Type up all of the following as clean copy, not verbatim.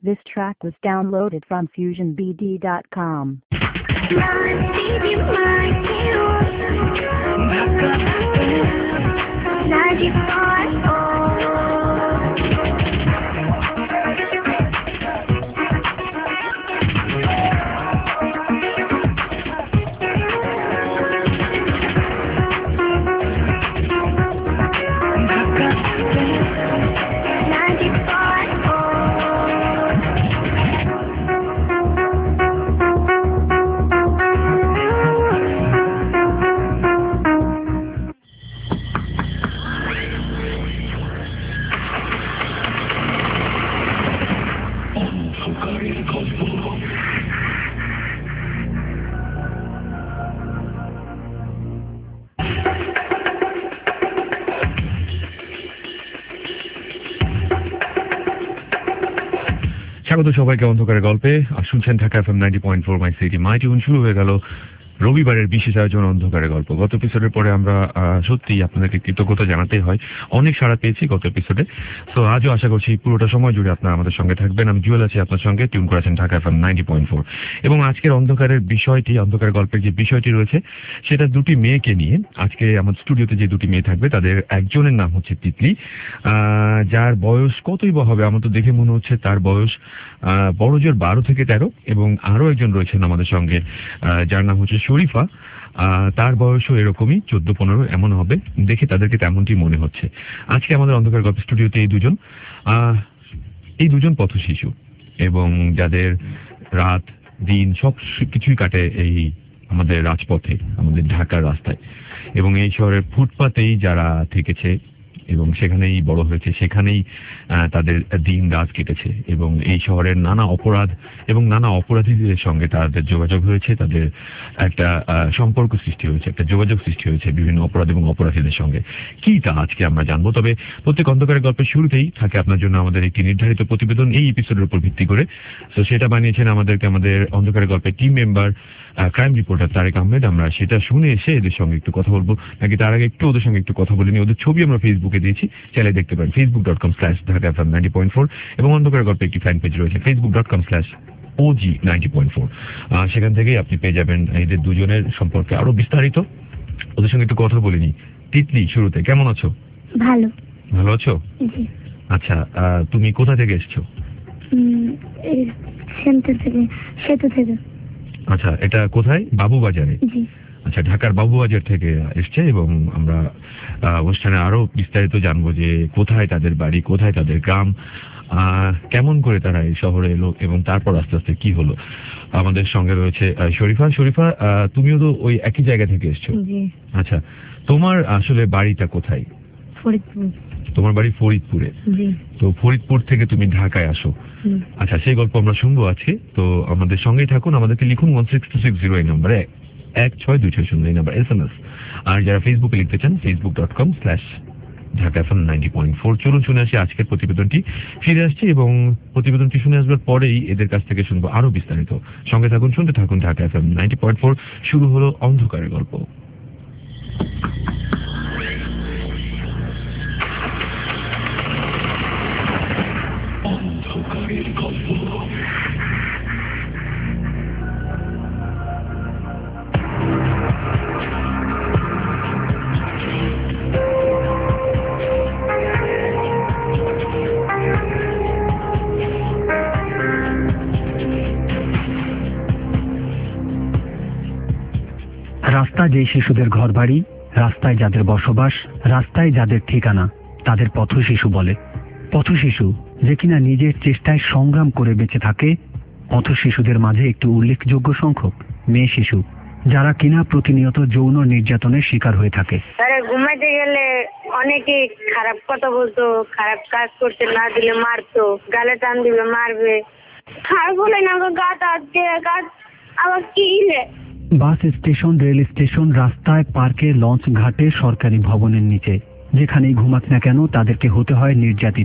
This track was downloaded from FusionBD.com. স্বাগত সবাইকে অন্ধকারের গল্পে। শুনছেন Dhaka FM 90.4 my city my tune. শুরু হয়ে গেল রবিবারের বিশেষ আয়োজন অন্ধকারের গল্প। গত এপিসোডের পরে আমরা সত্যি আপনাদেরকে কৃতজ্ঞতা জানাতে হয়, অনেক সাড়া পেয়েছি গত এপিসোডে। তো আজও আশা করছি পুরোটা সময় জুড়ে আপনারা আমাদের সঙ্গে থাকবেন। আমি জুয়েল আছি আপনার সঙ্গে, টিউন করেছেন ঢাকা FM 90.4। এবং আজকের অন্ধকারের বিষয়টি, অন্ধকারের গল্পের যে বিষয়টি রয়েছে সেটা দুটি মেয়েকে নিয়ে। আজকে আমার স্টুডিওতে যে দুটি মেয়ে থাকবে তাদের একজনের নাম হচ্ছে তিতলি, যার বয়স কতই বা হবে, আমার তো দেখে মনে হচ্ছে তার বয়স বড় জোর 12 থেকে 13। এবং আরো একজন রয়েছেন আমাদের সঙ্গে যার নাম হচ্ছে শরীফা, তার বয়সও এরকমই 14-15 এমন হবে, দেখে তাদেরকে তেমনটি মনে হচ্ছে। আজকে আমাদের অন্ধকার গল্প স্টুডিওতে এই দুজন পথ শিশু, এবং যাদের রাত দিন সব কিছুই কাটে এই আমাদের রাজপথে, আমাদের ঢাকার রাস্তায়, এবং এই শহরের ফুটপাতেই যারা থেকেছে এবং সেখানেই বড় হয়েছে, সেখানেই তাদের দিন রাত কেটেছে। এবং এই শহরের নানা অপরাধ এবং নানা অপরাধীদের সঙ্গে তাদের যোগাযোগ হয়েছে, তাদের একটা সম্পর্ক সৃষ্টি হয়েছে, একটা যোগাযোগ সৃষ্টি হয়েছে বিভিন্ন অপরাধ এবং অপরাধীদের সঙ্গে। কি তা আজকে আমরা জানবো। তবে প্রত্যেক অন্ধকারের গল্পের শুরুতেই থাকে আপনার জন্য আমাদের একটি নির্ধারিত প্রতিবেদন, এই এপিসোডের উপর ভিত্তি করে। তো সেটা বানিয়েছেন আমাদের অন্ধকারের গল্পের team member crime reporter Tarek Ahmed. আমরা সেটা শুনে এসে এদের সঙ্গে একটু কথা বলবো, নাকি তার আগে একটু ওদের সঙ্গে একটু কথা বলে নিই। ওদের ছবি আমরা ফেসবুকে দিয়েছি, চাইলে দেখতে পারেন facebook.com/ঢাকা FM 90.4। এবং অন্ধকারের গল্পে একটি ফ্যান পেজ রয়েছে facebook.com/OG90.4। সেখান থেকেই আপনি পেয়ে যাবেন এদের দুজনের সম্পর্কে আরো বিস্তারিত। ওদের সঙ্গে একটু কথা বলে নিই। তিতলি, শুরুতে কেমন আছো? ভালো আছো? আচ্ছা, তুমি কোথা থেকে এসছো? সেতু থেকে। আচ্ছা, এটা কোথায়? বাবুবাজারে? আচ্ছা, ঢাকার বাবুবাজার থেকে এসছে। এবং আমরা অনুষ্ঠানে আরো বিস্তারিত জানবো যে কোথায় তাদের বাড়ি, কোথায় তাদের গ্রাম, কেমন করে তারা এই শহরে এলো, এবং তারপর আস্তে আস্তে কি হলো। আমাদের সঙ্গে রয়েছে শরীফা। শরীফা, তুমিও তো ওই একই জায়গা থেকে এসছো? আচ্ছা, তোমার আসলে বাড়িটা কোথায়? ফরিদপুর। তোমার বাড়ি ফরিদপুরে? তো ফরিদপুর থেকে তুমি ঢাকায় আসো। আচ্ছা, সেই গল্প আমরা শুনবো আজকে। তো আমাদের সঙ্গেই থাকুন, আমাদেরকে লিখুন 16260 এই নাম্বারে, 16260 এই নাম্বার SMS। আর যারা ফেসবুকে লিখতে চান facebook.com/ঢাকা FM 90.4। চলুন শুনে আসি আজকের প্রতিবেদনটি। ফিরে আসছি এবং প্রতিবেদনটি শুনে আসবার পরেই এদের কাছ থেকে শুনবো আরো বিস্তারিত। সঙ্গে থাকুন, শুনতে থাকুন ঢাকা FM 90.4। শুরু হলো অন্ধকারের গল্প। রাস্তা যেই শিশুদের ঘরবাড়ি, রাস্তায় যাদের বসবাস, রাস্তায় যাদের ঠিকানা, তাদের পথ শিশু বলে। পথ শিশু যে কিনা নিজের চেষ্টায় সংগ্রাম করে বেঁচে থাকে। পথ শিশুদের মাঝে একটি উল্লেখযোগ্য সংখ্যক মেয়ে শিশু, যারা কিনা প্রতিনিয়ত যৌন নির্যাতনের শিকার হয়ে থাকে। ঘুমাইতে গেলে অনেকে খারাপ কথা বলতো, খারাপ কাজ করতে না দিলে মারতো, গালে টান দিবে, মারবে। খারাপ বলে না, গাছ আবার কি বাস স্টেশন, রেল স্টেশন, রাস্তায়, পার্কে, লঞ্চ ঘাটে, সরকারি ভবনের নিচে, যেখানেই ঘুমাক না কেন তাদেরকে হতে হয় নির্যাতিত।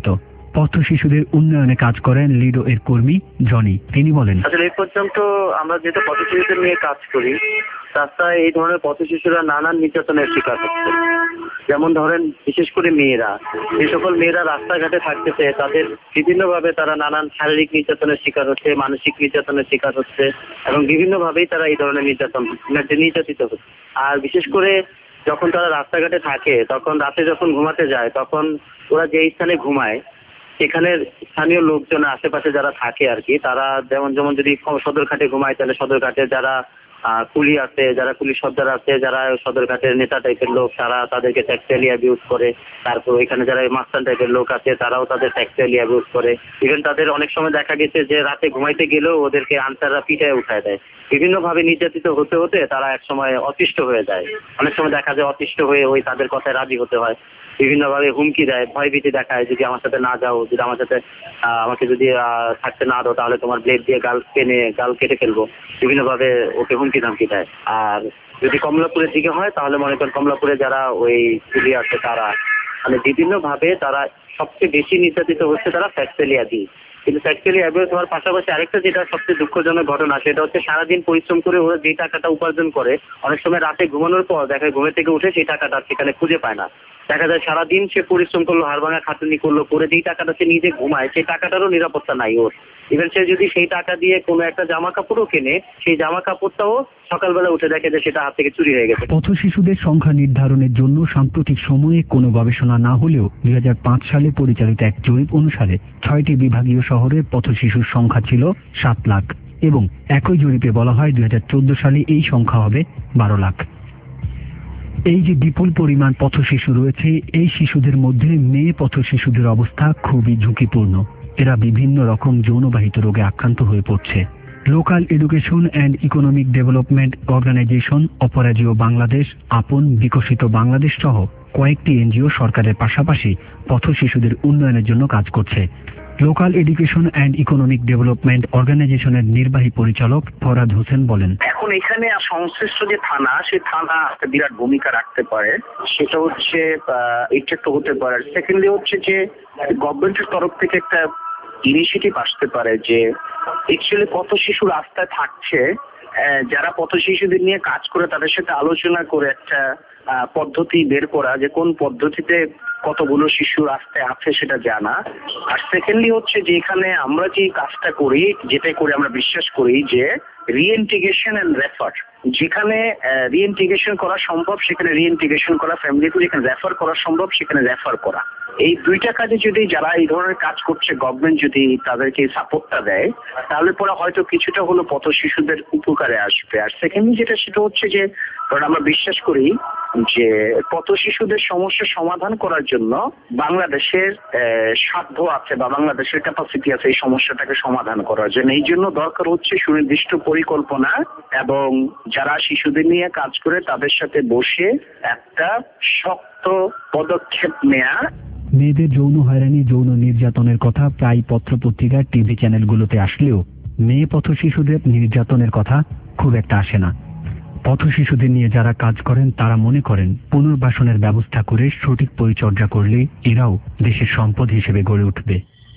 পথ শিশুদের উন্নয়নে কাজ করেন লিডো এর কর্মী জনি। তিনি বলেন, আসলে এই পর্যন্ত আমরা যেটা পথ শিশুদের নিয়ে কাজ করি, রাস্তায় এই ধরনের পথ শিশুরা নানান নির্যাতনের শিকার হচ্ছে। যেমন ধরেন, বিশেষ করে মেয়েরা, যে সকল মেয়েরা রাস্তাঘাটে থাকতেছে, তাদের বিভিন্নভাবে তারা নানান শারীরিক নির্যাতনের শিকার হচ্ছে, মানসিক নির্যাতনের শিকার হচ্ছে, এবং বিভিন্নভাবেই তারা এই ধরনের নির্যাতিত হচ্ছে। আর বিশেষ করে যখন তারা রাস্তাঘাটে থাকে, তখন রাতে যখন ঘুমাতে যায়, তখন ওরা যে স্থানে ঘুমায়, সেখানের স্থানীয় লোকজন আশেপাশে যারা থাকে আর কি, তারা যেমন যদি সদরঘাটে ঘুমায়, তাহলে সদরঘাটে যারা কুলি আছে, যারা কুলি সর্দার আছে, যারা সদরঘাটের নেতা টাইপের লোক, তারা তাদেরকে সেক্সুয়ালি অ্যাবিউজ করে। তারপর ওইখানে যারা মাস্টার টাইপের লোক আছে, তারাও তাদের সেক্সুয়ালি অ্যাবিউজ করে। ইভেন তাদের অনেক সময় দেখা গেছে যে রাতে ঘুমাইতে গেলেও ওদেরকে আনসাররা পিটায় উঠায় দেয়। বিভিন্নভাবে নির্যাতিত হতে হতে তারা এক সময় অতিষ্ঠ হয়ে যায়। অনেক সময় দেখা যায় অতিষ্ঠ হয়ে ওই তাদের কথায় রাজি হতে হয়। বিভিন্নভাবে হুমকি দেয়, ভয়ভীতি দেখায়, যদি আমার সাথে না যাও, যদি আমাকে যদি থাকতে না দাও, তাহলে তোমার ব্লেড দিয়ে গাল কেটে ফেলবো। বিভিন্নভাবে ওকে হুমকি ধামকি দেয়। আর যদি কমলাপুরের দিকে হয়, তাহলে মনে করেন কমলাপুরে যারা ওই পুলিশ আছে, তারা মানে বিভিন্নভাবে তারা সবচেয়ে বেশি নির্যাতিত হচ্ছে তারা সেক্সুয়ালি অ্যাবিউজ। কিন্তু সেক্সুয়ালি অ্যাবিউজ হওয়ার পাশাপাশি আরেকটা যেটা সবচেয়ে দুঃখজনক ঘটনা, সেটা হচ্ছে সারাদিন পরিশ্রম করে ওরা যে টাকাটা উপার্জন করে, অনেক সময় রাতে ঘুমানোর পর দেখা ঘুমে থেকে উঠে সেই টাকাটা সেখানে খুঁজে পায় না। দেখা যায় সারাদিন সে পরিশ্রম করলো, হাড়ভাঙা খাটুনি করলো, করে যেই টাকাটা সে নিজে ঘুমায়, সেই টাকাটারও নিরাপত্তা নাই ওর। ইভেন সে যদি সেই টাকা দিয়ে কোনো একটা জামা কাপড়ও কেনে, সেই জামা কাপড়টাও সকালবেলা উঠে দেখে যে সেটা হাত থেকে চুরি হয়ে গেছে। পথ শিশুদের সংখ্যা নির্ধারণের জন্য সাম্প্রতিক সময়ে কোনো গবেষণা না হলেও 2005 সালে পরিচালিত এক জরিপ অনুসারে 6টি বিভাগীয় শহরে পথ শিশুর সংখ্যা ছিল 7 লাখ এবং একই জরিপে বলা হয় 2014 সালে এই সংখ্যা হবে 12 লাখ। এই যে বিপুল পরিমাণ পথ শিশু রয়েছে, এই শিশুদের মধ্যে মেয়ে পথ শিশুদের অবস্থা খুবই ঝুঁকিপূর্ণ। এরা বিভিন্ন রকম যৌনবাহিত রোগে আক্রান্ত হয়ে পড়ছে। Local education and economic development organization, Aparajeyo Bangladesh, Apon, Bikashito Bangladesh সহ কয়েকটি এনজিও সরকারের পাশাপাশি পথ শিশুদের উন্নয়নের জন্য কাজ করছে। Local education and economic development অর্গানাইজেশনের নির্বাহী পরিচালক ফরাদ হোসেন বলেন, এখন এখানে সংশ্লিষ্ট যে থানা, সেই থানা একটা বিরাট ভূমিকা রাখতে পারে। সেটা হচ্ছে এটা তো হতে পারে। সেকেন্ডলি হচ্ছে যে গভর্নমেন্টের তরফ থেকে একটা ইনিশিয়েটিভ আসতে পারে যে অ্যাকচুয়ালি কত শিশু রাস্তায় থাকছে, যারা পথ শিশুদের নিয়ে কাজ করে তাদের সাথে আলোচনা করে একটা পদ্ধতি বের করা, যে কোন পদ্ধতিতে কতগুলো শিশু রাস্তায় আছে সেটা জানা। আর সেকেন্ডলি হচ্ছে যে এখানে আমরা যে কাজটা করি, যেটাই করে আমরা বিশ্বাস করি যে রিইন্টিগ্রেশন এন্ড রেফার, যেখানে রিইন্টিগ্রেশন করা সম্ভব সেখানে রিইন্টিগ্রেশন করা, ফ্যামিলিকে যেখানে রেফার করা সম্ভব সেখানে রেফার করা। এই দুইটা কাজে যদি যারা এই ধরনের কাজ করছে গভর্নমেন্ট যদি তাদেরকে সাপোর্টটা দেয়, তাহলে পরে হয়তো কিছুটা হলো পথ শিশুদের উপকারে আসবে। আর সেকেন্ডলি যেটা, সেটা হচ্ছে যে কারণ আমরা বিশ্বাস করি যে পথ শিশুদের সমস্যা সমাধান করার জন্য বাংলাদেশের সাধ্য আছে বা বাংলাদেশের ক্যাপাসিটি আছে এই সমস্যাটাকে সমাধান করার জন্য। এই জন্য দরকার হচ্ছে সুনির্দিষ্ট পরিকল্পনা এবং যারা শিশুদের নিয়ে কাজ করে তাদের সাথে বসে একটা শক্ত পদক্ষেপ নেয়া। মেয়েদের যৌন হয়রানি, যৌন নির্যাতনের কথা প্রায় পত্রপত্রিকার, টিভি চ্যানেলগুলোতে আসলেও মেয়ে পথ শিশুদের নির্যাতনের কথা খুব একটা আসে না। পথ শিশুদের নিয়ে যারা কাজ করেন তারা মনে করেন পুনর্বাসনের ব্যবস্থা করে সঠিক পরিচর্যা করলে এরাও দেশের সম্পদ হিসেবে গড়ে উঠবে।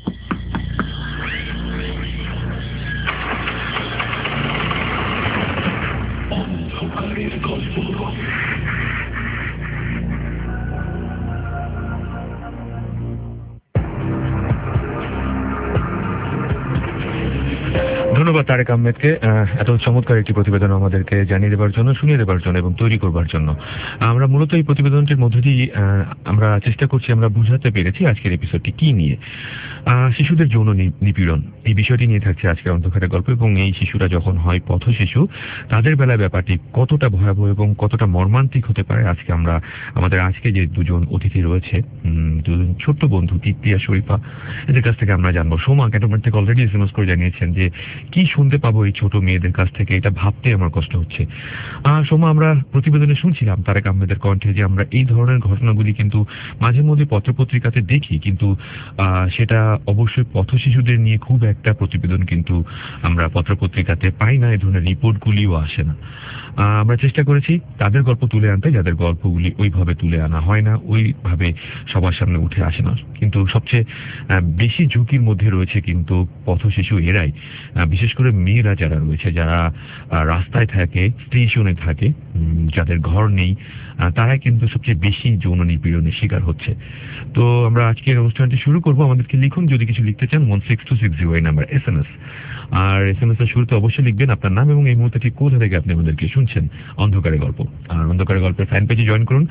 ধন্যবাদ তারেক আহমেদকে এত চমৎকার একটি প্রতিবেদন আমাদেরকে জানিয়ে দেবার জন্য, শুনিয়ে দেবার জন্য এবং তৈরি করবার জন্য। আমরা মূলত এই প্রতিবেদনটির মধ্য দিয়ে আমরা চেষ্টা করছি, আমরা বুঝাতে পেরেছি আজকের এপিসোডটি কি নিয়ে। শিশুদের যৌন নিপীড়ন এই বিষয়টি নিয়ে থাকছে আজকের অন্ধকারের গল্প, এবং এই শিশুরা যখন হয় পথ শিশু তাদের বেলায় ব্যাপারটি কতটা ভয়াবহ এবং কতটা মর্মান্তিক হতে পারে আজকে আমরা আমাদের আজকে যে দুজন অতিথি রয়েছে, দুজন ছোট্ট বন্ধু তৃপ্তি আর শরীফা, এদের কাছ থেকে আমরা জানবো। সোমা ক্যান্টনমেন্ট থেকে অলরেডি এসএমএস করে জানিয়েছেন যে কি শুনতে পাবো এই ছোট মেয়েদের কাছ থেকে, এটা ভাবতে আমার কষ্ট হচ্ছে। সোমা, আমরা প্রতিবেদনে শুনছিলাম তারেক আহমেদের কণ্ঠে যে আমরা এই ধরনের ঘটনাগুলি কিন্তু মাঝে মধ্যে পত্রপত্রিকাতে দেখি, কিন্তু সেটা অবশ্যই পথশিশুদের নিয়ে খুব একটা প্রতিবেদন কিন্তু আমরা পত্রপত্রিকাতে পাই না, এই ধরনের রিপোর্টগুলিও আসে না। আমরা চেষ্টা করেছি তাদের গল্প তুলে আনতে, যাদের গল্পগুলি ওইভাবে তুলে আনা হয় না, ওইভাবে সবার সামনে উঠে আসে না। কিন্তু সবচেয়ে বেশি ঝুঁকির মধ্যে রয়েছে কিন্তু পথশিশু এরাই, বিশেষ করে মেয়েরা যারা রয়েছে, যারা রাস্তায় থাকে, স্টেশনে থাকে, যাদের ঘর নেই, তারাই কিন্তু সবচেয়ে বেশি যৌন নিপীড়নের শিকার হচ্ছে। তো আমরা আজকের অনুষ্ঠানটি শুরু করবো। আমাদেরকে লিখুন, যদি কিছু লিখতে চান 16260 এই নাম্বার SMS। আর SMS এর শুরুতে অবশ্যই লিখবেন আপনার নাম এবং এই মুহূর্তে ঠিক কোথা থেকে আপনি আমাদেরকে শুনছেন। অন্ধকারে গল্প, আর অন্ধকারে গল্পের ফ্যান পেজে জয়েন করুন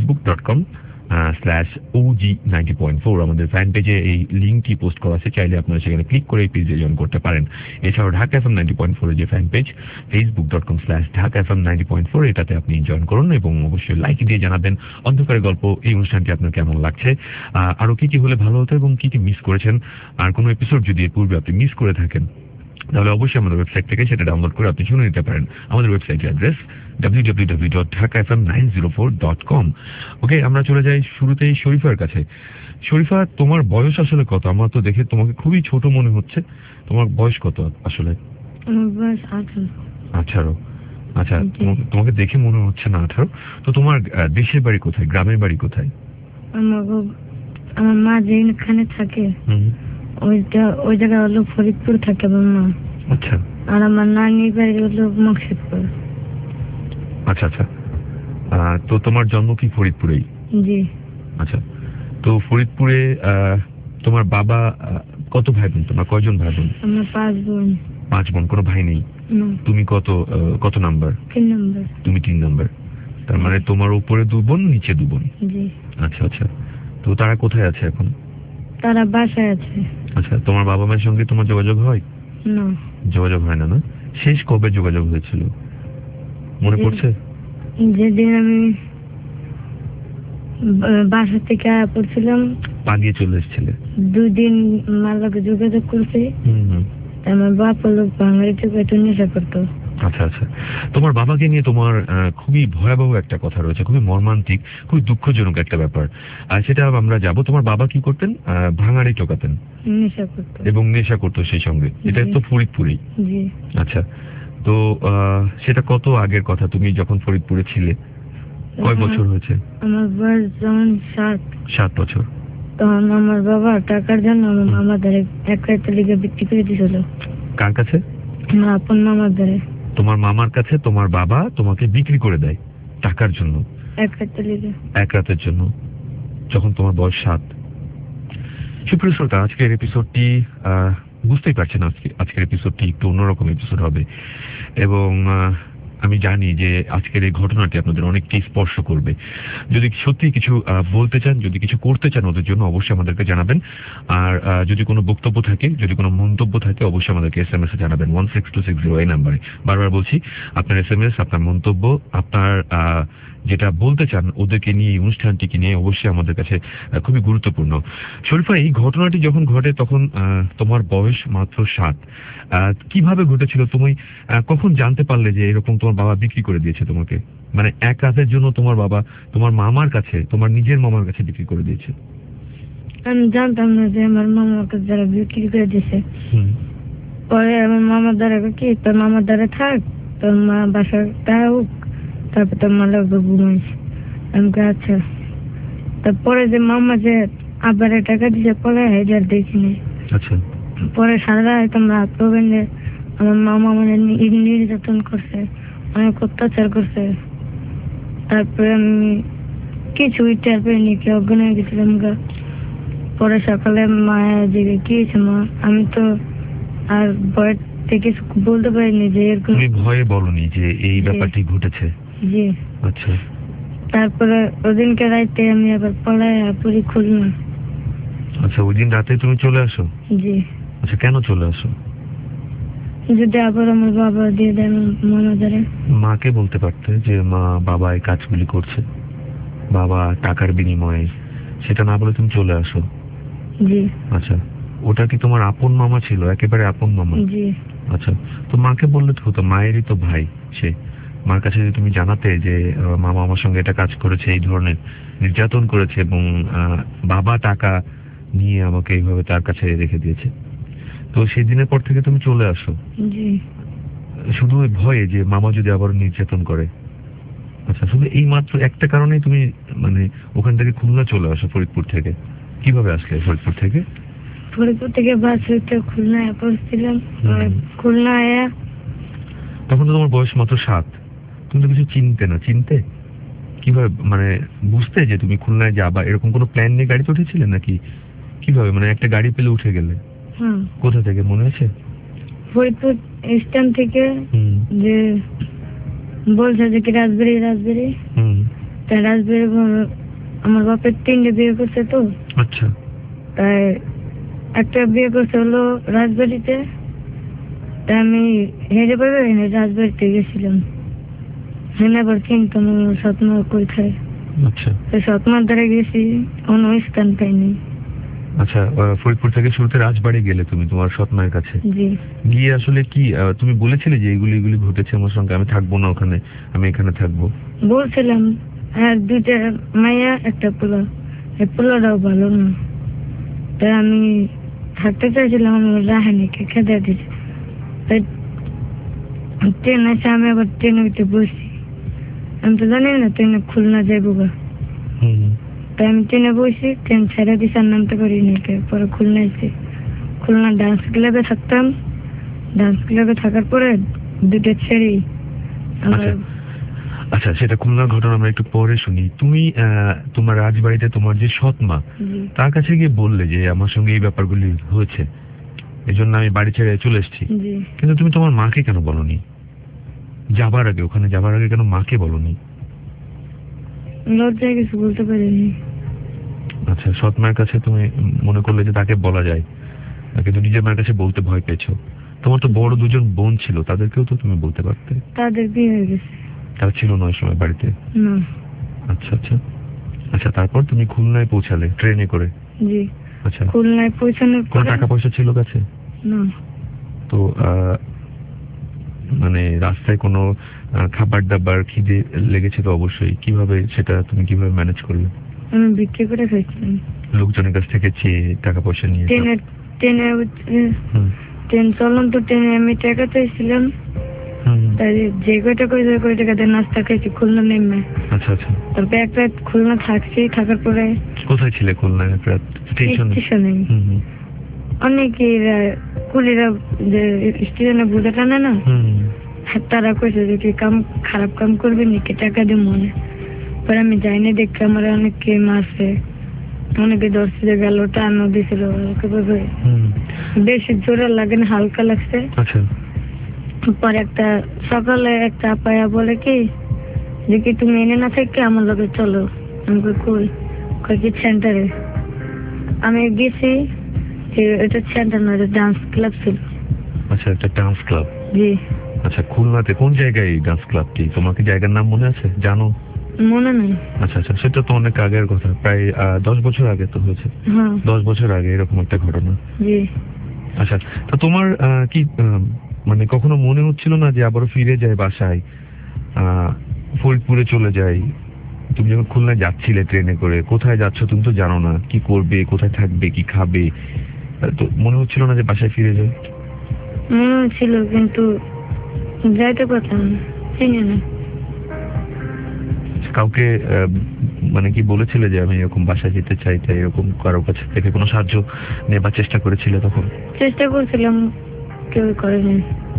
facebook.com/OG90.4। আমাদের ফ্যান পেজে এই লিঙ্কটি পোস্ট করা আছে, চাইলে আপনারা সেখানে ক্লিক করে এই পেজে জয়েন করতে পারেন। এছাড়াও ঢাকা FM 90.4 এর যে ফ্যান পেজ facebook.com/Dhaka FM 90.4, এটাতে আপনি জয়েন করুন এবং অবশ্যই লাইক দিয়ে জানাবেন অন্ধকারে গল্প এই অনুষ্ঠানটি আপনার কেমন লাগছে, আরো কি কি হলে ভালো হতো এবং কি কি মিস করেছেন। আর কোনো এপিসোড যদি এর পূর্বে আপনি মিস করে থাকেন তাহলে অবশ্যই আমাদের ওয়েবসাইট থেকে সেটা ডাউনলোড করে আপনি শুনে নিতে পারেন। আমাদের ওয়েবসাইটের অ্যাড্রেস www.dhakafm904.com। ওকে, আমরা চলে যাই শুরুতেই শরীফার কাছে। শরীফা, তোমার বয়স আসলে কত? আমার তো দেখে তোমাকে খুবই ছোট মনে হচ্ছে। তোমার বয়স কত আসলে? আমার বয়স 18। 18? আচ্ছা, তোমাকে দেখে মনে হচ্ছে না 18। তো তোমার দেশের বাড়ি কোথায়, গ্রামের বাড়ি কোথায়? আমার মা যেখানে থাকে ওই জায়গায় হলো ফরিদপুর থাকে আমার মা। আচ্ছা। আর আমার নানির বাড়ি হলো মুর্শিদপুর। আচ্ছা আচ্ছা। তো তোমার জন্ম কি ফরিদপুরেই? জি। আচ্ছা, তো ফরিদপুরে তোমার বাবা কত ভাই বোন? তোমার কয়জন ভাই বোন? আমার 5 বোন। 5 বোন, কোনো ভাই নেই? তুমি কত নাম্বার? 3 নাম্বার। তুমি 3 নাম্বার, তার মানে তোমার উপরে 2 বোন, নিচে 2 বোন। জি। আচ্ছা আচ্ছা। তো তারা কোথায় আছে এখন? তারা বাসায় আছে। আচ্ছা, তোমার বাবা মায়ের সঙ্গে তোমার যোগাযোগ হয়? না, যোগাযোগ হয় না। না, শেষ কবে যোগাযোগ হয়েছিল মনে পড়ছে? যেদিন আমি বাসা থেকে পড়ছিলাম, পালিয়ে চলে এসেছিলে। 2 দিন মার লগে যোগাযোগ করছি। আমার বাপ হলো বাঙালি থেকে নেশা করতো। আচ্ছা আচ্ছা। তোমার বাবাকে নিয়ে তোমার খুবই ভয়াবহ একটা কথা রয়েছে, খুবই মর্মান্তিক, খুবই দুঃখজনক একটা ব্যাপার। সেটা আমরা যাব। তোমার বাবা কি করতেন? ভাঙাড়ি টোকাতেন, নেশা করতো এবং নেশা করতো সেই সঙ্গে। এটা তো ফরিদপুরেই? জি। আচ্ছা, তো সেটা কত আগের কথা? তুমি যখন ফরিদপুরে ছিলে কয় বছর হয়েছে? আমার বয়স যখন 7 বছর। তখন আমার বাবা টাকার জন্য আমার মামাদের এক রাতে লিগে বিক্রি করে দিয়েছিল। কার কাছে? আমার আপন মামাদের। তোমার মামার কাছে তোমার বাবা তোমাকে বিক্রি করে দেয় টাকার জন্য? এক রাতের জন্য, যখন তোমার বয়স 7। সুপ্রিয় শ্রোতা, আজকের এপিসোডটি বুঝতেই পারছেন, আজকের এপিসোডটি একটু অন্যরকম এপিসোড হবে এবং আমি জানি যে আজকের এই ঘটনাটি আপনাদের অনেকটি স্পর্শ করবে। যদি সত্যি কিছু বলতে চান, যদি কিছু করতে চান ওদের জন্য, অবশ্যই আমাদেরকে জানাবেন। আর যদি কোনো বক্তব্য থাকে, যদি কোনো মন্তব্য থাকে, অবশ্যই আমাদেরকে SMS এ জানাবেন 16260 এই নাম্বারে। বারবার বলছি, আপনার SMS, আপনার মন্তব্য, আপনার যেটা বলতে চান ওদেরকে নিয়ে, অনুষ্ঠানটিকে নিয়ে, অবশ্যই আমাদের কাছে খুবই গুরুত্বপূর্ণ। শরীফা, এই ঘটনাটি যখন ঘটে তখন তোমার বয়স মাত্র 7। কিভাবে ঘটেছিল? তুমি কখন জানতে পারলে যে এরকম তোমার বাবা বিক্রি করে দিয়েছে তোমাকে? মানে এক রাতের জন্য তোমার বাবা তোমার মামার কাছে, তোমার নিজের মামার কাছে বিক্রি করে দিয়েছে? আমি জানতাম না যে আমার মামাকে যারা বিক্রি করে দিয়েছে। পরে আমার মামার দ্বারা কি, তোর মামার দ্বারা থাক, তোর মা বাসাটা হোক, তারপর তোর মা লোক ঘুমাইস। আমি আচ্ছা। তারপরে যে মামা যে আবার টাকা দিয়েছে পরে হাজার দেখিনি। আচ্ছা। পরে সারা রাত আমরা প্রবেন্দে আমার মামা মানে নির্যাতন করছে, অনেক অত্যাচার করছে। তারপরে আমি কিছু টের পাইনি, কি অজ্ঞান হয়ে গেছিলাম গা। পরে সকালে মায়া জেগে কি হয়েছে মা, আমি তো আর ভয় থেকে বলতে পারিনি যে এরকম। তুমি ভয়ে বলনি যে এই ব্যাপারটি ঘটেছে? জি। আচ্ছা। তারপরে ওদিনকে রাতে আমি আবার পড়ায় পুরি খুললাম। আচ্ছা, ওই দিন রাতে তুমি চলে আসো? জি। আচ্ছা, কেন চলে আসো? যদি আবার আমার বাবা দিয়ে দেয় মামাদারে। মাকে বলতে পারতে যে মা বাবা এই কাজগুলি করছে, বাবা টাকার বিনিময়ে, সেটা না বলে তুমি চলে আসো? জি। আচ্ছা, ওটা কি তোমার আপন মামা ছিল, একেবারে আপন মামা? জি। আচ্ছা, তো মাকে বললে তো হতো, মায়েরই তো ভাই সে। মার কাছে যদি তুমি জানাতে যে মামা আমার সঙ্গে এটা কাজ করেছে, এই ধরনের নির্যাতন করেছে এবং বাবা টাকা নিয়ে আমাকে এইভাবে তার কাছে রেখে দিয়েছে, তো সেই দিনের পর থেকে তুমি চলে আসো জি। শুধু ওই ভয়ে যে মামা যদি আবার নির্যাতন করে? আচ্ছা, শুধু এই মাত্র একটা কারণেই তুমি মানে ওখান থেকে খুলনা চলে আসো ফরিদপুর থেকে? কিভাবে আসলে ফরিদপুর থেকে? ফরিদপুর থেকে বাস হইতে খুলনায় পৌঁছছিলাম। খুলনায় তখন তো তোমার বয়স মাত্র 7, তুমি তো কিছু চিনতে না। চিনতে কিভাবে, মানে বুঝতে যে তুমি খুলনায় যাবা এরকম কোনো প্ল্যান নিয়ে গাড়িতে উঠেছিলে নাকি কিভাবে, মানে একটা গাড়ি পেলে উঠে গেলে? কোথা থেকে মনে আছে? ফরিদপুর স্ট্যান্ড থেকে যে বলছে যে কি রাজবাড়ি রাজবাড়ি, তাই রাজবাড়ি আমার বাপের 3টে বিয়ে করছে তো। আচ্ছা। তাই একটা বিয়ে করছে হলো রাজবাড়িতে, তাই আমি হেরে পাবে রাজবাড়িতে গেছিলাম। হেনে আবার চিনতাম সৎমা কোথায়। আচ্ছা, সৎমার দ্বারা গেছি, কোনো স্থান পাইনি। আচ্ছা, ফরিদপুর থেকে শুরুতে রাজবাড়ি গেলে তুমি তোমার সৎ মায়ের কাছে? জি। গিয়ে আসলে কি তুমি বলেছিলে যে এগুলি এগুলি ঘটেছে আমার সঙ্গে, আমি থাকবো না ওখানে, আমি এখানে থাকবো? বলছিলাম। আর 2টা মাইয়া একটা পোলা, এই পোলাটাও ভালো না, তাই আমি থাকতে চাইছিলাম। আমি রাহানিকে খেতে দিচ্ছি, তাই ট্রেন আছে, আমি আবার ট্রেন উঠে বসি। আমি তো জানি না ট্রেনে খুলনা যাইব গা, তাই আমি ট্রেনে বসি। ট্রেন ছেড়ে দিছে, আর নামতে পারিনি। পরে খুলনা এসে খুলনা ডান্স ক্লাবে থাকতাম। ডান্স ক্লাবে থাকার পরে 2টা ছেড়েই আমার। আচ্ছা, সেটা খুলনার ঘটনা আমরা একটু পরে শুনি। তুমি তোমার রাজবাড়িতে তোমার যে সৎ মা, তার কাছে গিয়ে বললে যে আমার সঙ্গে এই ব্যাপারগুলি হয়েছে, এই জন্য আমি বাড়ি ছেড়ে চলে এসেছি, কিন্তু তুমি তোমার মাকে কেন বলনি? যাবার আগে, ওখানে যাবার আগে কেন মাকে বলনি? লজ্জায় কিছু বলতে পারিনি। আচ্ছা, সৎ মায়ের কাছে তুমি মনে করলে যে তাকে বলা যায়, কিন্তু নিজের মায়ের কাছে বলতে ভয় পেয়েছো। তোমার তো বড় 2জন বোন ছিল, তাদেরকেও তো তুমি বলতে পারতে। তাদের বিয়ে হয়ে গেছে। তারা ছিল না ওই সময় বাড়িতে? না। আচ্ছা আচ্ছা আচ্ছা, তারপর তুমি খুলনায় পৌঁছালে ট্রেনে করে? জি। আচ্ছা, খুলনায় পৌঁছানোর কোনো টাকা পয়সা ছিল কাছে? না। তো মানে রাস্তায় কোনো খাবার দাবার খিদে লেগেছে তো অবশ্যই, কিভাবে সেটা তুমি কিভাবে ম্যানেজ করলে? আমি বিক্রি করে খাইছিলাম লোকজনের কাছ থেকে চেয়ে টাকা পয়সা নিয়ে? ট্রেন চলন্ত ট্রেনে আমি টাকা চাইছিলাম, তাই যে কয়টা কয় টাকা দিয়ে নাস্তা খাইছি খুলনা নেমে। আচ্ছা আচ্ছা। তারপরে এক রাত খুলনা থাকছি, থাকার পরে। কোথায় ছিলে খুলনা? এক রাত স্টেশনে? অনেকে কুলিরা যে স্টেশনে বুঝে টানে না, তারা কইছে যে কি কাম খারাপ কাম করবে নাকি, টাকা দিয়ে মনে। পরে আমি যাইনি, দেখে আমার অনেকে মারছে, অনেকে ধরছে গেল, টানো দিছিল। বেশি জোরে লাগে না, হালকা লাগছে। পরে একটা সকালে একটা আপায়া বলে কি যে কি তুমি এনে না থেকে আমার লগে চলো। আমি কই? কই কি সেন্টারে? আমি গেছি, এটা সেন্টার না, ডান্স ক্লাব ছিল। আচ্ছা, একটা ডান্স ক্লাব? জি। আচ্ছা, খুলনাতে কোন জায়গায় এই ডান্স ক্লাবটি? তোমাকে জায়গার নাম মনে আছে, জানো? মনে নেই। আচ্ছা আচ্ছা, সেটা তো অনেক আগের কথা, প্রায় 10 বছর আগে তো হয়েছে। 10 বছর আগে এরকম একটা ঘটনা। জি। আচ্ছা, তো তোমার কি মানে কখনো মনে হচ্ছিল না যে আবারও ফিরে যায় বাসায়, ফরিদপুরে চলে যাই? তুমি যখন খুলনায় যাচ্ছিলে ট্রেনে করে, কোথায় যাচ্ছ তুমি তো জানো না, কি করবে, কোথায় থাকবে, কি খাবে, তো মনে হচ্ছিল না যে বাসায় ফিরে যায়? মনে হচ্ছিল, কিন্তু যাইতে পারতাম না, চিনি না। কাউকে মানে কি বলেছিলে যে আমি এরকম বাসায় যেতে চাই, তাই এরকম কারো কাছে থেকে কোনো সাহায্য নেবার চেষ্টা করেছিলে তখন? চেষ্টা করছিলাম, কেউ করেনি।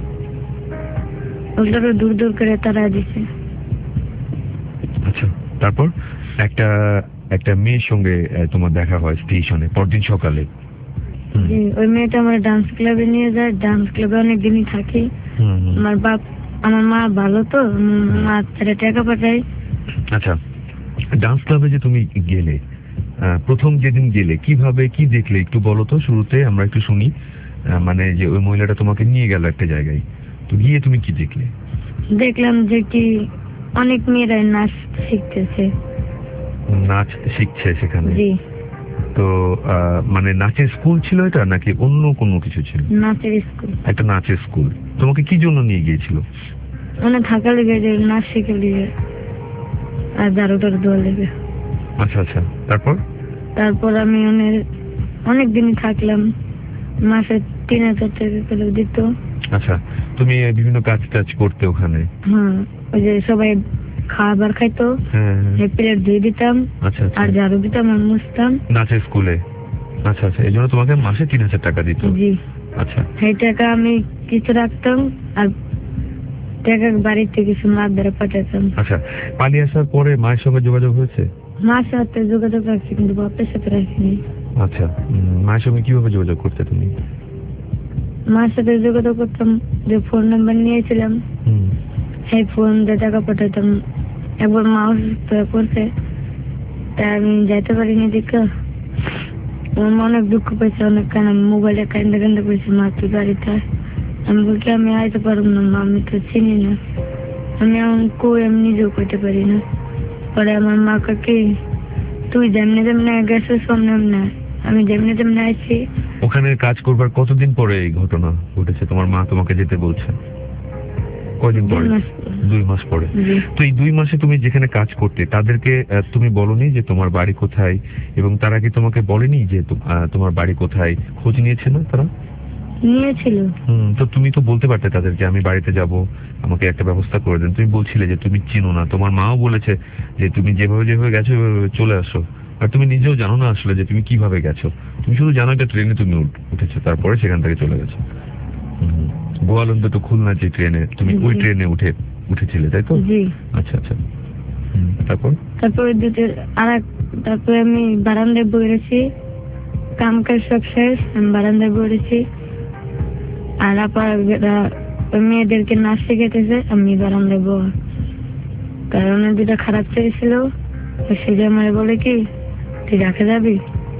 ওগুলো দূর দূর করে তারা দিছে। আচ্ছা, তারপর একটা মেয়ের সঙ্গে তোমার দেখা হয় স্টেশনে পরদিন সকালে। ওই মেয়েটা আমার ডান্স ক্লাবে নিয়ে যায়। ডান্স ক্লাবে অনেকদিনই থাকি। আমার মা ভালো তো, মা তারা টাকা পাঠায়। আচ্ছা, ডান্স ক্লাবে যে তুমি গেলে, প্রথম যেদিন গেলে কিভাবে কি দেখলে একটু বলো তো, শুরুতে আমরা একটু শুনি। মানে যে ওই মহিলাটা তোমাকে নিয়ে গেল একটা জায়গায়, তো গিয়ে তুমি কি দেখলে? দেখলাম যে কি অনেক মেয়েরাই নাচ শিখতেছে। নাচ শিখছে সেখানে? জি। তো মানে নাচের স্কুল ছিল এটা নাকি অন্য কোনো কিছু ছিল? নাচের স্কুল। একটা নাচের স্কুল। তোমাকে কি জন্য নিয়ে গিয়েছিল? মানে থাকা লেগে যে নাচ শিখে লেগে আর ঝাড়ুটার দোয়া লেগে। আচ্ছা আচ্ছা, তারপর? তারপর আমি অনেক দিনই থাকলাম, মাসে 3000 টাকা করে দিত। আচ্ছা, তুমি বিভিন্ন কাজ টাজ করতে ওখানে? হ্যাঁ, ওই যে সবাই খাবার খাইতো, হ্যাঁ, প্লেট ধুয়ে দিতাম। আচ্ছা আর ঝাড়ু দিতাম আর মুছতাম। নাচের স্কুলে? আচ্ছা আচ্ছা, এই জন্য তোমাকে মাসে 3000 টাকা দিত? জি। আচ্ছা, সেই টাকা আমি কিছু রাখতাম আর টাকা বাড়িতে কিছু মাছ ধরে পাঠাতাম। আচ্ছা, পালিয়ে আসার পরে মায়ের সঙ্গে যোগাযোগ হয়েছে? মার সাথে যোগাযোগ রাখছি, কিন্তু বাপের সাথে রাখিনি। আচ্ছা, মায়ের সঙ্গে কিভাবে যোগাযোগ করতে তুমি? মার সাথে যোগাযোগ করতাম, যে ফোন নাম্বার নিয়েছিলাম সেই ফোন দিয়ে টাকা পাঠাতাম। একবার মা অসুস্থ হয়ে পড়ছে, তাই আমি যাইতে পারিনি দেখে আমার মা অনেক দুঃখ পেয়েছে, অনেক কান আমি মোবাইলে কান্দে কান্দে করেছি, মা তুই বাড়িতে আয়। আমি বলছি আমি আইতে পারবো না মা, আমি তো চিনি না, আমি এমন কই আমি নিজেও করতে পারি না। পরে আমার মা কাকে তুই যেমনি যেমনি গেছিস সামনে, আমি যেমনি যেমনি আইছি। ওখানে কাজ করবার কতদিন পরে এই ঘটনা ঘটেছে? তোমার মা তোমাকে যেতে বলছে কয়দিন পরে? 2 মাস পরে। তো এই 2 মাসে তুমি যেখানে কাজ করতে তাদেরকে তুমি বলনি যে তোমার বাড়ি কোথায়, এবং তারা কি তোমাকে বলেনি যে তোমার বাড়ি কোথায়? খোঁজ নিয়েছে না তারা? নিয়েছিল। তো তুমি তো বলতে পারতে তাদের যে আমি বাড়িতে যাব, আমাকে একটা ব্যবস্থা করে দেন। তুমি বলছিলে যে তুমি চিনো না, তোমার মাও বলেছে যে তুমি যেভাবে যেভাবে গেছো চলে আসো, আর তুমি নিজেও জানো না আসলে যে তুমি কিভাবে গেছো। তুমি শুধু জানো একটা ট্রেনে তুমি উঠেছো, তারপরে সেখান থেকে চলে গেছো। গোয়ালন্দ তো খুলনা যে ট্রেনে, তুমি ওই ট্রেনে উঠেছিলে তাই তো? জি। আচ্ছা আচ্ছা, তারপরে তারপরে আমি বারান্দায় বসেছি, কাম কাজ সব শেষ, আমি বারান্দায় বসেছি। আর মেয়েদেরকে নাচ শিখেতেছে, আমি বারান্দায় বসা। কারণ দুটা খারাপ চেয়েছিল, সে যে আমার বলে কি তুই রাখে যাবি।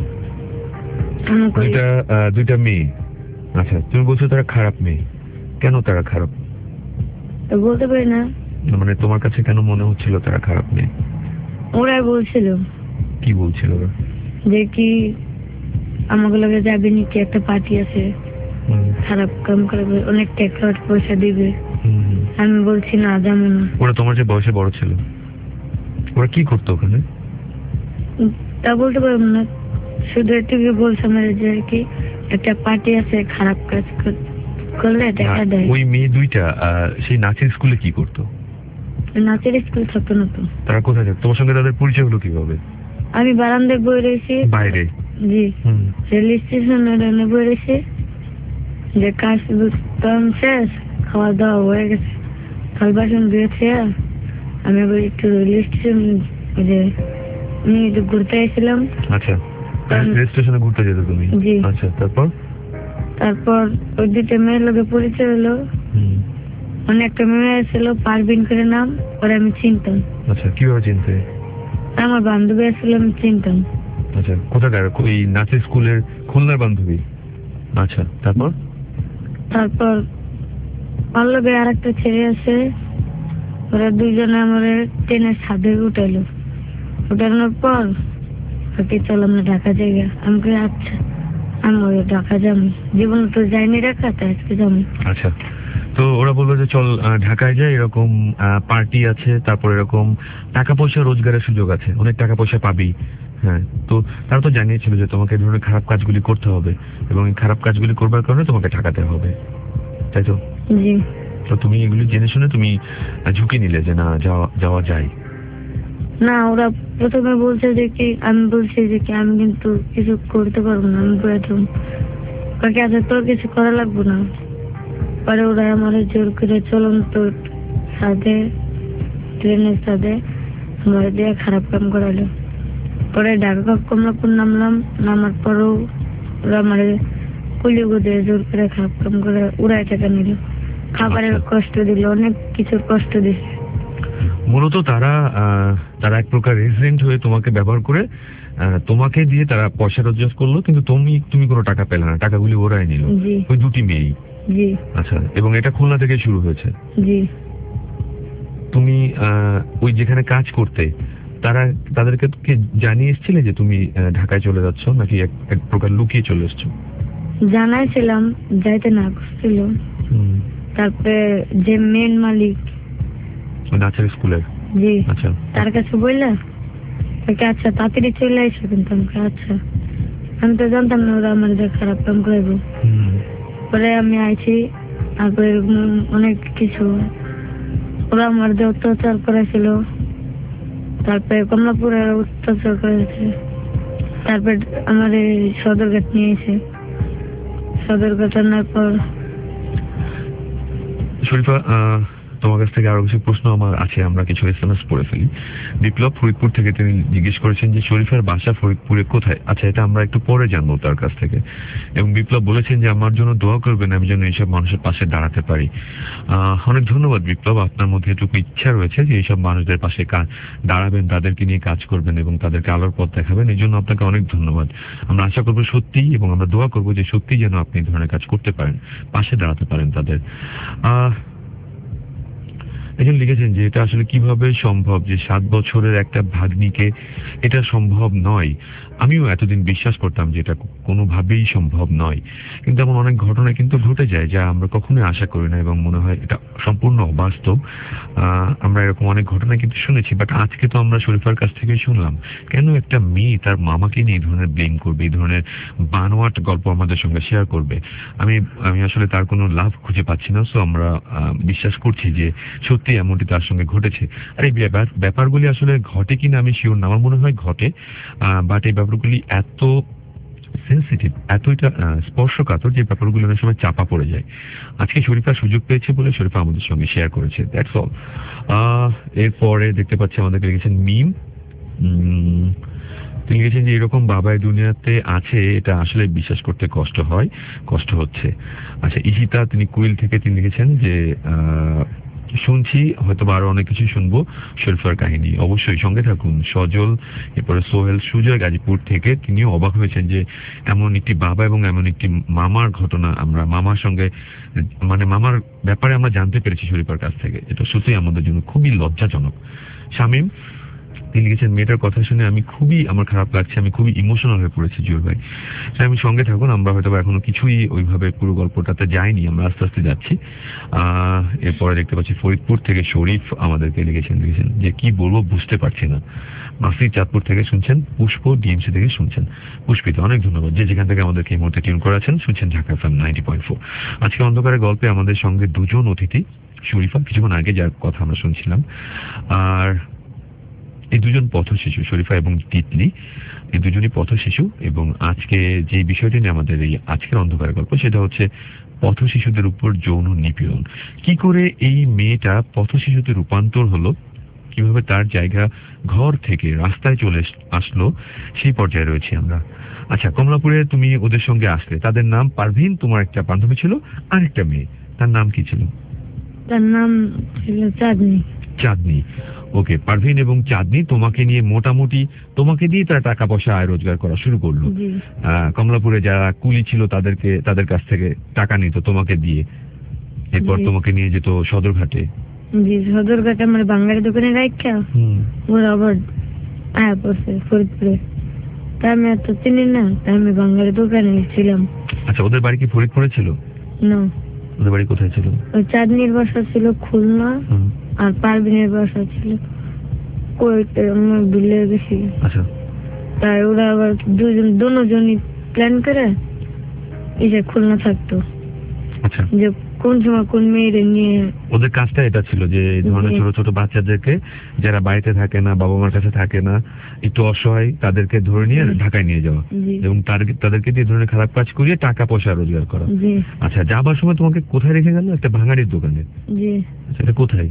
দুইটা মেয়ে? আচ্ছা, তুমি বলছো তারা খারাপ মেয়ে, কেন তারা খারাপ? বলতে পারি না। মানে তোমার কাছে কেন মনে হচ্ছিল তারা খারাপ মেয়ে? ওরাই বলছিল। কি বলছিল ওরা? যে কি আমাকে লগে যাবে নাকি, একটা পার্টি আছে, খারাপ কাম করবে, অনেক টাকা পয়সা দিবে। আমি বলছি না, যাবো না। ওরা তোমার যে বয়সে বড় ছিল, ওরা কি করতো ওখানে? তা বলতে পারবো না, শুধু এটুকু বলছে আমার যে কি একটা পার্টি আছে, খারাপ কাজ করলে টাকা দেয়। ওই মেয়ে দুইটা সেই নাচের স্কুলে কি করতো? নাচের স্কুল থাকতো না তো। তারা কোথায় থাকতো? তোমার সঙ্গে তাদের পরিচয় হলো কিভাবে? আমি বারান্দায় বই রয়েছি। বাইরে? জি। রেল স্টেশনে বই রয়েছি, যে কাজ শেষ, খাওয়া দাওয়া হয়ে গেছে, থাল বাসন ধুয়েছে। আমি আবার একটু রেল স্টেশন যে ঘুরতে আসছিলাম। আচ্ছা, রেল স্টেশনে ঘুরতে যেত তুমি? জি। আচ্ছা, তারপর ওই দুটো মেয়ের লোকে পরিচয় হলো। একটা মেয়ে ছিল পারবিন করে নাম, ওরা আমি চিনতাম। আচ্ছা, কিভাবে চিনতে? আমার বান্ধবী আসছিল, আমি চিনতাম। আচ্ছা, কোথাকার? ওই নাচের স্কুলের খুলনার বান্ধবী? আচ্ছা, তারপর আমার লোকে আর একটা ছেলে আছে, ওরা দুইজনে আমার ট্রেনের ছাদে উঠাইলো। উঠানোর পর চল আমরা ঢাকা জায়গা। আমি আচ্ছা, আমি ঢাকা যাবো, জীবনে তো যাইনি ঢাকা, তাই আজকে যাবো। আচ্ছা, তো ওরা বললো যে চল ঢাকায় যাই, এরকম পার্টি আছে, তারপর এরকম টাকা পয়সা রোজগারের সুযোগ আছে, অনেক টাকা পয়সা পাবি। হ্যাঁ, তো তারা তো জানিয়েছিল যে তোমাকে এই ধরনের খারাপ কাজগুলি করতে হবে, এবং এই খারাপ কাজগুলি করবার কারণে তোমাকে ঠকাতে হবে, তাই তো? জি। তো তুমি এগুলি জেনে শুনে তুমি ঝুঁকি নিলে যে না, যাওয়া যায় না। ওরা প্রথমে বলছে যে কি, আমি বলছি যে কি আমি কিন্তু কিছু করতে পারবো না, আমি প্রথম আছে তোর কিছু করা লাগবো না। পরে ওরা আমার জোর করে চলন্ত সাথে ট্রেনের সাথে আমার দিয়ে খারাপ কাম করালো। পরে ঢাকা কমলাপুর নামলাম, নামার পরেও ওরা আমার কুলিগো দিয়ে জোর করে খারাপ কাম করে উড়াই টাকা নিল, খাবারের কষ্ট দিল, অনেক কিছুর কষ্ট দিছে। মূলত তারা এক প্রকার রেসিডেন্ট হয়ে তোমাকে ব্যবহার করে তোমাকে দিয়ে তারা পয়সা রোজগার করলো, কিন্তু তুমি কোনো টাকা পেলে না, টাকাগুলি ওরাই নিল, ওই দুটি মেয়েই। জি। আচ্ছা, এবং এটা খুলনা থেকে শুরু হয়েছে? জি। তুমি ওই যেখানে কাজ করতে তাদেরকে কি জানিয়ে এসেছিলে যে তুমি ঢাকায় চলে যাচ্ছ, নাকি এক প্রকার লুকিয়ে চলে এসছো? জানাইছিলাম, যাইতে না করছিল। তারপরে যে মেন মালিক নাচের স্কুলের, জি, আচ্ছা, তার কাছে বললা আচ্ছা তাড়াতাড়ি চলে আসো, কিন্তু আচ্ছা আমি তো জানতাম না ওরা আমার খারাপ কাম করবো। পরে আমি আইছি, তারপরে এরকম অনেক কিছু ওরা আমার যে অত্যাচার করেছিল, তারপরে কমলাপুরে অত্যাচার করেছে, তারপর আমার এই সদরঘাট নিয়ে এসে সদরঘাট আনার পর। শরীফা, তোমার কাছ থেকে আরো কিছু প্রশ্ন আমার আছে, আমরা কিছু SMS পড়ে ফেলি। বিপ্লব ফরিদপুর থেকে তিনি জিজ্ঞেস করেছেন যে শরীফার বাসা ফরিদপুরে কোথায়। আচ্ছা, এটা আমরা একটু পরে জানবো তার কাছ থেকে। এবং বিপ্লব বলেছেন যে আমার জন্য দোয়া করবেন, আমি যেন এইসব মানুষের পাশে দাঁড়াতে পারি। অনেক ধন্যবাদ বিপ্লব, আপনার মধ্যে এটুকু ইচ্ছা রয়েছে যে এইসব মানুষদের পাশে দাঁড়াবেন, তাদেরকে নিয়ে কাজ করবেন এবং তাদেরকে আলোর পথ দেখাবেন। এই জন্য আপনাকে অনেক ধন্যবাদ। আমরা আশা করবো সত্যি, এবং আমরা দোয়া করবো যে সত্যি যেন আপনি এই ধরনের কাজ করতে পারেন, পাশে দাঁড়াতে পারেন তাদের। একজন লিখেছেন যে এটা আসলে কিভাবে সম্ভব যে 7 বছরের একটা ভাগ্নিকে, এটা সম্ভব নয়। আমিও এতদিন বিশ্বাস করতাম যে এটা কোনোভাবেই সম্ভব নয়, কিন্তু এমন অনেক ঘটনা কিন্তু ঘটে যায় যা আমরা কখনোই আশা করি না এবং মনে হয় এটা সম্পূর্ণ অবাস্তব। আমরা এরকম অনেক ঘটনা কিন্তু শুনেছি, বাট আজকে তো আমরা শরীফার কাছ থেকে শুনলাম কেন একটা মেয়ে তার মামাকে নিয়ে এই ধরনের ব্লেম করবে, এই ধরনের বানোয়াট গল্প আমাদের সঙ্গে শেয়ার করবে। আমি আসলে তার কোনো লাভ খুঁজে পাচ্ছি না। সো আমরা বিশ্বাস করছি যে সত্যি এমনটি তার সঙ্গে ঘটেছে। আর এই ব্যাপারগুলি আসলে ঘটে কিনা আমি শিওর না, আমার মনে হয় ঘটে, বাট এই ব্যাপারগুলি এত সেন্সিটিভ, এতটা স্পর্শকাতর যে ব্যাপারগুলো অনেক সময় চাপা পড়ে যায়। আজকে শরীফা সুযোগ পেয়েছে বলে শরীফা আমাদের সঙ্গে শেয়ার করেছে, দ্যাটস অল। এরপরে দেখতে পাচ্ছি আমাদেরকে লিখেছেন মিম, তিনি লিখেছেন যে এরকম বাবা এই দুনিয়াতে আছে, এটা আসলে বিশ্বাস করতে কষ্ট হচ্ছে। আচ্ছা, ইশিতা, তিনি কুইল থেকে তিনি লিখেছেন যে শুনছি, হয়তো আরো অনেক কিছু শুনবো শরীফার কাহিনী, অবশ্যই সঙ্গে থাকুন। সজল, এরপরে সোহেল, সুজয় গাজীপুর থেকে তিনিও অবাক হয়েছেন যে এমন একটি বাবা এবং এমন একটি মামার ঘটনা আমরা মামার সঙ্গে, মানে মামার ব্যাপারে আমরা জানতে পেরেছি শরীফার কাছ থেকে, এটা সত্যিই আমাদের জন্য খুবই লজ্জাজনক। শামীম, তিনি লিখেছেন মেয়েটার কথা শুনে আমার খারাপ লাগছে, আমি খুবই ইমোশনাল হয়ে পড়েছি জুয়েল ভাই। আমি সঙ্গে থাকুন, আমরা হয়তো এখনো কিছুই ওইভাবে পুরো গল্পটাতে যাইনি, আমরা আস্তে আস্তে যাচ্ছি। এরপরে দেখতে পাচ্ছি ফরিদপুর থেকে শরীফ আমাদেরকে লিখেছেন যে কি বলবো বুঝতে পারছি না। মাসি চাঁদপুর থেকে শুনছেন, পুষ্প ডিএমসি থেকে শুনছেন। পুষ্পিত, অনেক ধন্যবাদ যে যেখান থেকে আমাদেরকে এই মুহূর্তে টিউন করে আছেন, শুনছেন ঢাকা FM 90.4। আজকে অন্ধকারের গল্পে আমাদের সঙ্গে দুজন অতিথি, শরীফা কিছুক্ষণ আগে যার কথা আমরা শুনছিলাম, আর এই দুজন পথশিশু, শরীফা এবং তিতলি, এই দুজনই পথশিশু। এবং আজকে যে বিষয়টি নিয়ে আমাদের এই আজকের অন্ধকারের গল্প, সেটা হচ্ছে পথশিশুদের উপর যৌন নিপীড়ন। কি করে এই মেয়েটা পথশিশুতে রূপান্তর হলো, কিভাবে তার জায়গা ঘর থেকে রাস্তায় চলে আসলো, সেই পর্যায়ে রয়েছি আমরা। আচ্ছা, কমলাপুরে তুমি ওদের সঙ্গে আসলে, তাদের নাম পারভিন, তোমার একটা বান্ধবী ছিল, আর একটা মেয়ে, তার নাম কি ছিল? তার নাম ছিল চাঁদনি। চাঁদনি, ওকে। পারভিন এবং চাঁদনি তোমাকে নিয়ে মোটামুটি তোমাকে দিয়ে তারা টাকা পয়সা আয় রোজগার করা শুরু করলো। কমলাপুরে যারা কুলি ছিল তাদের কাছ থেকে টাকা নিত তোমাকে দিয়ে, এরপর তোমাকে নিয়ে যেত সদরঘাটে। জি, সদরঘাটে আমার বাঙালি দোকানে রাখা, ওরা আবার আয়া পড়ছে ফরিদপুরে, তাই আমি এত চিনি না, তাই আমি বাঙালি দোকানে ছিলাম। আচ্ছা, ওদের বাড়ি কি ফরিদপুরে ছিল? না, ওদের বাড়ি কোথায় ছিল? ওই চাঁদনির বাসা ছিল খুলনা, আর পারভিনের বাসা ছিল কোয়েটে, আমরা বিলে গেছি। আচ্ছা, তাই ওরা আবার দুজনই প্ল্যান করে এসে খুলনা থাকতো। আচ্ছা, যে কোন সময় কোন মেয়েরে নিয়ে, ওদের কাজটা এটা ছিল যে এই ধরনের ছোট ছোট বাচ্চাদেরকে যারা বাড়িতে থাকে না, বাবা মার কাছে থাকে না, একটু অসহায়, তাদেরকে ধরে নিয়ে ঢাকায় নিয়ে যাওয়া এবং তাদেরকে দিয়ে ধরনের খারাপ কাজ করিয়ে টাকা পয়সা রোজগার করা। আচ্ছা, যাবার সময় তোমাকে কোথায় রেখে গেল? একটা ভাঙাড়ির দোকানে। সেটা কোথায়?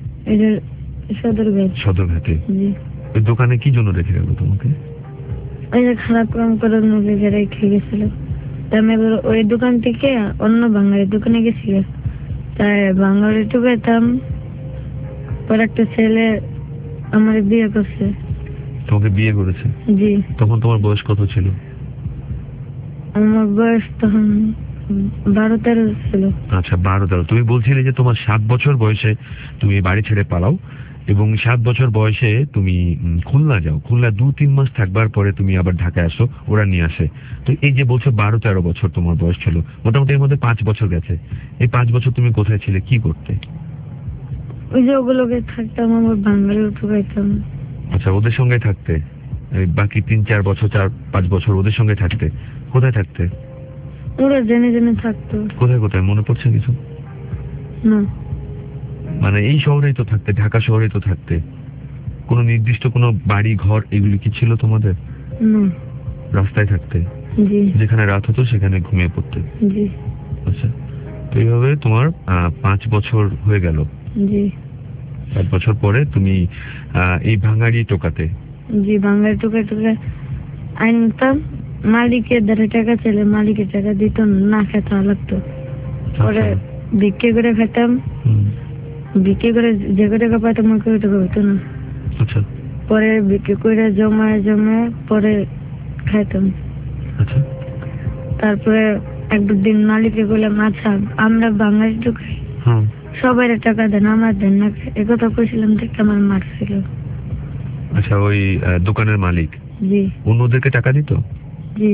সদরঘাটে। ওই দোকানে কি জন্য রেখে গেল তোমাকে? খারাপ কাম করার লেগে রেখে গেছিল। আমি ওই দোকান থেকে অন্য বাঙালির দোকানে গেছিল, তাই বাঙালি ঢুকাইতাম, পর একটা ছেলে আমার বিয়ে করছে। তোমাকে বিয়ে করেছে? জি। তখন তোমার বয়স কত ছিল? আমার বয়স তখন 12-13 ছিল। আচ্ছা, 12-13। তুমি বলছিলে যে তোমার 7 বছর বয়সে তুমি বাড়ি ছেড়ে পালাও এবং 7 বছর বয়সে তুমি খুলনা যাও, খুলনা 2-3 মাস থাকবার পরে তুমি আবার ঢাকায় আসো, ওরা নিয়ে আসে। তো এই যে বলছো 12-13 বছর তোমার বয়স ছিল, মোটামুটি এর মধ্যে 5 বছর গেছে। এই 5 বছর তুমি কোথায় ছিলে, কি করতে? ওই যে ওগুলোকে থাকতাম, আমার বাঙালি ঠুকাইতাম। আচ্ছা, ওদের সঙ্গে থাকতে। এই বাকি 3-4 বছর, 4-5 বছর ওদের সঙ্গে থাকতে। কোথায় থাকতে? ওরা জেনে জেনে থাকতো। কোথায় কোথায় মনে পড়ছে কিছু? না। মানে এই শহরেই তো থাকতে, ঢাকা শহরেই তো থাকতে। কোনো নির্দিষ্ট কোনো বাড়ি ঘর এগুলি কি ছিল তোমাদের? না। রাস্তায় থাকতে? জি। যেখানে রাত হতো সেখানে ঘুমিয়ে পড়তে? জি। আচ্ছা, তো এইভাবে তোমার 5 বছর হয়ে গেল। জি। 5 বছর পরে তুমি এই ভাঙাড়ি টোকাতে? জি, বাঙালি টুকে টুকে আনতাম। মালিকের দ্বারা টাকা ছিল, মালিকের টাকা দিত না, খেতে লাগতো। পরে বিক্রি করে খেতাম। বিক্রি করে যে টাকা পাইতাম ওই টাকা হইতো না। আচ্ছা। পরে বিক্রি করে জমায় জমায় পরে খাইতাম। আচ্ছা। তারপরে এক দুদিন মালিককে বললাম, আচ্ছা আমরা বাঙালি ঢুকাই, সবাই টাকা দেন, আমার দেন না। একথা কইছিলাম দেখে আমার মারছিল। আচ্ছা, ওই দোকানের মালিক? জি। অন্যদেরকে টাকা দিত? জি।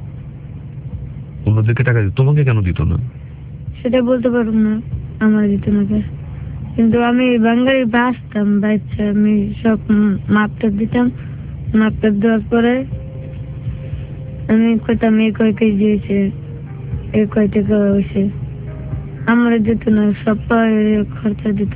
অন্যদেরকে টাকা দিত, তোমাকে কেন দিত না? সেটা বলতে পারব না, আমার দিত না। কিন্তু আমি বাঙালি বাঁচতাম, বাচ্চা আমি সব মাপটা দিতাম। মাপটা দেওয়ার পরে আমি কইতাম এই কয় কেজি হয়েছে, এই কয় টাকা হয়েছে। আমার দিত না, সব খরচা দিত।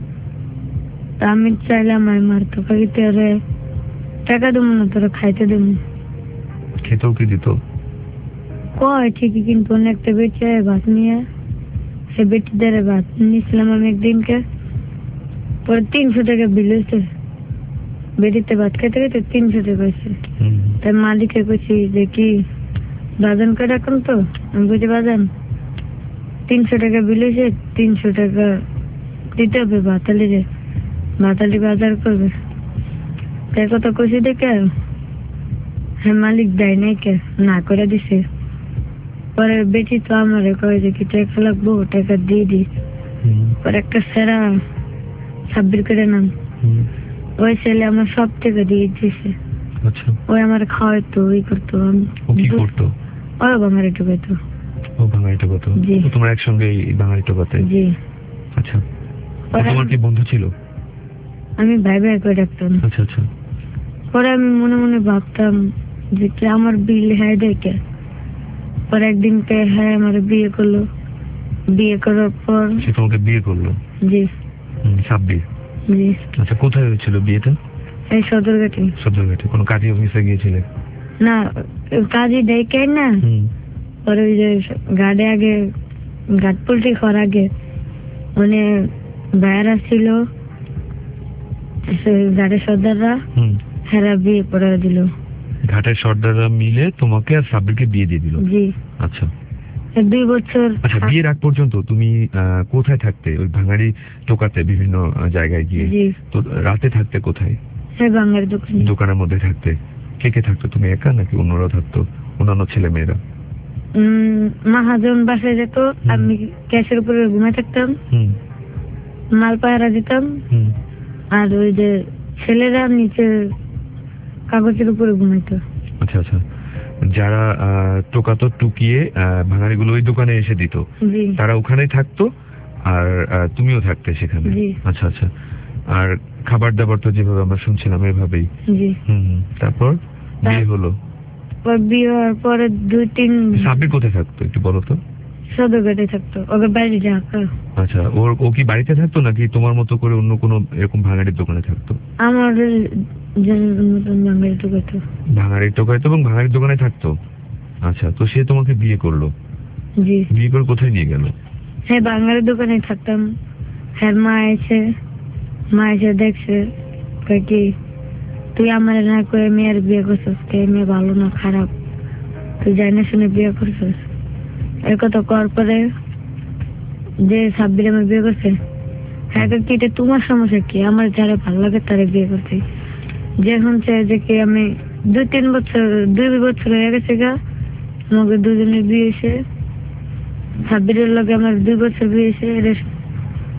আমি চাইলে আমার মারতো, কাকিতে টাকা দেবো না, তোরা খাইতে দেবো। খেতেও কি দিত? কয় ঠিকই, কিন্তু অনেকটা বেটি ভাত নিয়ে, সে বেটি দ্বারা ভাত নিয়েছিলাম আমি একদিনকে। পরে 300 টাকা বিল হয়েছে, বেটিতে ভাত খেতে খেতে 300 টাকা হয়েছে। তাই মালিককে কইছি যে কি বাজান করে রাখুন, তো আমি বুঝি বাজান 300 টাকা বিল হয়েছে, 300 টাকা দিতে হবে ভাতালিরে, ভাতালি বাজার করবে। তাই কথা কইছি দেখে হ্যাঁ মালিক দেয় নাই, কে না করে দিছে। পরে বেটি তো আমার কয় যে কি টাকা লাগবো, টাকা দিয়ে দিস। পরে একটা সেরা 26 করে নাম, ওই ছেলে আমার সব টাকা দিয়ে দিছে। আচ্ছা। ওই আমার খাওয়াইতো, ওই করতো। ও কি করতো? ওই বাঙালি ঢুকাইতো। ও বাঙালি টোকাতো? জি। তোমার একসঙ্গে এই বাঙালি টোকাতে? জি। আচ্ছা, তোমার কি বন্ধু ছিল? আমি ভাই ভাই করে ডাকতাম। আচ্ছা আচ্ছা। পরে আমি মনে মনে ভাবতাম যে কি আমার বিল হ্যাঁ দেখে। পরে একদিনকে হ্যাঁ আমার বিয়ে করলো। বিয়ে করার পর সে তোমাকে বিয়ে করলো? জি। 26? জি। আচ্ছা, কোথায় হয়েছিল বিয়েটা? এই সদরঘাটে। সদরঘাটে? কোনো কাজী অফিসে গিয়েছিলে? না, কাজে দেখে না। পরে ওই যে গাড়ি আগে ঘাট পোল্ট্রি খাওয়ার আগে মানে ভাইয়ারা ছিল, ঘাটের সর্দাররা, হেরা বিয়ে করে দিল। ঘাটের সর্দাররা মিলে তোমাকে আর সাব্বিরকে বিয়ে দিয়ে দিল? জি। আচ্ছা। 2 বছর। আচ্ছা, বিয়ের আগ পর্যন্ত তুমি কোথায় থাকতে? ওই ভাঙাড়ি টোকাতে বিভিন্ন জায়গায় গিয়ে? জি। তো রাতে থাকতে কোথায়? হ্যাঁ, বাঙালি দোকানে। দোকানের মধ্যে থাকতে? কে কে থাকতো? তুমি একা নাকি অন্যরাও থাকতো, অন্যান্য ছেলে মেয়েরা? মহাজন বাসায় যেত, আমি গ্যাসের উপরে ঘুমায় থাকতাম, মাল পাহারা দিতাম। আর ওই যে ছেলেরা নিচে কাগজের উপরে ঘুমাইতো। আচ্ছা আচ্ছা। যারা টোকাতো, টুকিয়ে ভাঙাড়িগুলো ওই দোকানে এসে দিত, তারা ওখানেই থাকতো আর তুমিও থাকতে সেখানে? আচ্ছা আচ্ছা। আর খাবার দাবার তো যেভাবে আমরা শুনছিলাম এভাবেই? তারপর বিয়ে হলো? বিয়ে হওয়ার পরে 2-3। সাব্বির কোথায় থাকতো একটু বলো তো? সদরঘাটে থাকতো, ওকে বাড়ি ঢাকা। আচ্ছা, ও কি বাড়িতে থাকতো নাকি তোমার মতো করে অন্য কোনো এরকম ভাঙাড়ির দোকানে থাকতো? আমার মতন ভাঙাড়ি টোকাইতো। ভাঙাড়ির টোকাইতো এবং ভাঙাড়ির দোকানে থাকতো? আচ্ছা, তো সে তোমাকে বিয়ে করলো? জি। বিয়ে করে কোথায় নিয়ে গেল? হ্যাঁ, বাঙালির দোকানে থাকতাম। হ্যাঁ, মা এসে দেখছে, কি তুই আমার না করে মেয়ের বিয়ে করছিস, কে মেয়ে ভালো না খারাপ, তুই জানি না শুনে বিয়ে করছিস। এর কথা করার পরে যে 26 আমার বিয়ে করছে, হ্যাঁ কি এটা তোমার সমস্যা কি? আমার যারা ভালো লাগে তারা বিয়ে করছে। যে শুনছে যে কি আমি 2 বছর হয়ে গেছে গা, আমাকে দুজনের বিয়ে এসে 26 লগে আমার 2 বছর বিয়ে এসে।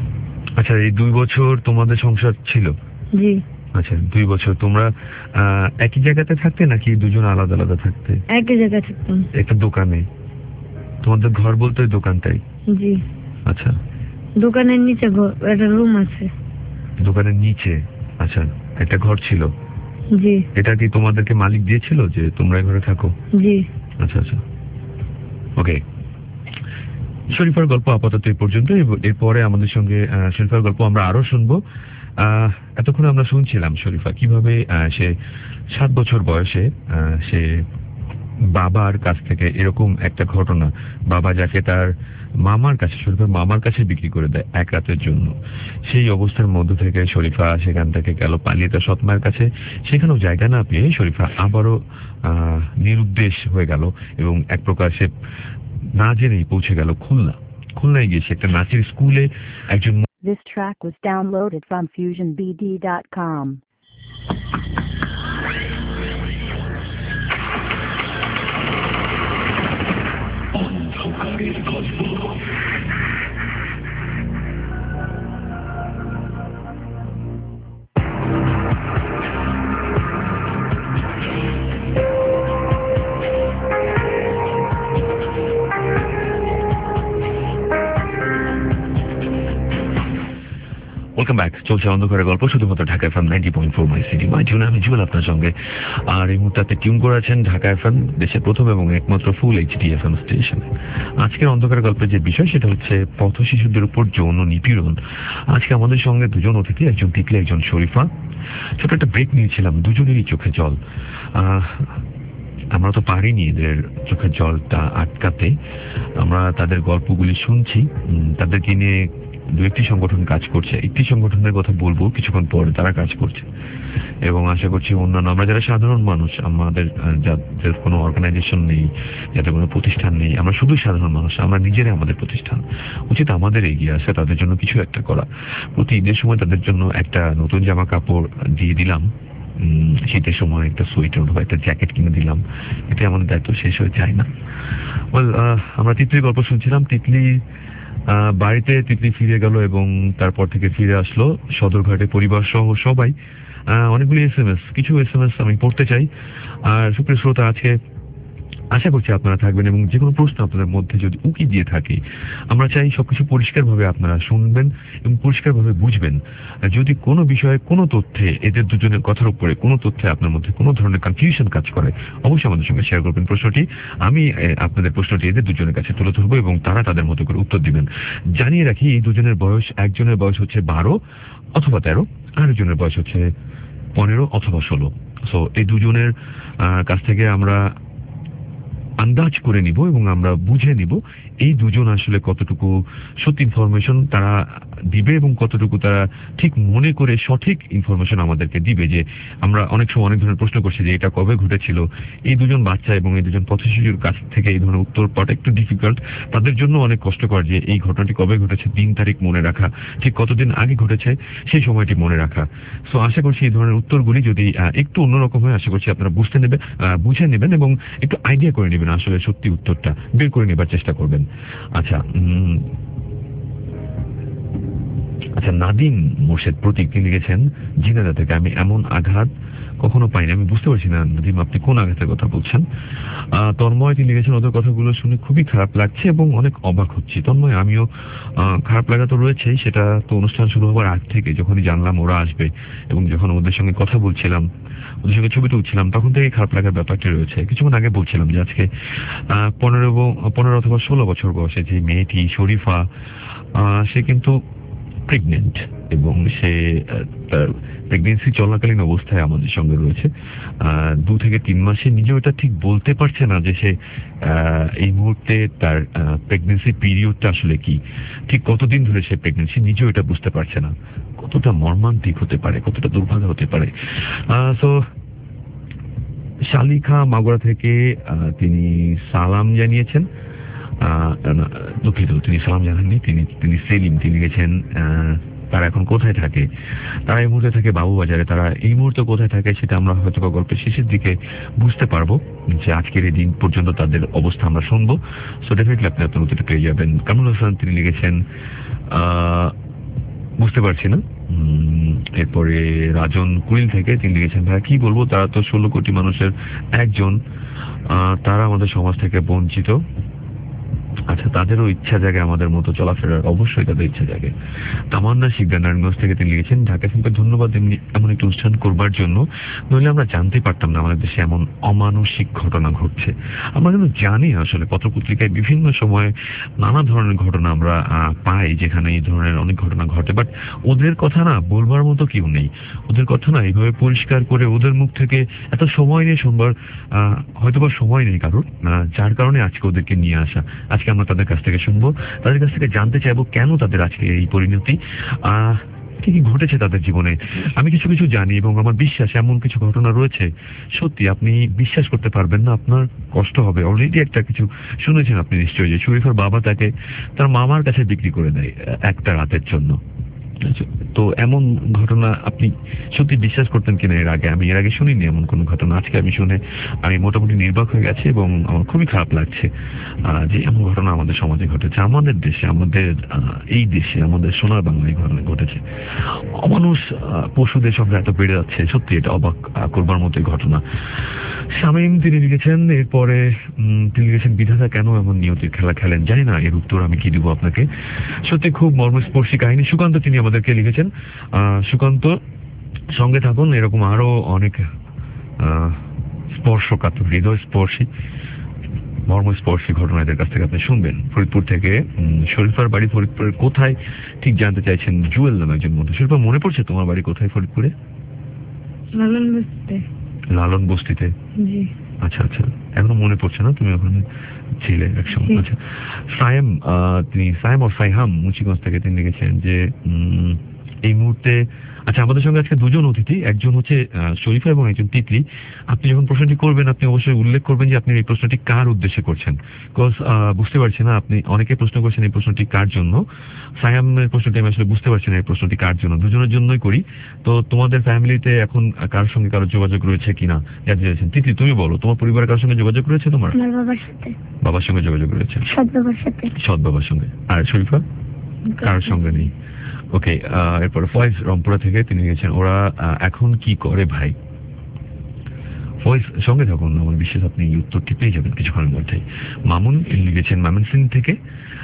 আচ্ছা, এই 2 বছর তোমাদের সংসার ছিল? জি। আচ্ছা, 2 বছর তোমরা একই জায়গাতে থাকতে নাকি দুজন আলাদা আলাদা থাকতে? একই জায়গায় থাকতাম। একটা দোকানে? তোমাদের ঘর বলতে ওই দোকানটাই? জি। আচ্ছা, দোকানের নিচে একটা রুম আছে। দোকানের নিচে? আচ্ছা, একটা ঘর ছিল? জি। এটা কি তোমাদেরকে মালিক দিয়েছিল যে তোমরা এই ঘরে থাকো? জি। আচ্ছা আচ্ছা, ওকে। শরীফার গল্প আপাতত এই পর্যন্ত। এরপরে আমাদের সঙ্গে শরীফার গল্প আমরা আরো শুনবো। এতক্ষণ আমরা শুনছিলাম শরীফা কিভাবে সে 7 বছর বয়সে সে বাবার কাছ থেকে এরকম একটা ঘটনা, বাবা যাকে তার মামার কাছে, শরীফার মামার কাছে বিক্রি করে দেয় 1 রাতের জন্য, সেই অবস্থার মধ্য থেকে শরীফা সেখান থেকে গেল পালিয়ে তার সৎমায়ের কাছে। সেখানেও জায়গা না পেয়ে শরীফা আবারও নিরুদ্দেশ হয়ে গেল এবং এক প্রকার সে না জেনেই পৌঁছে গেল খুলনায় গিয়ে সে একটা নাচের স্কুলে একজন। This track was downloaded from FusionBD.com. Welcome back. চলছে অন্ধকারের গল্প শুধুমাত্র Dhaka FM 90.4 my city my tune. আমি জুয়েল আপনার সঙ্গে। আর এই মুহূর্তে টিউন করেছেন ঢাকা এফএম, দেশের প্রথম এবং একমাত্র ফুল এইচডি এফএম স্টেশন। আজকের অন্ধকারের গল্পের যে বিষয় সেটা হচ্ছে পথ শিশুদের উপর যৌন নিপীড়ন। আজকে আমাদের সঙ্গে দুজন অতিথি, একজন তিতলি, একজন শরীফা। ছোট একটা ব্রেক নিয়েছিলাম, দুজনেরই চোখে জল। আমরা তো পারিনি এদের চোখের জলটা আটকাতে। আমরা তাদের গল্পগুলি শুনছি। তাদেরকে নিয়ে 2-1টি সংগঠন কাজ করছে। একটি সংগঠনের কথা বলবো কিছুক্ষণ পরে, তারা কাজ করছে এবং আশা করছি অন্যান্য আমরা যারা সাধারণ মানুষ, আমাদের যাদের কোনো অর্গানাইজেশন নেই, যাদের কোনো প্রতিষ্ঠান নেই, আমরা শুধু সাধারণ মানুষ, আমরা নিজেরাই আমাদের প্রতিষ্ঠান, উচিত আমাদের এগিয়ে আসে তাদের জন্য কিছু একটা করা। প্রতি ঈদের সময় তাদের জন্য একটা নতুন জামা কাপড় দিয়ে দিলাম, শীতের সময় একটা সোয়েটার বা একটা জ্যাকেট কিনে দিলাম। এটা আমাদের দায়িত্ব শেষ হয়ে যায় না। আমরা তিতলির গল্প শুনছিলাম। বাড়িতে তিতলি ফিরে গেল এবং তারপর থেকে ফিরে আসলো সদরঘাটে পরিবার সহ সবাই। অনেকগুলি SMS, কিছু SMS আমি পড়তে চাই। আর সুপ্রিয় শ্রোতা, আজকে আশা করছি আপনারা থাকবেন এবং যে কোনো প্রশ্ন আপনাদের মধ্যে যদি উকি দিয়ে থাকে, আমরা চাই সবকিছু পরিষ্কারভাবে আপনারা শুনবেন এবং পরিষ্কারভাবে বুঝবেন। যদি কোনো বিষয়ে, কোনো তথ্যে, এদের দুজনের কথার উপরে কোনো তথ্যে আপনার মধ্যে কোনো ধরনের কনফিউশন কাজ করে, অবশ্যই আমাদের সঙ্গে শেয়ার করবেন প্রশ্নটি। আমি আপনাদের প্রশ্নটি এদের দুজনের কাছে তুলে ধরবো এবং তারা তাদের মতো করে উত্তর দিবেন। জানিয়ে রাখি, এই দুজনের বয়স, একজনের বয়স হচ্ছে 12 অথবা 13, আরেকজনের বয়স হচ্ছে 15 অথবা 16। সো এই দুজনের কাছ থেকে আমরা আন্দাজ করে নিব এবং আমরা বুঝে নিব এই দুজন আসলে কতটুকু সত্যি ইনফরমেশন তারা দিবে এবং কতটুকু তারা ঠিক মনে করে সঠিক ইনফরমেশন আমাদেরকে দিবে। যে আমরা অনেক সময় অনেক ধরনের প্রশ্ন করছি যে এটা কবে ঘটেছিল। এই দুজন বাচ্চা এবং এই দুজন পথশিশুর কাছ থেকে এই ধরনের উত্তর পাওয়াটা একটু ডিফিকাল্ট, তাদের জন্য অনেক কষ্টকর যে এই ঘটনাটি কবে ঘটেছে, দিন তারিখ মনে রাখা, ঠিক কতদিন আগে ঘটেছে সেই সময়টি মনে রাখা। সো আশা করছি এই ধরনের উত্তরগুলি যদি একটু অন্যরকম হয়, আশা করছি আপনারা বুঝে নেবেন এবং একটু আইডিয়া করে নেবেন, আসলে সত্যি উত্তরটা বের করে নেবার চেষ্টা করবেন। আচ্ছা, নাদিম মোর্শেদ প্রতীক, তিনি লিখেছেন, জিনাদা থেকে, আমি এমন আঘাত কখনো পাইনি। আমি বুঝতে পারছি না নাদিম আপনি কোন আঘাতের কথা বলছেন। তন্ময়, তিনি লিখেছেন, ওদের কথাগুলো শুনে খুবই খারাপ লাগছে এবং অনেক অবাক হচ্ছি। তন্ময়, আমিও খারাপ লাগা তো রয়েছেই, সেটা তো অনুষ্ঠান শুরু হওয়ার আগ থেকে যখনই জানলাম ওরা আসবে এবং যখন ওদের সঙ্গে কথা বলছিলাম, ওদের সঙ্গে ছবি তুলছিলাম, তখন থেকে খারাপ লাগার ব্যাপারটি রয়েছে। কিছুক্ষণ আগে বলছিলাম যে আজকে 15 অথবা 16 বছর বয়সে যে মেয়েটি শরীফা, সে কিন্তু প্রেগনেন্ট এবং সে তার প্রেগনেন্সি চলাকালীন অবস্থায় আমাদের সঙ্গে রয়েছে 2 থেকে 3 মাসে। নিজেও এটা ঠিক বলতে পারছে না যে সে এই মুহূর্তে তার প্রেগনেন্সি পিরিয়ডটা আসলে কি, ঠিক কতদিন ধরে সে প্রেগনেন্সি, নিজেও এটা বুঝতে পারছে না। কতটা মর্মান্তিক হতে পারে, কতটা দুর্ভাগ্য হতে পারে। সো শালিখা মাগুরা থেকে তিনি সালাম জানিয়েছেন। দুঃখিত, তিনি সালাম জানাননি, তিনি সেলিম, তিনি গেছেন তারা এখন কোথায় থাকে। তারা এই মুহূর্তে থাকে বাবুবাজারে। তারা এই মুহূর্তে কোথায় থাকে সেটা আমরা হয়তো গল্পের শেষের দিকে বুঝতে পারবো, যে আজকের এই দিন পর্যন্ত তাদের অবস্থা আমরা শুনবো। সো ডেফিনেটলি আপনি আপনার উত্তরটা পেয়ে যাবেন। কামরুল হাসান, তিনি লিখেছেন, বুঝতে পারছি না। এরপরে রাজন কুইল থেকে তিনি লিখেছেন, ভাই কি বলবো, তারা তো 16 কোটি মানুষের একজন, তারা আমাদের সমাজ থেকে বঞ্চিত। আচ্ছা, তাদেরও ইচ্ছা জাগে আমাদের মতো চলাফেরার, অবশ্যই তাদের ইচ্ছা জাগে। তামান্না শিকদার নারায়ণগঞ্জ থেকে তিনি লিখেছেন, ঢাকা এফএমকে ধন্যবাদ এমন একটি অনুষ্ঠান করবার জন্য, নইলে আমরা জানতেই পারতাম না আমাদের দেশে এমন অমানসিক ঘটনা ঘটছে। আমরা কিন্তু জানি আসলে পত্রপত্রিকায় বিভিন্ন সময়ে নানা ধরনের ঘটনা আমরা পাই, যেখানে এই ধরনের অনেক ঘটনা ঘটে, বাট ওদের কথা না বলবার মতো কেউ নেই। ওদের কথা না এইভাবে পরিষ্কার করে ওদের মুখ থেকে এত সময় নিয়ে শুনবার হয়তোবা সময় নেই কারোর, যার কারণে আজকে ওদেরকে নিয়ে আসা। আজকে আমরা তাদের কাছ থেকে শুনবো, তাদের কাছ থেকে জানতে চাইবো কেন তাদের আজকে এই পরিণতি, কি কি ঘটেছে তাদের জীবনে। আমি কিছু কিছু জানি এবং আমার বিশ্বাস এমন কিছু ঘটনা রয়েছে সত্যি আপনি বিশ্বাস করতে পারবেন না, আপনার কষ্ট হবে। অলরেডি একটা কিছু শুনেছেন আপনি নিশ্চয়ই, যে শরীফার বাবা তাকে তার মামার কাছে বিক্রি করে দেয় একটা রাতের জন্য। তো এমন ঘটনা আপনি সত্যি বিশ্বাস করতেন কিনা আমি এর আগে শুনিনি এমন কোন ঘটনা। আজকে আমি শুনে আমি মোটামুটি নির্বাক হয়ে গেছি এবং আমার খুবই খারাপ লাগছে যে এমন ঘটনা আমাদের সমাজে ঘটেছে, আমাদের দেশে, আমাদের এই দেশে, আমাদের সোনার বাংলায় ঘটনা ঘটেছে। অমানুষ পশুদের সংখ্যা এত বেড়ে যাচ্ছে, সত্যি এটা অবাক করবার মতো ঘটনা। শামীম তিনি লিখেছেন, এরপরে তিনি লিখেছেন, বিধাতা কেন এমন নিয়তির খেলা খেলেন, জানি না এর উত্তর আমি কি দিব আপনাকে। সত্যি খুব মর্মস্পর্শী কাহিনী। সুকান্ত তিনি আমাদেরকে লিখেছেন, সুকান্ত সঙ্গে থাকুন, এরকম আরো অনেক স্পর্শকাতর, হৃদয় স্পর্শী, মর্মস্পর্শী ঘটনা এদের কাছ থেকে আপনি শুনবেন। ফরিদপুর থেকে শরীফার বাড়ি ফরিদপুরের কোথায় ঠিক জানতে চাইছেন জুয়েল নামে একজন বন্ধু। শরীফা, মনে পড়ছে তোমার বাড়ি কোথায় ফরিদপুরে? লালন বস্তিতে। আচ্ছা আচ্ছা, এখনো মনে পড়ছে না, তুমি ওখানে ছিলে একসময়। আচ্ছা, তিনি সাইহাম মুন্সিগঞ্জ থেকে তিনি লিখেছেন যে এই মুহূর্তে, আচ্ছা আমাদের সঙ্গে আজকে দুজন অতিথি, একজন হচ্ছে শরীফা এবং একজন তিতলি। আপনি যখন প্রশ্নটি করবেন আপনি অবশ্যই উল্লেখ করবেন যে আপনি এই প্রশ্নটি কার উদ্দেশ্যে করছেন, বিকজ বুঝতে পারছি না আপনি অনেকে প্রশ্ন করছেন এই প্রশ্নটি কার জন্য। সায়ামের প্রশ্নটি আমি আসলে বুঝতে পারছি না এই প্রশ্নটি কার জন্য, দুজনের জন্যই করি। তো তোমাদের ফ্যামিলিতে এখন কার সঙ্গে কারো যোগাযোগ রয়েছে কিনা জানতে চাইছেন। তিতলি তুমি বলো, তোমার পরিবারের কারোর সঙ্গে যোগাযোগ রয়েছে? তোমার বাবার সঙ্গে যোগাযোগ রয়েছে, সৎ বাবার সঙ্গে। আর শরীফা কারোর সঙ্গে নেই? ওকে। এরপর ফয়েজ রংপুরা থেকে তিনি গেছেন, ওরা এখন কি করে ভাই? ফয়েজ সঙ্গে থাকুন, আমার বিশ্বাস আপনি উত্তরটি পেয়ে যাবেন কিছুক্ষণের মধ্যেই। মামুন তিনি লিখেছেন ময়মনসিং থেকে,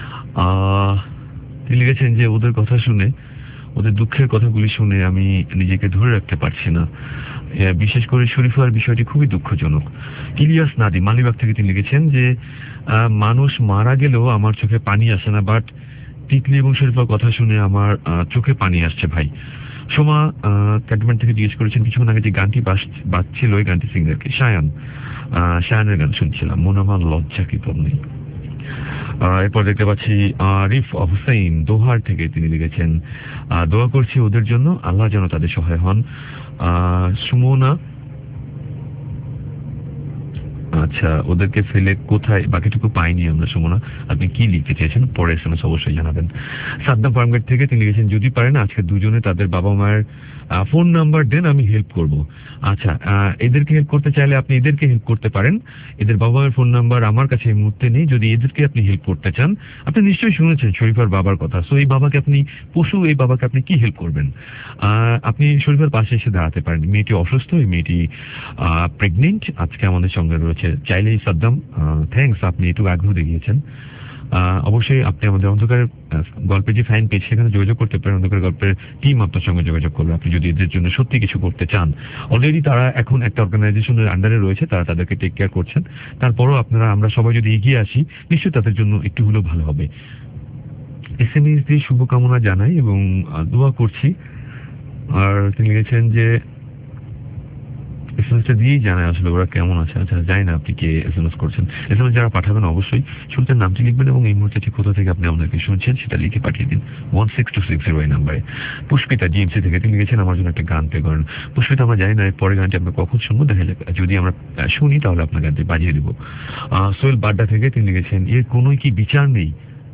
তিনি লিখেছেন যে ওদের কথা শুনে, ওদের দুঃখের কথাগুলি শুনে আমি নিজেকে ধরে রাখতে পারছি না, বিশেষ করে শরীফার বিষয়টি খুবই দুঃখজনক। ইলিয়াস নাদি মালিবাগ থেকে তিনি লিখেছেন যে মানুষ মারা গেলেও আমার চোখে পানি আসে না, বাট তিতলি এবং শরীফার কথা শুনে আমার চোখে পানি আসছে ভাই। সোমা ক্যান্টনমেন্ট থেকে জিজ্ঞেস করেছেন কিছুক্ষণ আগে যে গানটি বাজছিল ওই গানটি সিঙ্গারকে, শায়ানের গান শুনছিলাম, মন আমার লজ্জা কি তোর নেই। এরপর দেখতে পাচ্ছি আরিফ হুসাইন দোহার থেকে তিনি লিখেছেন, দোয়া করছি ওদের জন্য, আল্লাহ যেন তাদের সহায় হন। সুমনা, আচ্ছা ওদেরকে ফেলে কোথায়, বাকিটুকু পাইনি আমরা। সুমনা, আপনি কি লিখতে চেয়েছেন পরে এসএমএস অবশ্যই জানাবেন। সাদ্দাম ফার্মগেট থেকে তিনি লিখেছেন, যদি পারেন আজকে দুজনে তাদের বাবা মায়ের ফোন নাম্বার দেন, আমি হেল্প করব। আচ্ছা, এদেরকে হেল্প করতে চাইলে আপনি এদেরকে হেল্প করতে পারেন, এদের বাবা মায়ের ফোন নাম্বার আমার কাছে এই মুহূর্তে নেই। যদি এদেরকে আপনি হেল্প করতে চান, আপনি নিশ্চয়ই শুনেছেন শরীফার বাবার কথা, সো এই বাবাকে আপনি এই বাবাকে আপনি কি হেল্প করবেন? আপনি শরীফার পাশে এসে দাঁড়াতে পারেন। মেয়েটি অসুস্থ, এই মেয়েটি প্রেগনেন্ট, আজকে আমাদের সঙ্গে রয়েছে। চাইলেই সাদ্দাম, থ্যাংকস, আপনি একটু আগ্রহ দেখিয়েছেন। অবশ্যই আপনি আমাদের অন্ধকারের গল্পের যে ফ্যান পেজ সেখানে যোগাযোগ করতে পারেন, অন্ধকার গল্পের টিম আপনার সঙ্গে যোগাযোগ করবে আপনি যদি এদের জন্য সত্যি কিছু করতে চান। অলরেডি তারা এখন একটা অর্গানাইজেশনের আন্ডারে রয়েছে, তারা তাদেরকে টেক কেয়ার করছেন। তারপরও আমরা সবাই যদি এগিয়ে আসি, নিশ্চয়ই তাদের জন্য একটু হলেও ভালো হবে। এসএমএস দিয়ে শুভকামনা জানাই এবং দোয়া করছি। আর তিনি লিখেছেন যে এসএমএসটা দিয়েই জানায় আসলে ওরা কেমন আছে। আচ্ছা, জানি না আপনি কে এসএমএস করছেন। এসএমএস যারা পাঠাবেন অবশ্যই শুরুতে নামটি লিখবেন এবং এই মুহূর্তে ঠিক কোথা থেকে আপনি আমাদেরকে শুনছেন সেটা লিখে পাঠিয়ে দিন 16260 এই নাম্বারে। পুষ্পিতা জিএমসি থেকে তিনি লিখেছেন, আমার জন্য একটা গান প্লে করেন। পুষ্পিতা, আমরা জানি না পরে গানটি আমরা কখন শুনবো, দেখা যাক, যদি আমরা শুনি তাহলে আপনার গানটি বাজিয়ে দিব। সোহেল বাড্ডা থেকে তিনি লিখেছেন, এর কোনো কি বিচার নেই?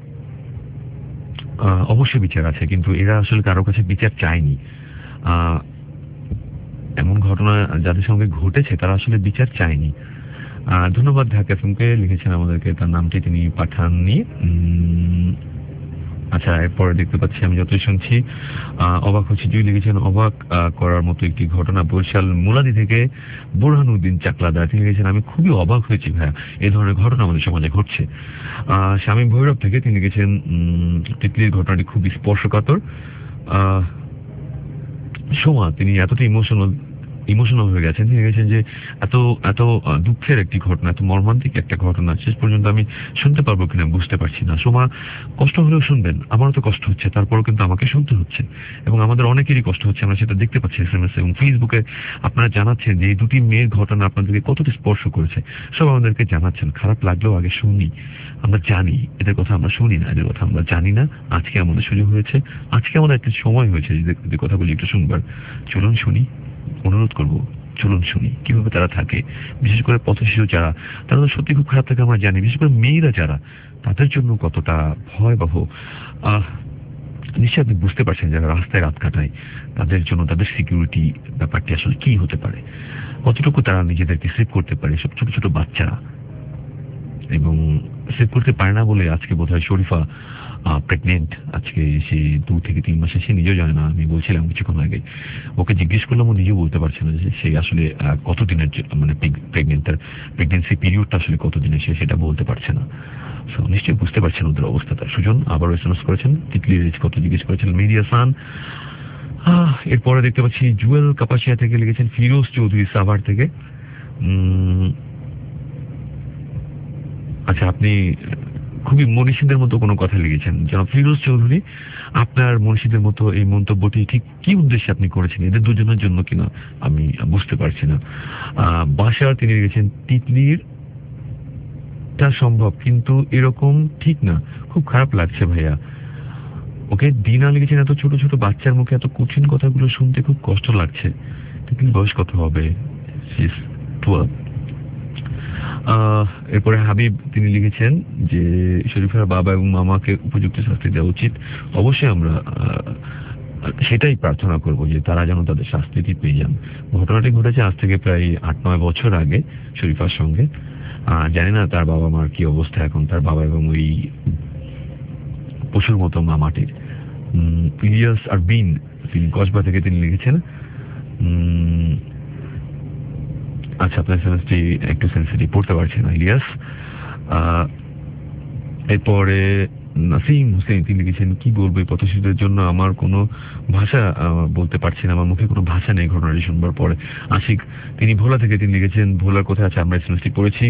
অবশ্যই বিচার আছে, কিন্তু এরা আসলে কারো কাছে বিচার চায়নি। এমন ঘটনা যাদের সঙ্গে ঘটেছে তারা আসলে বিচার চায়নি। ধন্যবাদ ঢাকা এফএমকে, লিখেছেন আমাদেরকে, তার নামটি তিনি পাঠাননি। আচ্ছা, এরপরে দেখতে পাচ্ছি আমি যতই শুনছি অবাক হচ্ছে জুই লিখেছেন অবাক করার মতো একটি ঘটনা বরিশাল মুলাদি থেকে বুরহানুদ্দিন চাকলাদার তিনি লিখেছেন আমি খুবই অবাক হয়েছি ভাইয়া, এই ধরনের ঘটনা আমাদের সমাজে ঘটছে। স্বামী ভৈরব থেকে তিনি লিখেছেন তিতলির ঘটনাটি খুব স্পর্শকাতর। সোমা তিনি এতটা ইমোশনাল হয়ে গেছেন, তিনি গেছেন যে এত এত দুঃখের একটি ঘটনা, এত মর্মান্তিক একটা ঘটনা শেষ পর্যন্ত আমি শুনতে পারবো কিনা বুঝতে পারছি না। সোমা কষ্ট হলেও শুনবেন, আমারও তো কষ্ট হচ্ছে, তারপরও কিন্তু আমাকে শুনতে হচ্ছে এবং আমাদের অনেকেরই কষ্ট হচ্ছে, আমরা সেটা দেখতে পাচ্ছি SMS এবং ফেসবুকে। আপনারা জানাচ্ছেন যে এই দুটি মেয়ের ঘটনা আপনাদেরকে কতটা স্পর্শ করেছে, সব আমাদেরকে জানাচ্ছেন। খারাপ লাগলেও আগে শুনি, আমরা জানি এদের কথা, আমরা শুনি না এদের কথা, আমরা জানি না। আজকে আমাদের সুযোগ হয়েছে, আজকে আমাদের একটা সময় হয়েছে যে কথাগুলি একটু শুনবার। চলুন শুনি, অনুরোধ করবো, চলুন শুনি কিভাবে তারা থাকে। বিশেষ করে পথশিশু যারা, তারা তো সত্যি খুব খারাপ থাকে আমরা জানি, বিশেষ করে মেয়েরা যারা, তাদের জন্য কতটা ভয়াবহ। নিশ্চয়ই আপনি বুঝতে পারছেন যারা রাস্তায় রাত কাটায়, তাদের জন্য তাদের সিকিউরিটি ব্যাপারটি আসলে কি হতে পারে, কতটুকু তারা নিজেদেরকে সেভ করতে পারে, সব ছোট ছোট বাচ্চারা। এবং সেভ করতে পারে না বলে আজকে বোধহয় শরীফা প্রেগনেন্ট, আজকে সে 2 থেকে 3 মাসে, সে নিজেও জানে না। আমি বলছিলাম কিছুক্ষণ আগে, ওকে জিজ্ঞেস করলাম, ও নিজেও বলতে পারছে না যে সে আসলে কতদিনের মানে প্রেগনেন্ট, তার প্রেগনেন্সি পিরিয়ডটা আসলে কতদিনের, সে সেটা বলতে পারছে না। নিশ্চয়ই বুঝতে পারছেন ওদের অবস্থাটা। সুজন আবার SMS করেছেন, তিতলি রিচ কত জিজ্ঞেস করেছেন মিডিয়া সান। এরপরে দেখতে পাচ্ছি জুয়েল কাপাসিয়া থেকে লিখেছেন ফিরোজ চৌধুরী সাভার থেকে। আচ্ছা, আপনি খুবই মনীষীদের মতো কোনো কথা লিখেছেন জনাব ফিরোজ চৌধুরী। আপনার মনীষীদের মতো এই মন্তব্যটি ঠিক কি উদ্দেশ্যে আপনি করেছেন, এদের দুজনের জন্য কিনা আমি বুঝতে পারছি না। বাসার তিনি লিখেছেন তিতলির তা সম্ভব কিন্তু এরকম ঠিক না, খুব খারাপ লাগছে ভাইয়া। ওকে দিনা লিখেছেন এত ছোট ছোট বাচ্চার মুখে এত কঠিন কথাগুলো শুনতে খুব কষ্ট লাগছে। তিতলির বয়স কত হবে? 12। এরপরে হাবিব তিনি লিখেছেন যে শরীফার বাবা এবং মামাকে উপযুক্ত শাস্তি দেওয়া উচিত। অবশ্যই আমরা সেটাই প্রার্থনা করব যে তারা যেন তাদের শাস্তিটি পেয়ে যান। ঘটনাটি ঘটেছে আজ থেকে প্রায় 8-9 বছর আগে শরীফার সঙ্গে। জানি না তার বাবা মার কি অবস্থা এখন, তার বাবা এবং ওই পশুর মতো মামাটির। ইলিয়াস আরবিন তিনি কসবা থেকে তিনি লিখেছেন। আচ্ছা, আপনার এসএমএসটি একটু সেন্সিটিভ, পড়তে পারছি না ইলিয়াস। এরপরে নাসিম হোসেন তিনি লিখেছেন কি বলবো এই পথশিশুদের জন্য আমার কোনো ভাষা বলতে পারছি না, আমার মুখে কোনো ভাষা নেই ঘটনাটি শুনবার পরে। আশিক তিনি ভোলা থেকে তিনি লিখেছেন ভোলার কোথায় আছে, আমরা এসএমএসটি পড়েছি।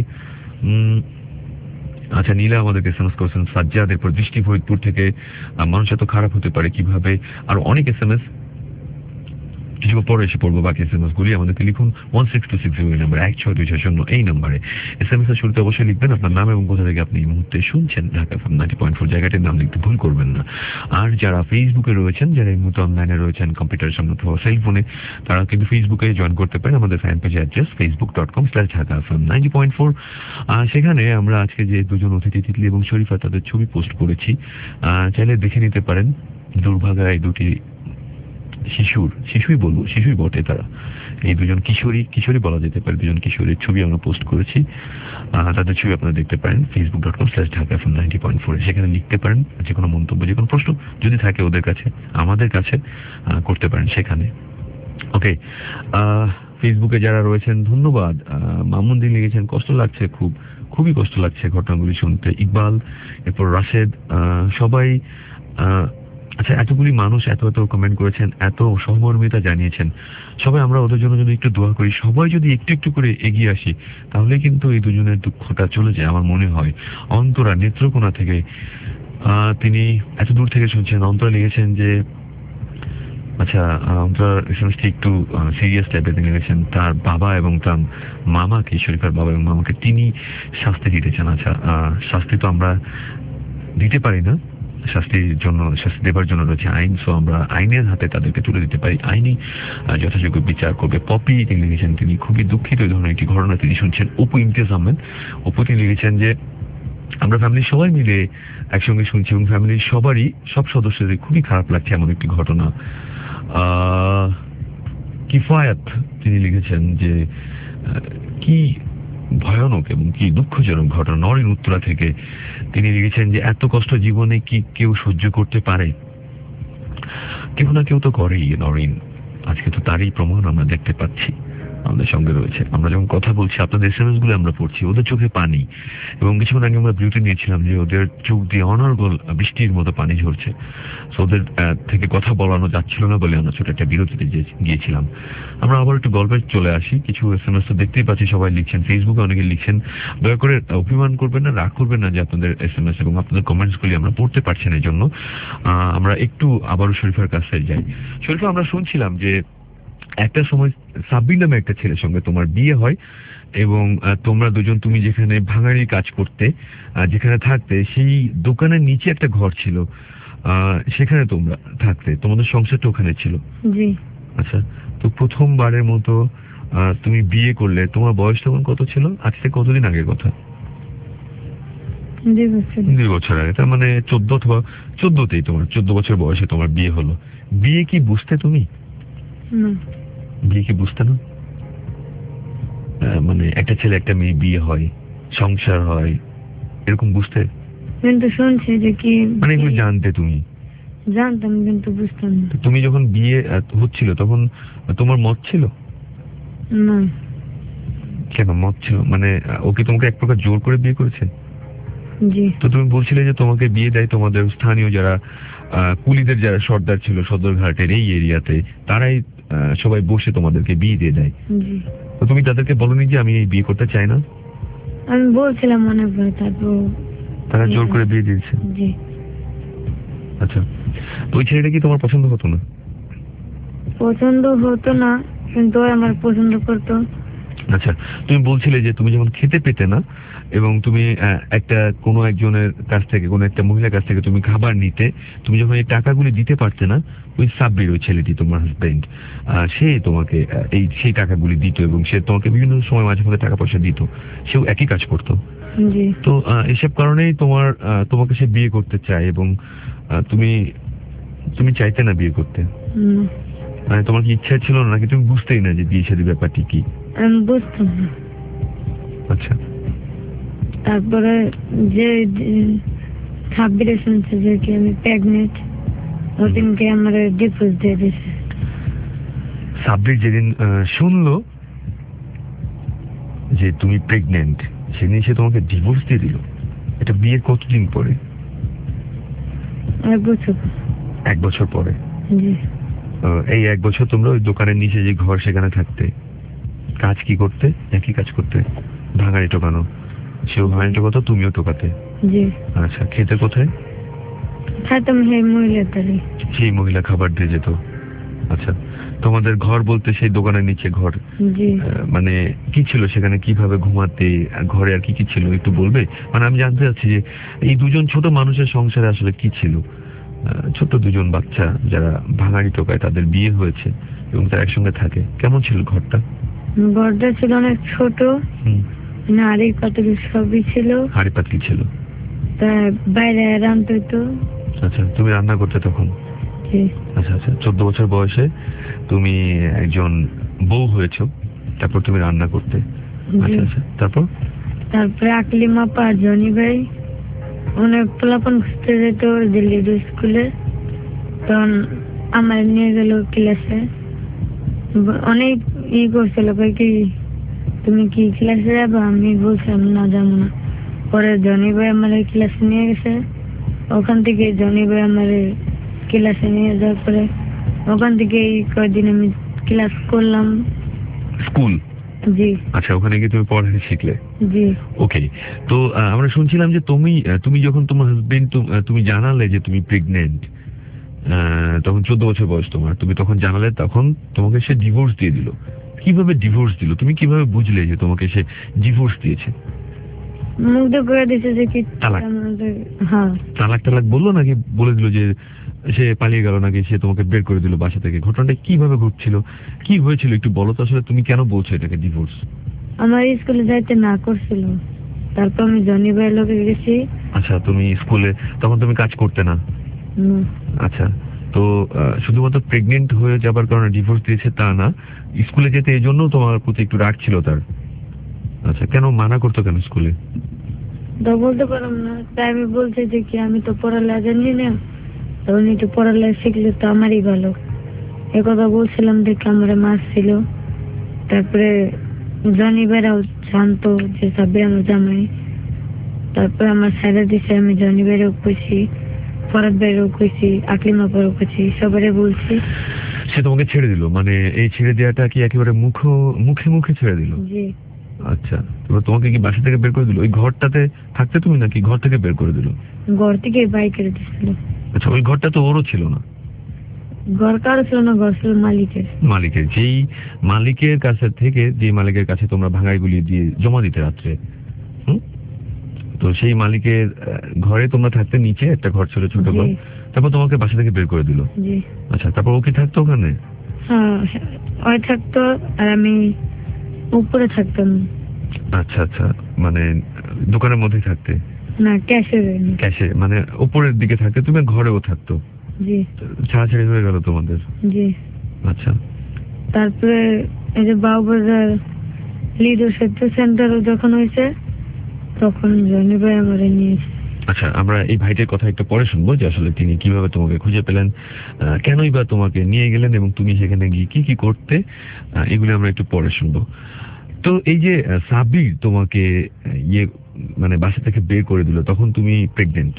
আচ্ছা, নীলা আমাদেরকে এসএমএস করেছেন সাজ্জাদ। এরপর দৃষ্টি ফরিদপুর থেকে মানুষ এত খারাপ হতে পারে কিভাবে, আর অনেক এসএমএস কিছু পরে এসে পড়বো বাকি এসএমএস গুলি। আমাদেরকে লিখুন 16260 নাম্বার 16260 এই নাম্বারে। এসএমএস এর শুরুতে অবশ্যই লিখবেন আপনার নাম এবং কোথা থেকে আপনি এই মুহূর্তে শুনছেন। ঢাকা FM 90.4 জায়গাটির নাম লিখতে ভুল করবেন না। আর যারা ফেসবুকে রয়েছেন, যারা এই মুহূর্তে অনলাইনে রয়েছেন কম্পিউটারের সামনে অথবা সেলফোনে, তারা কিন্তু ফেসবুকে জয়েন করতে পারেন আমাদের ফ্যান পেজ অ্যাড্রেস facebook.com/ঢাকা FM 90.4। সেখানে আমরা আজকে যে দুজন অতিথি তিতলি এবং শরীফা তাদের ছবি পোস্ট করেছি, চাইলে দেখে নিতে পারেন। দুর্ভাগা এই দুটি শিশুই বলবো, শিশুই বটে তারা, এই দুজন কিশোরী বলা যেতে পারে, দুজন কিশোরীর ছবি আমরা পোস্ট করেছি। তাদের ছবি আপনারা দেখতে পারেন facebook.com/ঢাকা FM 90.4। সেখানে লিখতে পারেন যে কোনো মন্তব্য, যে কোনো প্রশ্ন যদি থাকে ওদের কাছে, আমাদের কাছে করতে পারেন সেখানে। ওকে, ফেসবুকে যারা রয়েছেন ধন্যবাদ। মামুন দিন লিখেছেন কষ্ট লাগছে, খুবই কষ্ট লাগছে ঘটনাগুলি শুনতে। ইকবাল, এরপর রাশেদ, সবাই। আচ্ছা, এতগুলি মানুষ এত কমেন্ট করেছেন, এত সহমর্মিতা জানিয়েছেন। সবাই আমরা ওদের জন্য যদি একটু দোয়া করি, সবাই যদি একটু একটু করে এগিয়ে আসি, তাহলে কিন্তু এই দুজনের দুঃখটা চলে যায় আমার মনে হয়। অন্তরা নেত্রকোনা থেকে তিনি এত দূর থেকে শুনছেন। অন্তরা লিখেছেন যে আচ্ছা, অন্তরা এসএমএসটি একটু সিরিয়াস টাইপের। তিনি লিখেছেন তার বাবা এবং তার মামাকে, শরীফার বাবা এবং মামাকে তিনি শাস্তি দিতে চান। আচ্ছা, শাস্তি তো আমরা দিতে পারি না, শাস্তি দেবার জন্য রয়েছে আইন। সো আমরা আইনের হাতে তাদেরকে তুলে দিতে পারি, আইনি যথাযোগ্য বিচার করবে। পপি তিনি লিখেছেন তিনি খুবই দুঃখিত এই ধরনের একটি ঘটনা তিনি শুনছেন। অপু ইমতিয়াজ আহমেদ, অপু তিনি লিখেছেন যে আমরা ফ্যামিলির সবাই মিলে একসঙ্গে শুনছি এবং ফ্যামিলির সব সদস্যদের খুবই খারাপ লাগছে এমন একটি ঘটনা। কিফায়াত তিনি লিখেছেন যে কি ভয়ানক এবং কি দুঃখজনক ঘটনা। নরিন উত্তরা থেকে তিনি লিখেছেন যে এত কষ্ট জীবনে কি কেউ সহ্য করতে পারে? কেউ না কেউ তো করেই নরিন। আজকে তো তারই প্রমাণ আমরা দেখতে পাচ্ছি, আমাদের সঙ্গে রয়েছে। আমরা যখন কথা বলছি আপনাদের এসএমএস গুলো আমরা পড়ছি, ওদের চোখে পানি, এবং কিছুক্ষণ আগে আমরা বিউটি নিয়েছিলাম যে ওদের চোখ দিয়ে অনর্গল বৃষ্টির মতো পানি ঝরছে। তো ওদের থেকে কথা বলানো যাচ্ছিল না বলে আমরা ছোট একটা বিরতিতে গিয়েছিলাম। আমরা আবার একটু গল্পে চলে আসি। কিছু এসএমএস তো দেখতেই পাচ্ছি, সবাই লিখছেন, ফেসবুকে অনেকে লিখছেন। দয়া করে অভিমান করবেন না, রাগ করবেন না যে আপনাদের এসএমএস এবং আপনাদের কমেন্টস গুলি আমরা পড়তে পারছি না। এই জন্য আমরা একটু আবারও শরীফার কাছে যাই। শরীফা, আমরা শুনছিলাম যে একটা সময় সাব্বির নামে একটা ছেলের সঙ্গে তোমার বিয়ে হয় এবং তোমরা দুজন, তুমি যেখানে ভাঙাড়ির কাজ করতে, যেখানে থাকতে, সেই দোকানের নিচে একটা ঘর ছিল, সেখানে তোমরা থাকতে, তোমাদের সংসারটা ওখানে ছিল। জি। আচ্ছা, তো প্রথমবারের মতো তুমি বিয়ে করলে, তোমার বয়স তখন কত ছিল? আজ থেকে কতদিন আগের কথা? 2 বছর আগে। তার মানে 14 অথবা 14তেই, তোমার 14 বছর বয়সে তোমার বিয়ে হলো। বিয়ে কি বুঝতে তুমি? বিয়ে কি বুঝতে না? মানে একটা ছেলে একটা মেয়ে বিয়ে হয়, সংসার হয়, এরকম বুঝতে? কিন্তু শুনছি যে কি, মানে এগুলো জানতে তুমি? জানতাম কিন্তু বুঝতাম না। তুমি যখন বিয়ে হচ্ছিল তখন তোমার মত ছিল? না। কেন মত ছিল? মানে ও কি তোমাকে এক প্রকার জোর করে বিয়ে করেছে? জি। তো তুমি বলছিলে যে তোমাকে বিয়ে দেয় তোমাদের স্থানীয় যারা কুলিদের যারা সর্দার ছিল সদরঘাটের এই এরিয়াতে, তারাই সবাই বসে তোমাদেরকে বিয়ে দিয়ে দেয়। জি। তো তুমি তাদেরকে বলোনি যে আমি এই বিয়ে করতে চাই না? আমি বলছিলাম অনেকবার, তারপর তারা জোর করে বিয়ে দিয়েছে? জি। আচ্ছা, তো ওই ছেলেটা কি তোমার পছন্দ হতো না? পছন্দ হতো না, কিন্তু আমার পছন্দ করতো। আচ্ছা, তুমি বলছিলে যে তুমি যখন খেতে পেতে না এবং তুমি একটা কোনো একজনের কাছ থেকে, কোনো একটা মহিলার কাছ থেকে তুমি খাবার নিতে, তুমি যখন এই টাকাগুলি দিতে পারতে না, ওই সাব্বির, ওই ছেলেটি তোমার হাজবেন্ড, সে তোমাকে সেই টাকাগুলি দিত এবং সে তোমাকে বিভিন্ন সময় মাঝে মাঝে টাকা পয়সা দিত। সেও একই কাজ করতো। জি। তো এসব কারণেই তোমাকে সে বিয়ে করতে চায় এবং তুমি চাইতে না বিয়ে করতে? মানে তোমার কি ইচ্ছা ছিল না, নাকি তুমি বুঝতেই না যে বিয়ে শাদী ব্যাপারটি কি? আমি বুঝতাম না। আচ্ছা, তারপরে যে সাব্বিরে শুনছে যে কি আমি প্রেগনেন্ট, ওদিনকে আমার ডিভোর্স দিয়ে দিয়েছে। সাব্বির যেদিন শুনলো যে তুমি প্রেগনেন্ট, সেদিন সে তোমাকে ডিভোর্স দিয়ে দিল? এটা বিয়ের কতদিন পরে? 1 বছর। 1 বছর পরে? জি। এই 1 বছর তোমরা ওই দোকানের নিচে যে ঘর, সেখানে থাকতে, কাজ কি করতে? একই কাজ করতে, ভাঙাড়ি টোকানো। সেও ভাঙাড়ি টোকাতো, তুমিও টোকাতে? জি। আচ্ছা, খেতে কোথায়? খাইতাম সেই মহিলার তারি। সেই মহিলা খাবার দিয়ে যেত? আচ্ছা, তোমাদের ঘর বলতে সেই দোকানের নিচে ঘর? জি। মানে কি ছিল সেখানে, কিভাবে ঘুমাতে, ঘরে আর কি কি ছিল একটু বলবে? মানে আমি জানতে চাচ্ছি যে এই দুজন ছোট মানুষের সংসারে আসলে কি ছিল। ছোট দুজন বাচ্চা যারা ভাঙাড়ি টোকায়, তাদের বিয়ে হয়েছে এবং তারা একসঙ্গে থাকে। কেমন ছিল ঘরটা? ঘরটা ছিল অনেক ছোট, হাড়ি পাতিল সবই ছিল। হাড়ি পাতিল ছিল? তা বাইরে রান্না হতো। আচ্ছা, তুমি রান্না করতে তখন? জি। আচ্ছা আচ্ছা, 14 বছর বয়সে তুমি একজন বউ হয়েছো, তারপর তুমি রান্না করতে? আচ্ছা আচ্ছা, তারপরে আকলিমা পা, জনি ভাই অনেক পোলাপন খুঁজতে যেত দিল্লির স্কুলে, তখন আমার নিয়ে গেল ক্লাসে। অনেক করছিল, কি তুমি কি ক্লাসে যাবো? আমি বলছিলাম না, যাবো না। পরে জনি ভাই আমার ক্লাসে নিয়ে গেছে। ওখান থেকে জনি ভাই আমার ক্লাসে নিয়ে যাওয়ার পরে ওখান থেকে কয়েকদিন আমি ক্লাস করলাম। স্কুল? জি। আচ্ছা, ওখানে গিয়ে তুমি পড়াশোনা শিখলে? জি। ওকে, তো আমরা শুনছিলাম যে তুমি যখন তোমার হাজবেন্ড, তুমি জানালে যে তুমি প্রেগনেন্ট, তখন 14 বছর বয়স তোমার, তুমি তখন জানালে, তখন তোমাকে সে ডিভোর্স দিয়ে দিল। কিভাবে ডিভোর্স দিল? তুমি কিভাবে বুঝলে যে তোমাকে সে ডিভোর্স দিয়েছে? মুগ্ধ করে দিয়েছে যে কি তালাক? হ্যাঁ। তালাক বললো নাকি বলে দিল যে সে পালিয়ে গেল, নাকি সে তোমাকে বের করে দিল বাসা থেকে? ঘটনাটা কিভাবে ঘটছিল, কি হয়েছিল একটু বলো তো। আসলে তুমি কেন বলছো এটাকে ডিভোর্স? আমার স্কুলে যাইতে না করছিল, তারপর আমি জনি ভাইয়ের লোকে গেছি। আচ্ছা, তুমি স্কুলে তখন তুমি কাজ করতে না? আচ্ছা, তো শুধুমাত্র প্রেগনেন্ট হয়ে যাবার কারণে ডিভোর্স দিয়েছে তা না, স্কুলে যেতে এই জন্য তোমার প্রতি একটু রাগ ছিল তার? আচ্ছা, কেন মানা করতো কেন স্কুলে? তো বলতে পারলাম না, তাই আমি বলছি যে কি আমি তো পড়ালেখা জানি না, তো উনি একটু পড়ালেখা শিখলে তো আমারই ভালো। এ কথা বলছিলাম দেখে আমার মারছিল। তারপরে জনি বেরাও জানতো যে সাব্বির আমার জামাই। তারপরে আমার সাইডে দিছে, আমি জনি বেরও কইছি, ফরাদ বেরও কইছি, আকলিমা বেরও কইছি, সবারে বলছি। সে তোমাকে ছেড়ে দিল? মানে এই ছেড়ে দেওয়াটা কি একেবারে মুখে মুখে ছেড়ে দিল? জি। আচ্ছা, এবার তোমাকে কি বাসা থেকে বের করে দিল? ওই ঘরটাতে থাকতে তুমি নাকি ঘর থেকে বের করে দিল? ঘর থেকে বাইকের দিছিল। আচ্ছা, ওই ঘরটা তো ওরও ছিল না? ঘর কারো ছিল না, ঘর ছিল মালিকের। মালিকের? যেই মালিকের কাছে থেকে, যে মালিকের কাছে তোমরা ভাঙাইগুলি দিয়ে জমা দিতে রাত্রে, তো সেই মালিকের ঘরে তোমরা থাকতে, নিচে একটা ঘর ছিল, ছোট ঘর, তারপর তোমাকে বাসা থেকে বের করে দিল? জি। আচ্ছা, তারপর ও কি থাকতো ওখানে? হ্যাঁ, ওই থাকতো আর আমি উপরে থাকতাম। আচ্ছা আচ্ছা, মানে দোকানের মধ্যে থাকতে? না, ক্যাশে মানে উপরের দিকে থাকতে তুমি, ঘরেও থাকতো? জি। ছাড়াছাড়ি হয়ে গেল তোমাদের? জি। আচ্ছা। তারপরে এই যে বাউবাজার লিডো সেতু সেন্টারও যখন হয়েছে, তখন জনি ভাই আমারে নিয়েছে। আচ্ছা, আমরা এই ভাইটির কথা একটু পরে শুনবো, যে আসলে তিনি কিভাবে তোমাকে খুঁজে পেলেন, কেনই বা তোমাকে নিয়ে গেলেন, এবং তুমি সেখানে গিয়ে কি কি করতে, এগুলো আমরা একটু পরে শুনবো। তো এই যে সাব্বির তোমাকে মানে বাসা থেকে বের করে দিল, তখন তুমি প্রেগনেন্ট?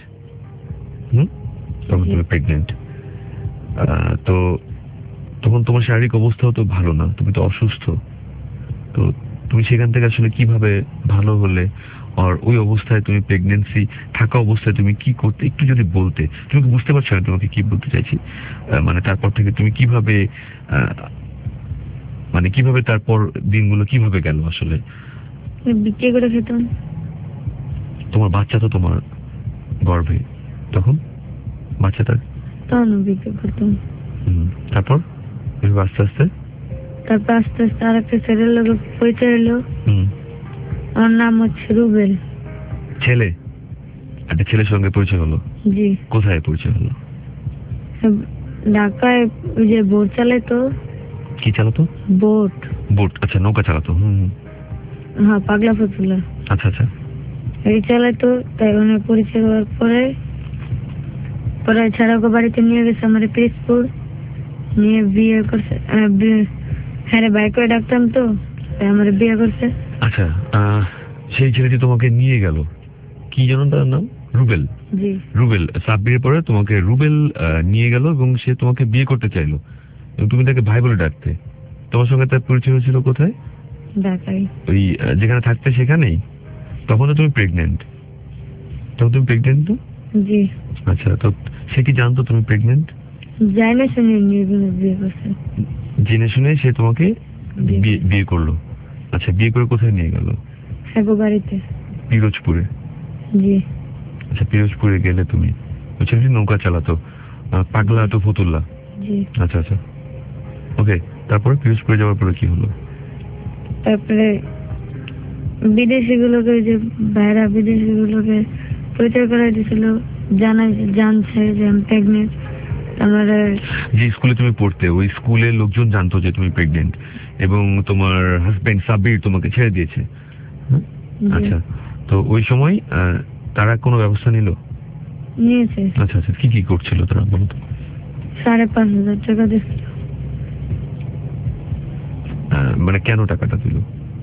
তখন তুমি প্রেগনেন্ট। তো তখন তোমার শারীরিক অবস্থাও তো ভালো না, তুমি তো অসুস্থ। তো তুমি সেখান থেকে আসলে কিভাবে ভালো হলে, আর ওই অবস্থায় তুমি প্রেগনেন্সি থাকা অবস্থায় তুমি কি করতে একটু যদি বলতে? তুমি কি বুঝতে পারছো না তোমাকে কি বলতে চাইছি? মানে তারপর থেকে তুমি কিভাবে, মানে কিভাবে তারপর দিনগুলো কিভাবে গেল আসলে? বিক্রি করে খেতাম। তোমার বাচ্চা তো তোমার গর্ভে তখন, বাচ্চাটা তখন বিক্রি করতাম। তারপর আস্তে আস্তে তারপর আস্তে আস্তে আর একটা ছেলের লোক পরিচয় হলো। আমার নাম হচ্ছে রুবেল। ছেলে? একটা ছেলের সঙ্গে পরিচয় হলো? জি। কোথায় পরিচয় হলো? ঢাকায় ওই যে বোট চালাতো। কি চালাতো? বোট। বোট? আচ্ছা, নৌকা চালাতো। হ্যাঁ, পাগলা ফতুল্লা। আচ্ছা আচ্ছা। এই চালাতো, তাই ওনার পরিচয় হওয়ার পরে ছাড়া ওকে বাড়িতে নিয়ে গেছে আমার পিসপুর, নিয়ে বিয়ে করছে। হ্যাঁ, বাইক করে ডাকতাম তো, তাই আমার বিয়ে করছে। আচ্ছা, সেই ছেলেটি তোমাকে নিয়ে গেল, কি যেন তার নাম? রুবেল? জি। রুবেল। সাব্বিরের পরে তোমাকে রুবেল নিয়ে গেল, এবং সে তোমাকে বিয়ে করতে চাইলো, এবং তুমি তাকে ভাই বলে ডাকতে। তোমার সঙ্গে তার পরিচয় হয়েছিল কোথায়? ঢাকায়। ওই যেখানে থাকতে সেখানেই? তখন তো তুমি প্রেগনেন্ট? তখন তুমি প্রেগনেন্ট তো? জি। আচ্ছা, তো সে কি জানতো তুমি প্রেগনেন্ট? জানে শুনে নিয়ে বিয়ে করছে। জেনে শুনে সে তোমাকে বিয়ে করলো? আচ্ছা, বিয়ে করে কোথায় নিয়ে গেল? হ্যাঁ, বাড়িতে। পিরোজপুরে? জি। আচ্ছা, পিরোজপুরে গেলে তুমি, ছেলেটি নৌকা চালাতো, পাগলা তো ফতুল্লা? জি। আচ্ছা আচ্ছা, ওকে। তারপরে পিরোজপুরে যাওয়ার পরে কি হলো? তারপরে বিদেশি গুলোকে, যে বাইরা বিদেশি গুলোকে পরিচয় করে দিয়েছিল, জানছে যে আমি প্রেগনেন্ট। আমরা যে স্কুলে তুমি পড়তে, ওই স্কুলের লোকজন জানতো যে তুমি প্রেগনেন্ট, এবং তোমার হাজবেন্ড সাব্বির তোমাকে ছেড়ে দিয়েছে? আচ্ছা, তো ওই সময় তারা কোনো ব্যবস্থা নিয়েছে। আচ্ছা আচ্ছা, কি কি করছিল তারা বলো তো? 5,500 টাকা দিচ্ছিল। মানে কেন টাকাটা দিল?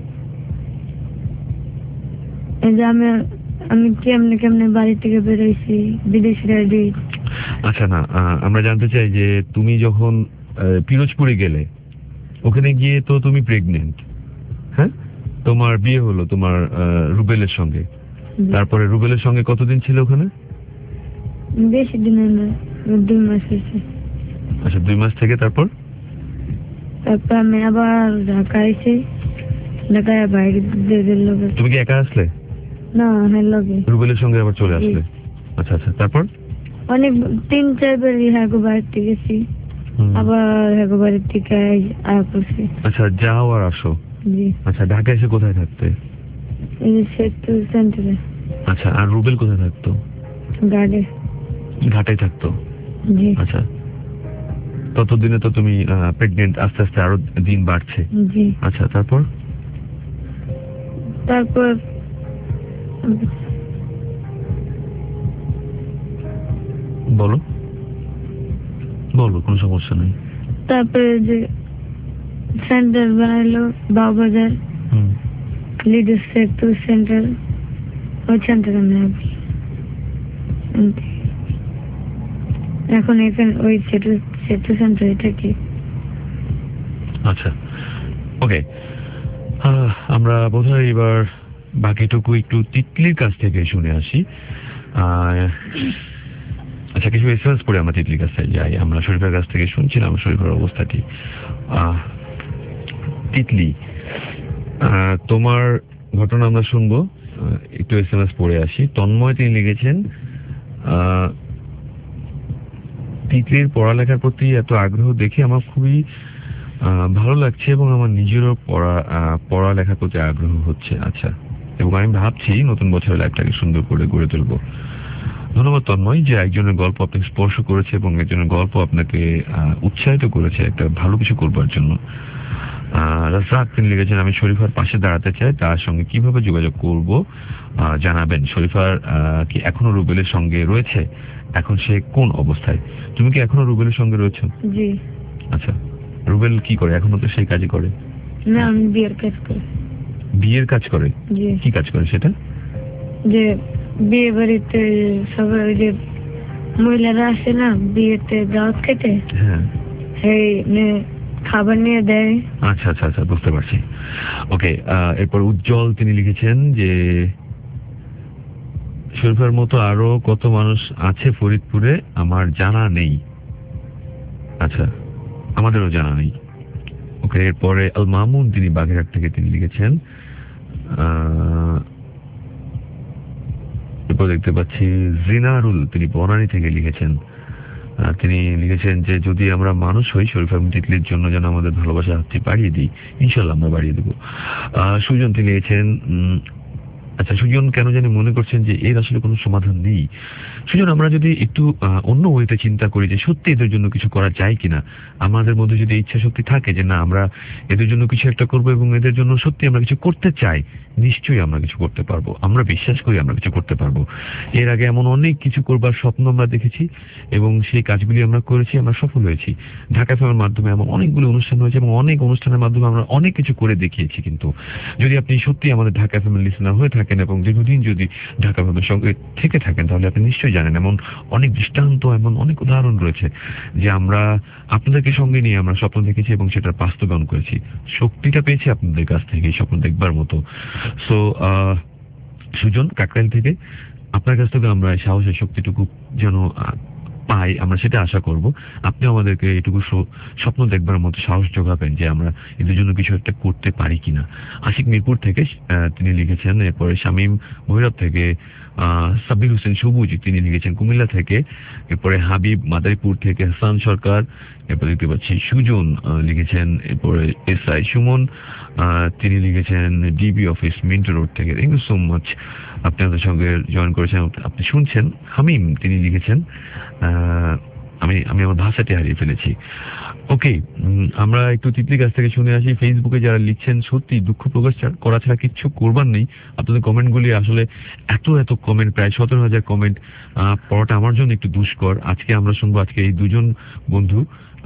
এই যে আমি কেমনে কেমনে বাড়ি থেকে বেরোইছি, বিদেশি রেডি। আচ্ছা, না, আমরা জানতে চাই যে তুমি যখন পিরোজপুরে গেলে, ওখানে গিয়ে তো তুমি প্রেগনেন্ট, হ্যাঁ? তোমার বিয়ে হলো তোমার রুবেলের সঙ্গে। তারপরে রুবেলের সঙ্গে কতদিন ছিল ওখানে? বেশি দিন না, 2 মাস হয়েছে। আচ্ছা, 2 মাস থেকে তারপর আমি আবার ঢাকায় আইছি। ঢাকায় বাইরে দিল। তুমি কি একা আসলে? না, হ্যাঁ, লগে রুবেলের সঙ্গে আবার চলে আসলে? আচ্ছা আচ্ছা, তারপর? অনেক 3-4 বার হ্যাগো বাড়িতে গেছি, আবার হ্যাগো বাড়ির থেকে আয়া করছি। আচ্ছা, যাও আর আসো? জি। আচ্ছা, ঢাকা এসে কোথায় থাকতে? এই যে সেতু সেন্টারে। আচ্ছা, আর রুবেল কোথায় থাকতো? ঘাটে থাকতো? জি। আচ্ছা, ততদিনে তো তুমি প্রেগনেন্ট, আস্তে আস্তে আরো দিন বাড়ছে? জি। আচ্ছা, তারপর? বলো বলো, কোনো সমস্যা নেই। তারপরে যে সেন্টার বানাইলো বাবাজার লিডার সেক্টর সেন্টার, ওই সেন্টারে আমি আছি। এখন এখানে ওই সেক্টর সেন্টার এটা কি? আচ্ছা, ওকে। আমরা বোধহয় এবার বাকিটুকু একটু তিতলির কাছ থেকে শুনে আসি। আচ্ছা, কিছু এসএমএস পড়ে আমরা তিতলির কাছে যাই। আমরা শরীফের কাছ থেকে শুনছিলাম শরীফের অবস্থাটি। তিতলি, তোমার ঘটনা আমরা শুনবো, একটু এসএমএস পড়ে আসি। তন্ময় তিনি লিখেছেন, তিতলির পড়ালেখার প্রতি এত আগ্রহ দেখে আমার খুবই ভালো লাগছে এবং আমার নিজেরও পড়ালেখার প্রতি আগ্রহ হচ্ছে। আচ্ছা, এবং আমি ভাবছি নতুন বছরের লাইফটাকে সুন্দর করে গড়ে তুলবো। ধন্যবাদ তন্ময়, যে একজনের গল্প আপনাকে স্পর্শ করেছে এবং একজনের গল্প আপনাকে উৎসাহিত করেছে একটা ভালো কিছু করবার জন্য। রাজাক তিনি লিখেছেন, আমি শরীফার পাশে দাঁড়াতে চাই, তার সঙ্গে কিভাবে যোগাযোগ করব জানাবেন। শরীফার কি এখনো রুবেলের সঙ্গে রয়েছে? এখন সে কোন অবস্থায়? তুমি কি এখনো রুবেলের সঙ্গে রয়েছো? জি। আচ্ছা, রুবেল কি করে? এখনো তো সেই কাজই করে। না, আমি বিয়ের কাজ করি। বিয়ের কাজ করে? জি। কি কাজ করে সেটা? যে বিয়ে বাড়িতে সবাই ওই যে মহিলারা আসে না বিয়েতে দাওয়াত খেতে, হ্যাঁ, সেই খাবার নিয়ে দেয়। আচ্ছা আচ্ছা আচ্ছা, বুঝতে পারছি। ওকে, এরপর উজ্জ্বল তিনি লিখেছেন যে শরীফের মতো আরো কত মানুষ আছে ফরিদপুরে আমার জানা নেই। আচ্ছা, আমাদেরও জানা নেই। ওকে, এরপরে আল মামুন তিনি বাগেরহাট থেকে তিনি লিখেছেন, এরপর দেখতে পাচ্ছি জিনারুল তিনি বনানী থেকে লিখেছেন। তিনি লিখেছেন যে যদি আমরা মানুষ হই শরীফ এবং তিতলির জন্য যেন আমাদের ভালোবাসা হাতটি বাড়িয়ে দিই, ইনশাল্লাহ আমরা বাড়িয়ে দেবো। সুজন তিনি লিখেছেন, আচ্ছা সুজন কেন জানি মনে করছেন যে এর আসলে কোনো সমাধান নেই। সুজন, আমরা যদি একটু অন্য ওয়েতে চিন্তা করি যে সত্যি এদের জন্য কিছু করা যায় কিনা, আমাদের মধ্যে যদি ইচ্ছা শক্তি থাকে যে না আমরা এদের জন্য কিছু একটা করবো এবং এদের জন্য সত্যি আমরা কিছু করতে চাই, নিশ্চয়ই আমরা কিছু করতে পারবো। আমরা বিশ্বাস করি আমরা কিছু করতে পারবো। এর আগে এমন অনেক কিছু করবার স্বপ্ন আমরা দেখেছি এবং সেই কাজগুলি আমরা করেছি, আমরা সফল হয়েছি। ঢাকা ফিল্মের মাধ্যমে এমন অনেকগুলো অনুষ্ঠান হয়েছে এবং অনেক অনুষ্ঠানের মাধ্যমে আমরা অনেক কিছু করে দেখিয়েছি। কিন্তু যদি আপনি সত্যি আমাদের ঢাকা ফিল্মের লিসেনার হয়ে থাকেন এবং দীর্ঘদিন যদি ঢাকা ফিল্মের সঙ্গে থেকে থাকেন, তাহলে আপনি নিশ্চয়ই জানেন এমন অনেক দৃষ্টান্ত, এমন অনেক উদাহরণ রয়েছে যে আমরা আপনাদেরকে সঙ্গে নিয়ে আমরা স্বপ্ন দেখেছি এবং সেটা বাস্তবায়ন করেছি। শক্তিটা পেয়েছি আপনাদের কাছ থেকে এই স্বপ্ন দেখবার মতো। সো সুজন কাকরাইল থেকে, আপনার কাছ থেকে আমরা সাহসের শক্তিটুকু যেন পাই, আমরা সেটা আশা করব। আপনি আমাদেরকে এটুকু স্বপ্ন দেখবার মতো সাহস যোগাবেন যে আমরা এদের জন্য কিছু একটা করতে পারি কিনা। আশিক মিরপুর থেকে তিনি লিখেছেন। এরপরে শামীম ভৈরব থেকে, সাব্বির হোসেন সবুজ তিনি লিখেছেন কুমিল্লা থেকে। এরপরে হাবিব মাদারীপুর থেকে, হাসান সরকার, এরপরে দেখতে পাচ্ছি সুজন লিখেছেন। এরপরে এসআই সুমন তিনি লিখেছেন ডিবি অফিস মিন্টো রোড থেকে। থ্যাংক ইউ সো মাচ, আপনি আমাদের সঙ্গে জয়েন করেছেন, আপনি শুনছেন। হামিম তিনি লিখেছেন আমি আমার ভাষাটি হারিয়ে ফেলেছি। ওকে, আমরা একটু তিতলির কাছ থেকে শুনে আসি। ফেসবুকে যারা লিখছেন সত্যি দুঃখ প্রকাশ করা ছাড়া কিচ্ছু করবার নেই। আপনাদের কমেন্টগুলি আসলে এত কমেন্ট, প্রায় 17,000 কমেন্ট পড়াটা আমার জন্য একটু দুষ্কর। আজকে আমরা শুনবো আজকে এই দুজন বন্ধু,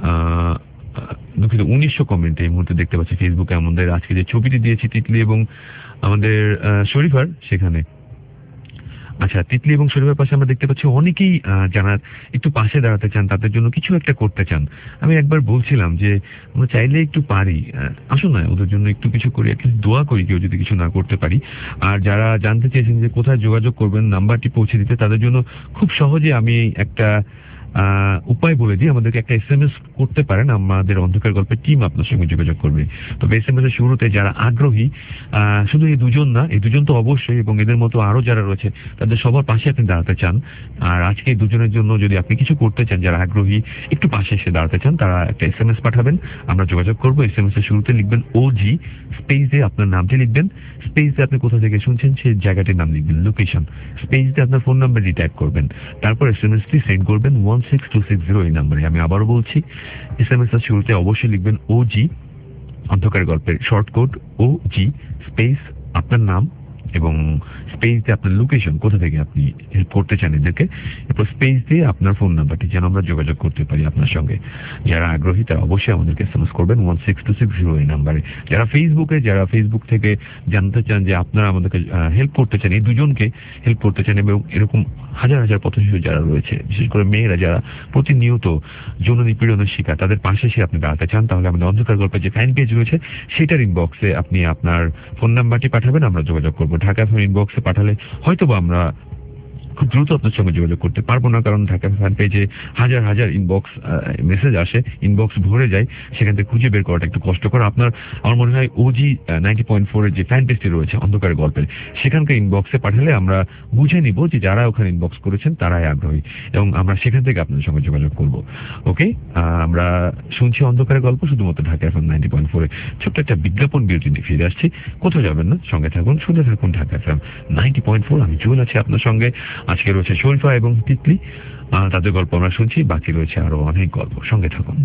দুঃখিত 1900 কমেন্ট এই মুহূর্তে দেখতে পাচ্ছি ফেসবুকে আমাদের আজকে যে ছবিটি দিয়েছি তিতলি এবং আমাদের শরীফার, সেখানে। আচ্ছা, তিতলি এবং শরীফের পাশে আমরা দেখতে পাচ্ছি অনেকেই যারা একটু পাশে দাঁড়াতে চান, তাদের জন্য কিছু একটা করতে চান। আমি একবার বলছিলাম যে আমরা চাইলে একটু পারি, আসুন না ওদের জন্য একটু কিছু করি, একটু দোয়া করি কেউ যদি কিছু না করতে পারি। আর যারা জানতে চেয়েছেন যে কোথায় যোগাযোগ করবেন নাম্বারটি পৌঁছে দিতে, তাদের জন্য খুব সহজে আমি একটা উপায় বলে দিই। আমাদেরকে একটা SMS করতে পারেন, আমাদের অন্ধকার গল্পের টিম আপনার সঙ্গে যোগাযোগ করবে। তবে SMS এর শুরুতে যারা আগ্রহী, শুধু এই দুজন না, এই দুজন তো অবশ্যই, এবং এদের মতো আরো যারা রয়েছে তাদের সবার পাশে আপনি দাঁড়াতে চান। আর আজকে এই দুজনের জন্য যদি আপনি কিছু করতে চান, যারা আগ্রহী একটু পাশে এসে দাঁড়াতে চান, তারা একটা SMS পাঠাবেন, আমরা যোগাযোগ করবো। SMS এর শুরুতে লিখবেন OG, স্পেসে আপনার নামটি লিখবেন, স্পেসে আপনি কোথা থেকে শুনছেন সেই জায়গাটির নাম লিখবেন, লোকেশন, স্পেসে আপনার ফোন নাম্বারটি টাইপ করবেন, তারপর SMS টি সেন্ড করবেন 16260 এই নাম্বারে। আমি আবারও বলছি, SMS এর শুরুতে অবশ্যই লিখবেন OG, অন্ধকার গল্পের শর্ট কোড OG, স্পেস আপনার নাম, এবং স্পেস দিয়ে আপনার লোকেশন, কোথা থেকে আপনি হেল্প করতে চান এদেরকে, এরপর স্পেস দিয়ে আপনার ফোন নাম্বারটি যেন আমরা যোগাযোগ করতে পারি আপনার সঙ্গে। যারা আগ্রহী তারা অবশ্যই আমাদেরকে এসএমএস করবেন 16260 এই নাম্বারে। যারা ফেসবুক থেকে জানতে চান যে আপনারা আমাদেরকে হেল্প করতে চান, এই দুজনকে হেল্প করতে চান, এবং এরকম হাজার হাজার পথশিশু যারা রয়েছে, বিশেষ করে মেয়েরা যারা প্রতিনিয়ত যৌন নিপীড়নের শিকার, তাদের পাশে এসে আপনি দাঁড়াতে চান, তাহলে আমাদের অন্ধকার গল্পের যে ফ্যান পেজ রয়েছে সেটার ইনবক্সে আপনি আপনার ফোন নাম্বারটি পাঠাবেন, আমরা যোগাযোগ করবো। ঢাকা এফএম ইনবক্সে পাঠালে হয়তোবা আমরা খুব দ্রুত আপনার সঙ্গে যোগাযোগ করতে পারবো না, কারণ ঢাকা ফ্যান পেজে হাজার হাজার ইনবক্স মেসেজ আসে, ইনবক্স ভরে যায়, সেখান থেকে খুঁজে বের করাটা একটু কষ্টকর। আমার মনে হয় ওজি 90.4 এর যে ফ্যান পেজটি রয়েছে অন্ধকার গল্পের, সেখানকার ইনবক্সে পাঠালে আমরা বুঝে নিব যে যারা ওখানে ইনবক্স করেছেন তারাই আগ্রহী, এবং আমরা সেখান থেকে আপনাদের সঙ্গে যোগাযোগ করব। ওকে, আমরা শুনছি অন্ধকারের গল্প শুধুমাত্র ঢাকা এফএম 90.4 এ। ছোট্ট একটা বিজ্ঞাপন বিরতি নিয়ে ফিরে আসছি, কোথাও যাবেন না, সঙ্গে থাকুন, শুনে থাকুন ঢাকা এফএম 90.4। আমি জুয়েল আছি আপনার সঙ্গে। আজকে রয়েছে শরীফা এবং তিতলি, তাদের গল্প আমরা শুনছি, বাকি রয়েছে আরো অনেক গল্প, সঙ্গে থাকুন।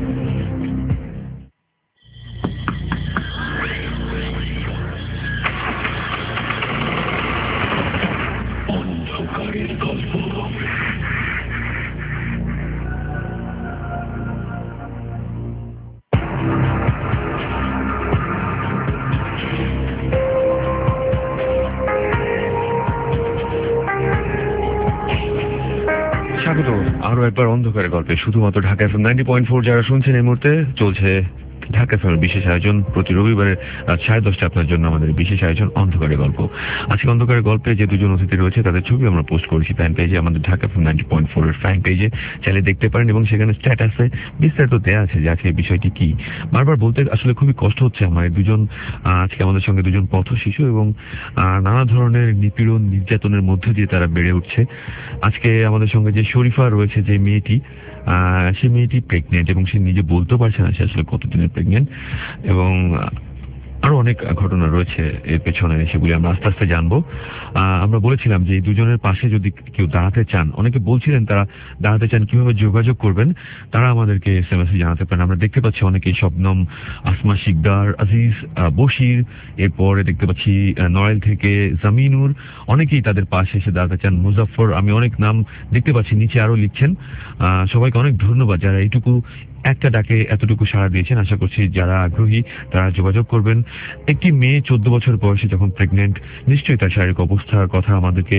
স্বাগত আরো একবার অন্ধকারের গল্পে, শুধুমাত্র ঢাকা এফএম 90.4। যারা শুনছেন এই মুহূর্তে চলছে ঢাকা এফএমের বিশেষ আয়োজন, প্রতি রবিবারের রাত 10:30 আপনার জন্য আমাদের বিশেষ আয়োজন অন্ধকারের গল্প। আজকে অন্ধকারের গল্পে যে দুজন অতিথি রয়েছে তাদের ছবি আমরা পোস্ট করেছি ফ্যান পেজে, আমাদের ঢাকা এফএম 90.4 এর ফ্যান পেজে, চাইলে দেখতে পারেন, এবং সেখানে স্ট্যাটাসে বিস্তারিত দেওয়া আছে যে আজকে বিষয়টি কি। বারবার বলতে আসলে খুবই কষ্ট হচ্ছে আমার, দুজন আজকে আমাদের সঙ্গে দুজন পথ শিশু, এবং নানা ধরনের নিপীড়ন নির্যাতনের মধ্যে দিয়ে তারা বেড়ে উঠছে। আজকে আমাদের সঙ্গে যে শরীফা রয়েছে, যে মেয়েটি, সে মেয়েটি প্রেগনেন্ট, এবং সে নিজে বলতেও পারছে না সে আসলে কতদিনের প্রেগনেন্ট, এবং আরো অনেক ঘটনা রয়েছে এর পেছনে, সেগুলি আমরা আস্তে আস্তে জানবো। আমরা বলেছিলাম যে এই দুজনের পাশে যদি কেউ দাঁড়াতে চান, অনেকে বলছিলেন তারা দাঁড়াতে চান, কিভাবে যোগাযোগ করবেন তারা আমাদেরকে এসএমএস জানাতে পারেন। আমরা দেখতে পাচ্ছি অনেকেই শবনম, আসমা শিকদার, আজিজ, বশির, এরপরে দেখতে পাচ্ছি নড়াইল থেকে জামিনুর, অনেকেই তাদের পাশে এসে দাঁড়াতে চান। মুজাফফর, আমি অনেক নাম দেখতে পাচ্ছি, নিচে আরো লিখছেন। সবাইকে অনেক ধন্যবাদ যারা এইটুকু একটা ডাকে এতটুকু সাড়া দিয়েছেন। আশা করছি যারা আগ্রহী তারা যোগাযোগ করবেন। একটি মেয়ে 14 বছর বয়সে যখন প্রেগনেন্ট, নিশ্চয়ই তার শারীরিক অবস্থার কথা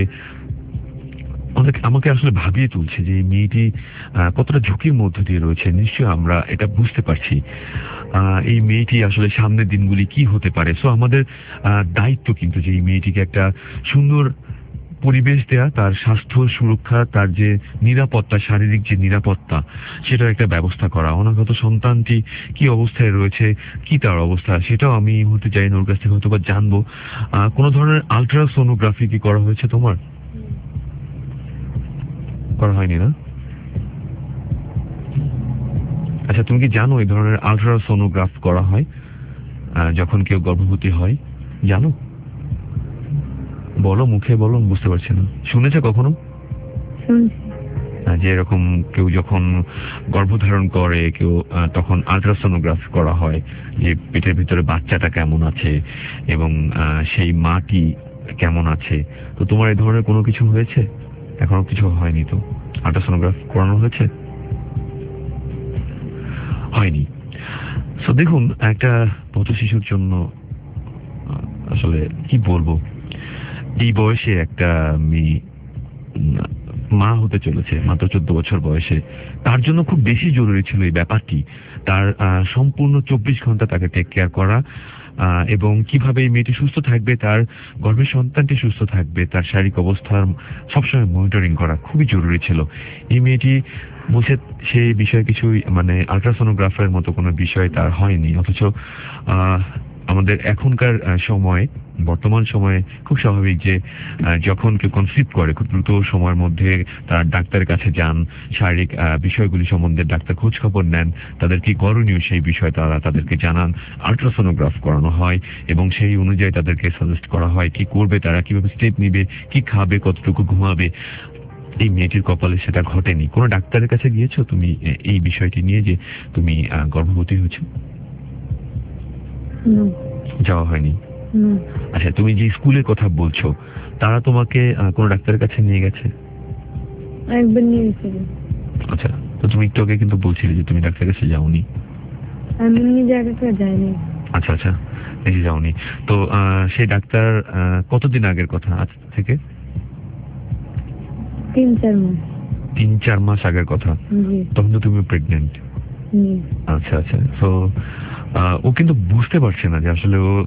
আমাকে আসলে ভাবিয়ে তুলছে যে এই মেয়েটি কতটা ঝুঁকির মধ্য দিয়ে রয়েছে। নিশ্চয়ই আমরা এটা বুঝতে পারছি এই মেয়েটি আসলে সামনের দিনগুলি কি হতে পারে। সো আমাদের দায়িত্ব কিন্তু যে এই মেয়েটিকে একটা সুন্দর পরিবেশ দেয়া, তার স্বাস্থ্য সুরক্ষা, তার যে নিরাপত্তা, শারীরিক যে নিরাপত্তা, সেটার একটা ব্যবস্থা করা। অনাগত সন্তানটি কি অবস্থায় রয়েছে, কি তার অবস্থা, সেটাও আমি এই মুহূর্তে জানি না, ওর কাছ থেকে হয়তো বা জানবো। কোনো ধরনের আলট্রাসোনোগ্রাফি কি করা হয়েছে তোমার? করা হয়নি না? আচ্ছা, তুমি কি জানো এই ধরনের আলট্রাসোনোগ্রাফ করা হয় যখন কেউ গর্ভবতী হয়? জানো? বলো, মুখে বলো, বুঝতে পারছি না। শুনেছো কখনো যে এরকম কেউ যখন গর্ভধারণ করে কেউ, তখন আলট্রাসোনোগ্রাফ করা হয় যে পেটের ভিতরে বাচ্চাটা কেমন আছে এবং সেই মাটি কেমন আছে। তো তোমার এই ধরনের কোনো কিছু হয়েছে? এখনো কিছু হয়নি তো? আলট্রাসোনোগ্রাফ করানো হয়েছে? হয়নি। তো দেখুন, একটা পথ শিশুর জন্য আসলে কি বলবো, এই বয়সে একটা মেয়ে মা হতে চলেছে মাত্র 14 বছর বয়সে, তার জন্য খুব বেশি জরুরি ছিল এই ব্যাপারটি, তার সম্পূর্ণ 24 ঘন্টা তাকে টেক কেয়ার করা, এবং কিভাবে এই মেয়েটি সুস্থ থাকবে, তার গর্ভের সন্তানটি সুস্থ থাকবে, তার শারীরিক অবস্থার সবসময় মনিটরিং করা খুবই জরুরি ছিল। এই মেয়েটি বলছে সেই বিষয়ে কিছুই, মানে আলট্রাসোনোগ্রাফের মতো কোনো বিষয় তার হয়নি। অথচ আমাদের এখনকার সময়ে, বর্তমান সময়ে খুব স্বাভাবিক যে যখন কেউ কনসিভ করে খুব দ্রুত সময়ের মধ্যে তার ডাক্তারের কাছে যান, শারীরিক বিষয়গুলি সম্বন্ধে ডাক্তার খোঁজ খবর নেন, তাদের কি করণীয় সেই বিষয়ে তারা তাদেরকে জানান, আলট্রাসোনোগ্রাফ করানো হয় এবং সেই অনুযায়ী তাদেরকে সাজেস্ট করা হয় কি করবে তারা, কিভাবে স্টেপ নিবে, কি খাবে, কতটুকু ঘুমাবে। এই মেয়েটির কপালে সেটা ঘটেনি। কোনো ডাক্তারের কাছে গিয়েছো তুমি এই বিষয়টি নিয়ে যে তুমি গর্ভবতী হয়েছো? যাওয়া হয়নি। হুম, আচ্ছা, তুমি যে স্কুলের কথা বলছো তারা তোমাকে কোনো ডাক্তারের কাছে নিয়ে গেছে? একবার নিয়ে গেছিল। আচ্ছা, তো তুমি একটু আগে কিন্তু বলছিলে যে তুমি ডাক্তারের কাছে যাওনি। আমি নিজে আগে থেকে যাইনি। আচ্ছা আচ্ছা, নিজে যাওনি। তো সেই ডাক্তার কতদিন আগের কথা আজ থেকে? 3-4 মাস। 3-4 মাস আগের কথা। জি। তখন তো তুমি প্রেগনেন্ট। জি। আচ্ছা আচ্ছা, তো ও কিন্তু বুঝতে পারছে না যে আসলে ও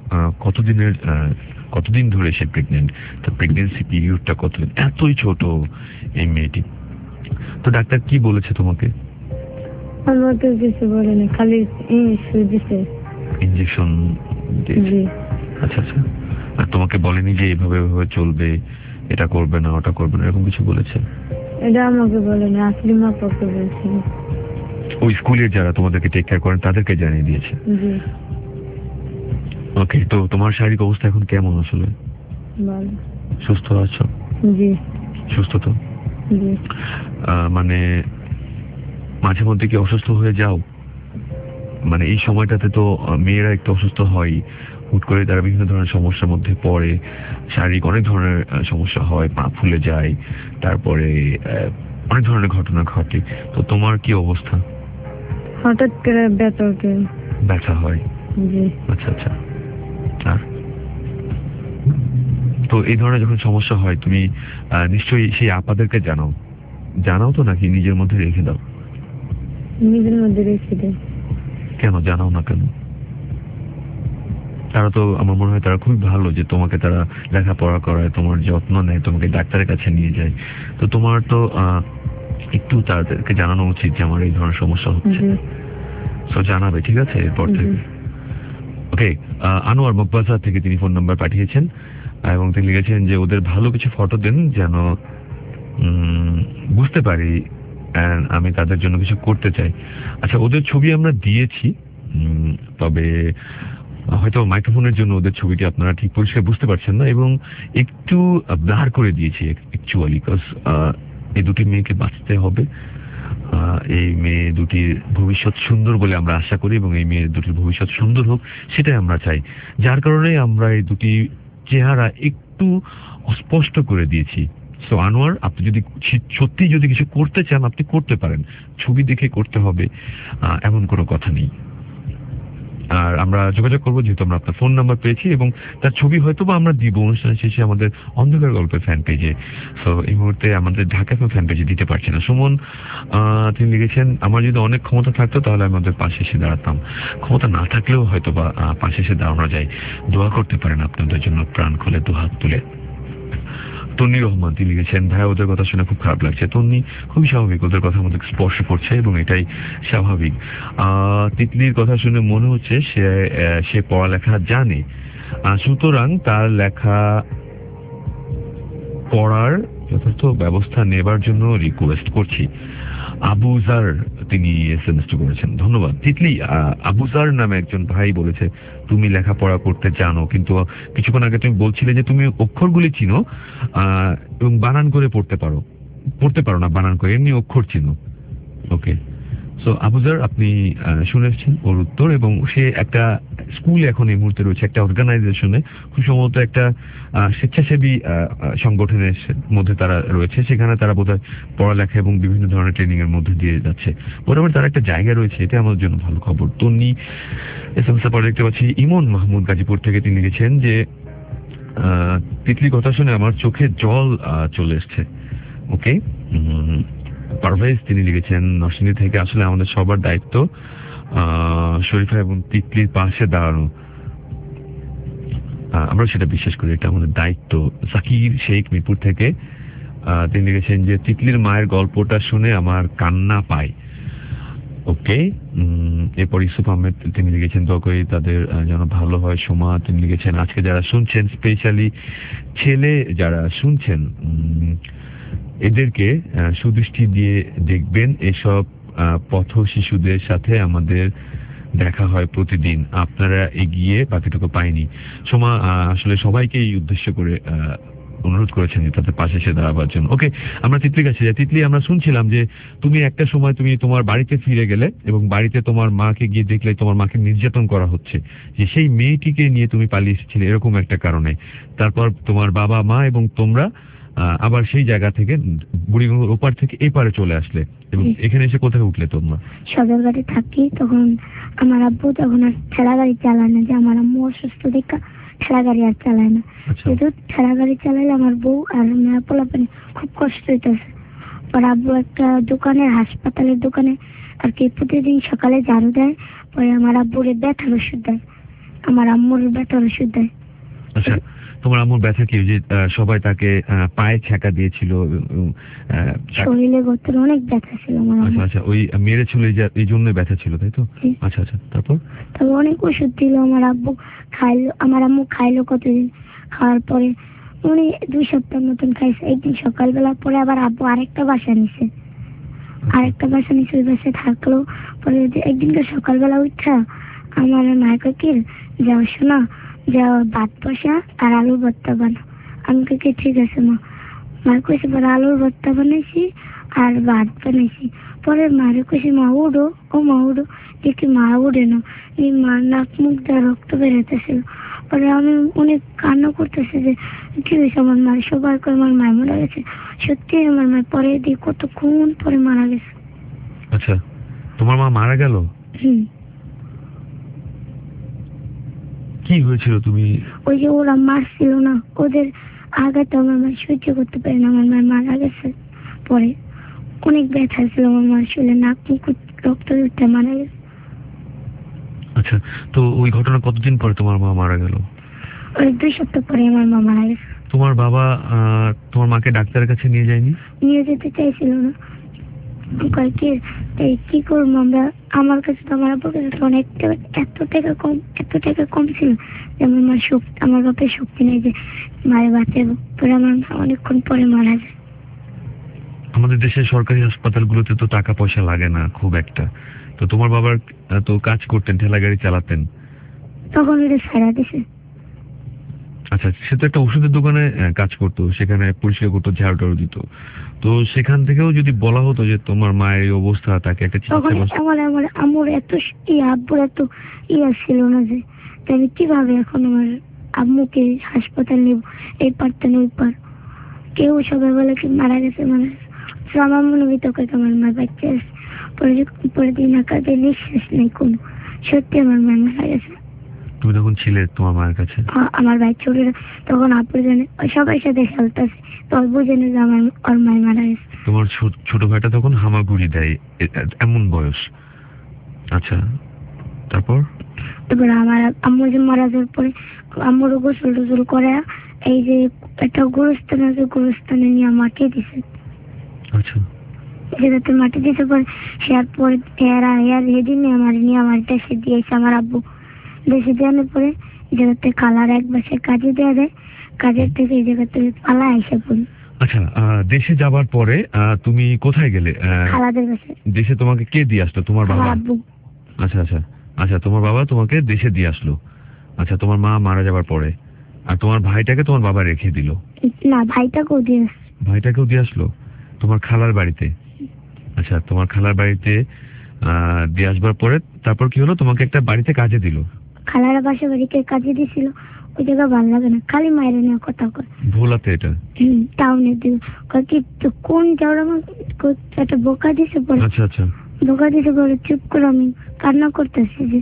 কতদিন ধরে সে প্রেগনেন্ট, তার প্রেগনেন্সি পিরিয়ডটা কতদিন, এতই ছোট এই মেয়েটি। তো ডাক্তার কি বলেছে তোমাকে? আমাকে কিছু বলেনি, খালি সুই দিছে। ইঞ্জেকশন দিয়েছে? জি। আচ্ছা আচ্ছা, আর তোমাকে বলেনি যে এইভাবে এভাবে চলবে, এটা করবে না ওটা করবে না, এরকম কিছু বলেছে? এটা আমাকে বলেনি, আসলি মা পক্ষে বলছিল। ওই স্কুলের যারা তোমাদেরকে টেক কেয়ার করেন তাদেরকে জানিয়ে দিয়েছে? জি। ওকে, তো তোমার শারীরিক অবস্থা এখন কেমন আসলে? ভালো। সুস্থ আছো? জি। সুস্থ তো? জি। মানে মাঝে মধ্যে কি অসুস্থ হয়ে যাও? মানে এই সময়টাতে তো মেয়েরা একটু অসুস্থ হয়, হুট করে তারা বিভিন্ন ধরনের সমস্যার মধ্যে পড়ে, শারীরিক অনেক ধরনের সমস্যা হয়, পা ফুলে যায়, তারপরে অনেক ধরনের ঘটনা ঘটে। তো তোমার কি অবস্থা? হঠাৎ করে ব্যথা ওঠে। ব্যথা হয়? জি। আচ্ছা আচ্ছা, আর তো এই ধরনের যখন সমস্যা হয় তুমি নিশ্চয়ই সেই আপাদেরকে জানাও তো, নাকি নিজের মধ্যে রেখে দাও? নিজের মধ্যে রেখে দেয়। কেন জানাও না কেন? তারা তো, আমার মনে হয় তারা খুবই ভালো যে তোমাকে তারা লেখাপড়া করায়, তোমার যত্ন নেয়, তোমাকে ডাক্তারের কাছে নিয়ে যায়। তো তোমার তো একটু তাদেরকে জানানো উচিত যে আমার এই ধরনের সমস্যা হচ্ছে। তো জানাবে, ঠিক আছে, এরপর থেকে। ওকে, আনোয়ার মকবাজার থেকে তিনি ফোন নাম্বার পাঠিয়েছেন এবং তিনি লিখেছেন যে ওদের ভালো কিছু ফটো দেন যেন বুঝতে পারি আমি তাদের জন্য কিছু করতে চাই। আচ্ছা, ওদের ছবি আমরা দিয়েছি, তবে হয়তো মাইক্রোফোনের জন্য ওদের ছবিটি আপনারা ঠিক পরিষ্কার বুঝতে পারছেন না এবং একটু ব্লার করে দিয়েছি অ্যাকচুয়ালি, বিকজ এই দুটি মেয়েকে বাঁচতে হবে। এই মেয়ে দুটির ভবিষ্যৎ সুন্দর বলে আমরা আশা করি এবং এই মেয়ে দুটির ভবিষ্যৎ সুন্দর হোক সেটাই আমরা চাই, যার কারণে আমরা এই দুটি চেহারা একটু অস্পষ্ট করে দিয়েছি। সো আনোয়ার, আপনি যদি সত্যি যদি কিছু করতে চান আপনি করতে পারেন, ছবি দেখে করতে হবে এমন কোনো কথা নেই। আর আমরা যোগাযোগ করবো যেহেতু আমরা আপনার ফোন নাম্বার পেয়েছি এবং তার ছবি হয়তো বা আমরা দিব অনুষ্ঠান শেষে আমাদের অন্ধকার গল্পের ফ্যান পেজে। সো এই মুহূর্তে আমাদের ঢাকা ফ্যান পেজে দিতে পারছি না। সুমন তিনি লিখেছেন, আমার যদি অনেক ক্ষমতা থাকতো তাহলে আমি ওদের পাশে এসে দাঁড়াতাম, ক্ষমতা না থাকলেও হয়তো বা পাশে এসে দাঁড়ানো যায়। দোয়া করতে পারেন আপনাদের জন্য প্রাণ খুলে দুহাত তুলে। তন্নি রহমান তিনি লিখেছেন, ভাই ওদের কথা শুনে খুব খারাপ লাগছে। তন্নি, খুবই স্বাভাবিক, ওদের কথা আমাদের স্পর্শ করছে এবং এটাই স্বাভাবিক। তিতলির কথা শুনে মনে হচ্ছে সে পড়ালেখা জানে, সুতরাং তার লেখা পড়ার যথার্থ ব্যবস্থা নেবার জন্য রিকোয়েস্ট করছি। আবুজার তিনি এসএমএস করেছেন, ধন্যবাদ। তিতলি, আবুজার নামে একজন ভাই বলেছে তুমি লেখাপড়া করতে জানো, কিন্তু কিছুক্ষণ আগে তুমি বলছিলে যে তুমি অক্ষরগুলি চিনো এবং বানান করে পড়তে পারো না বানান করে, এমনি অক্ষর চিনো। ওকে, সো আবুজার, আপনি শুনে এসেছেন ওর উত্তর এবং সে একটা স্কুলে এখন এই মুহূর্তে রয়েছে, একটা অর্গানাইজেশনে, খুব সম্ভবত একটা স্বেচ্ছাসেবী সংগঠনের মধ্যে তারা রয়েছে, সেখানে তারা বোধহয় পড়ালেখা এবং বিভিন্ন ধরনের ট্রেনিং এর মধ্যে দিয়ে যাচ্ছে। মোটামুটি তার একটা জায়গা রয়েছে, এটা আমাদের জন্য ভালো খবর। তন্নি এসএমএস পরে দেখতে পাচ্ছি ইমন মাহমুদ গাজীপুর থেকে তিনি লিখেছেন যে তিতলি কথা শুনে আমার চোখে জল চলে এসছে। ওকে, পারভেজ তিনি লিখেছেন নরসিংদী থেকে, আসলে আমাদের সবার দায়িত্ব শরীফা এবং তিতলির পাশে দাঁড়ানো, আমরা সেটা বিশ্বাস করি, এটা আমাদের দায়িত্ব। জাকির শেখ মিরপুর থেকে তিনি লিখেছেন যে তিতলির মায়ের গল্পটা শুনে আমার কান্না পায়। ওকে, এরপর ইউসুফ আহমেদ তিনি লিখেছেন দোয়া করি তাদের যেন ভালো হয়। সোমা তিনি লিখেছেন আজকে যারা শুনছেন, স্পেশালি ছেলে যারা শুনছেন, এদেরকে সুদৃষ্টি দিয়ে দেখবেন, এসব পথ শিশুদের সাথে আমাদের দেখা হয় প্রতিদিন, আপনারা এগিয়ে বাকিটুকু পাইনি। সোমা, আসলে সবাইকে এই উদ্দেশ্য করে অনুরোধ করেছেন যে তাদের পাশে এসে দাঁড়াবার জন্য। ওকে, আমরা তিতলির কাছে যাই। তিতলি, আমরা শুনছিলাম যে তুমি একটা সময় তুমি তোমার বাড়িতে ফিরে গেলে এবং বাড়িতে তোমার মাকে গিয়ে দেখলে তোমার মাকে নির্যাতন করা হচ্ছে, যে সেই মেয়েটিকে নিয়ে তুমি পালিয়ে এসেছিলে এরকম একটা কারণে। তারপর তোমার বাবা মা এবং তোমরা আবার সেই জায়গা থেকে বুড়িগঙ্গার ওপার থেকে এপারে চলে আসলে এবং এখানে এসে কোথায় উঠলে তোমরা? সদরঘাটে থাকি তখন আমার আব্বু তখন আর ঠেলা গাড়ি চালায় না, যে আমার আম্মু অসুস্থ দেখা ঠেলা গাড়ি আর চালায় না। যেহেতু ঠেলা গাড়ি চালাইলে আমার বউ আর মেয়ে পোলাপানি খুব কষ্ট হইতেছে। পরে আব্বু একটা দোকানে, হাসপাতালের দোকানে আর কি প্রতিদিন সকালে ঝাড়ু দেয়। পরে আমার আব্বুর ব্যথার ওষুধ দেয়, আমার আম্মুর ব্যথার ওষুধ দেয়। আচ্ছা, তোমার আম্মুর ব্যথা কি? যে সবাই তাকে পায়ে ছ্যাঁকা দিয়েছিল, শরীরে গোত্রে অনেক ব্যথা ছিল আমার। আচ্ছা আচ্ছা, ওই মেরেছিল এই জন্য ব্যথা ছিল, তাই তো? আচ্ছা আচ্ছা, তারপর অনেক ওষুধ দিল আমার আব্বু, খাইলো, আমার আম্মু খাইলো কতদিন। খাওয়ার পরে উনি 2 সপ্তাহ মতন খাইছে। একদিন সকালবেলা পরে আবার আব্বু আরেকটা বাসা নিছে, ওই বাসায় থাকলো। পরে একদিনকে সকালবেলা উঠা আমার মাকে কি যাও শোনা, যাও ভাত বসা আর আলুর ভর্তা বানাও। আমি কি ঠিক আছে মা। মা কইছে পরে আলুর ভর্তা বানাইছি আর ভাত বানাইছি। পরে মারে কইছে মা উঠো, ও মা উঠো। দেখি মা উঠে না, এই মার নাক মুখ দিয়ে রক্ত বেরোতেছিল। পরে আমি অনেক কান্না করতেছে যে কি হয়েছে আমার মা। সবাই করে আমার মায় মারা গেছে। সত্যি আমার মা পরে দিয়ে কতক্ষণ পরে মারা গেছে। আচ্ছা, তোমার মা মারা গেল? কি হয়েছিল? তুমি ওই যে ওরা মারছিল না, ওদের আঘাতে আমার মা সহ্য করতে পারে না, আমার মা মারা গেছে। পরে অনেক ব্যথা ছিল আমার মার শরীরে, নাক মুখ রক্ত উঠতে মারা গেছে। আচ্ছা, তো ওই ঘটনা কতদিন পরে তোমার মা মারা গেল? ওই 2 সপ্তাহ পরে আমার মা মারা গেছে। তোমার বাবা তোমার মাকে ডাক্তারের কাছে নিয়ে যায়নি? নিয়ে যেতে চাইছিল না। কি করবো আমরা, আমার কাছে তো আমার আব্বুর কাছে তো অনেক এত টাকা কম ছিল যে আমার মার শক্তি, আমার বাপের শক্তি নেই যে মায়ের বাঁচাবো। পরে আমার মা অনেকক্ষণ পরে মারা যায়। আমাদের দেশের সরকারি হাসপাতালগুলোতে তো টাকা পয়সা লাগে না খুব একটা, তো তোমার বাবার তো কাজ করতেন, ঠেলা গাড়ি চালাতেন, তখন ওটা ছাড়া দিছে। আচ্ছা, সে তো একটা ওষুধের দোকানে কাজ করতো, সেখানে পরিষ্কার করতো, ঝাড়ু টাড়ু দিত। তো সেখান থেকেও যদি বলা হতো যে তোমার মায়ের এই অবস্থা, তাকে একটা চিকিৎসা, আমার আম্মুর এত আব্বুর এত ছিল না যে আমি কিভাবে এখন আমার আম্মুকে হাসপাতাল নেব, এই পারতেন ওই পার। কেউ সবাই বলে কি মারা গেছে, আমার মনে হইতো আমার মা বাচ্চা আছে। পরে দিন আকাশে নিঃশ্বাস নেই কোনো। সত্যি আমার মা মারা গেছে। তুমি তখন ছিলে তোমার মায়ের কাছে? আমার ভাই ছোটরা তখন আপু জানে, সবাই সাথে খেলতেছে, তো বুঝে না যে আমার ওর মায় মারা গেছে। তোমার ছোট ভাইটা তখন হামাগুড়ি দেয়, এমন বয়স। আচ্ছা, তারপর আমার আম্মু যে মারা যাওয়ার পরে আম্মুরও গোসল টোসল করে এই যে একটা গোরস্থান আছে, গোরস্থানে নিয়ে মাটি দিছে। আচ্ছা, যেটাতে মাটি দিতে পরে সে পরে সেদিনে আমার নিয়ে আমার দেশে দিয়েছে আমার আব্বু। দেশে দেওয়ানোর পরে যেটাতে কালার এক বাসে কাজে দেওয়া যায়, কাজের থেকে এই জায়গাতে পালা এসে পড়ি। আচ্ছা, দেশে যাবার পরে তুমি কোথায় গেলে? খালাদের কাছে। দেশে তোমাকে কে দিয়ে আসলো? তোমার বাবা? আব্বু। আচ্ছা আচ্ছা আচ্ছা, তোমার বাবা তোমাকে দেশে দিয়ে আসলো। আচ্ছা, তোমার মা মারা যাবার পরে আর তোমার ভাইটাকে তোমার বাবা রেখে দিল? না, ভাইটাকেও দিয়ে আসলো। ভাইটাকেও দিয়ে আসলো তোমার খালার বাড়িতে? আচ্ছা, তোমার খালার বাড়িতে দিয়ে আসবার পরে তারপর কি হলো? তোমাকে একটা বাড়িতে কাজে দিল? খালারা বাসা বাড়িতে কাজে দিছিল, ওই জায়গা ভালো লাগে না, খালি মায়ের নিয়ে কথা কয়। ভোলাতে? এটা টাউনে দিল। কি কোন যাওয়ার একটা বোকা দিছে পরে। আচ্ছা আচ্ছা, বোকা দিছে পরে চুপ করে আমি কান্না করতেছি যে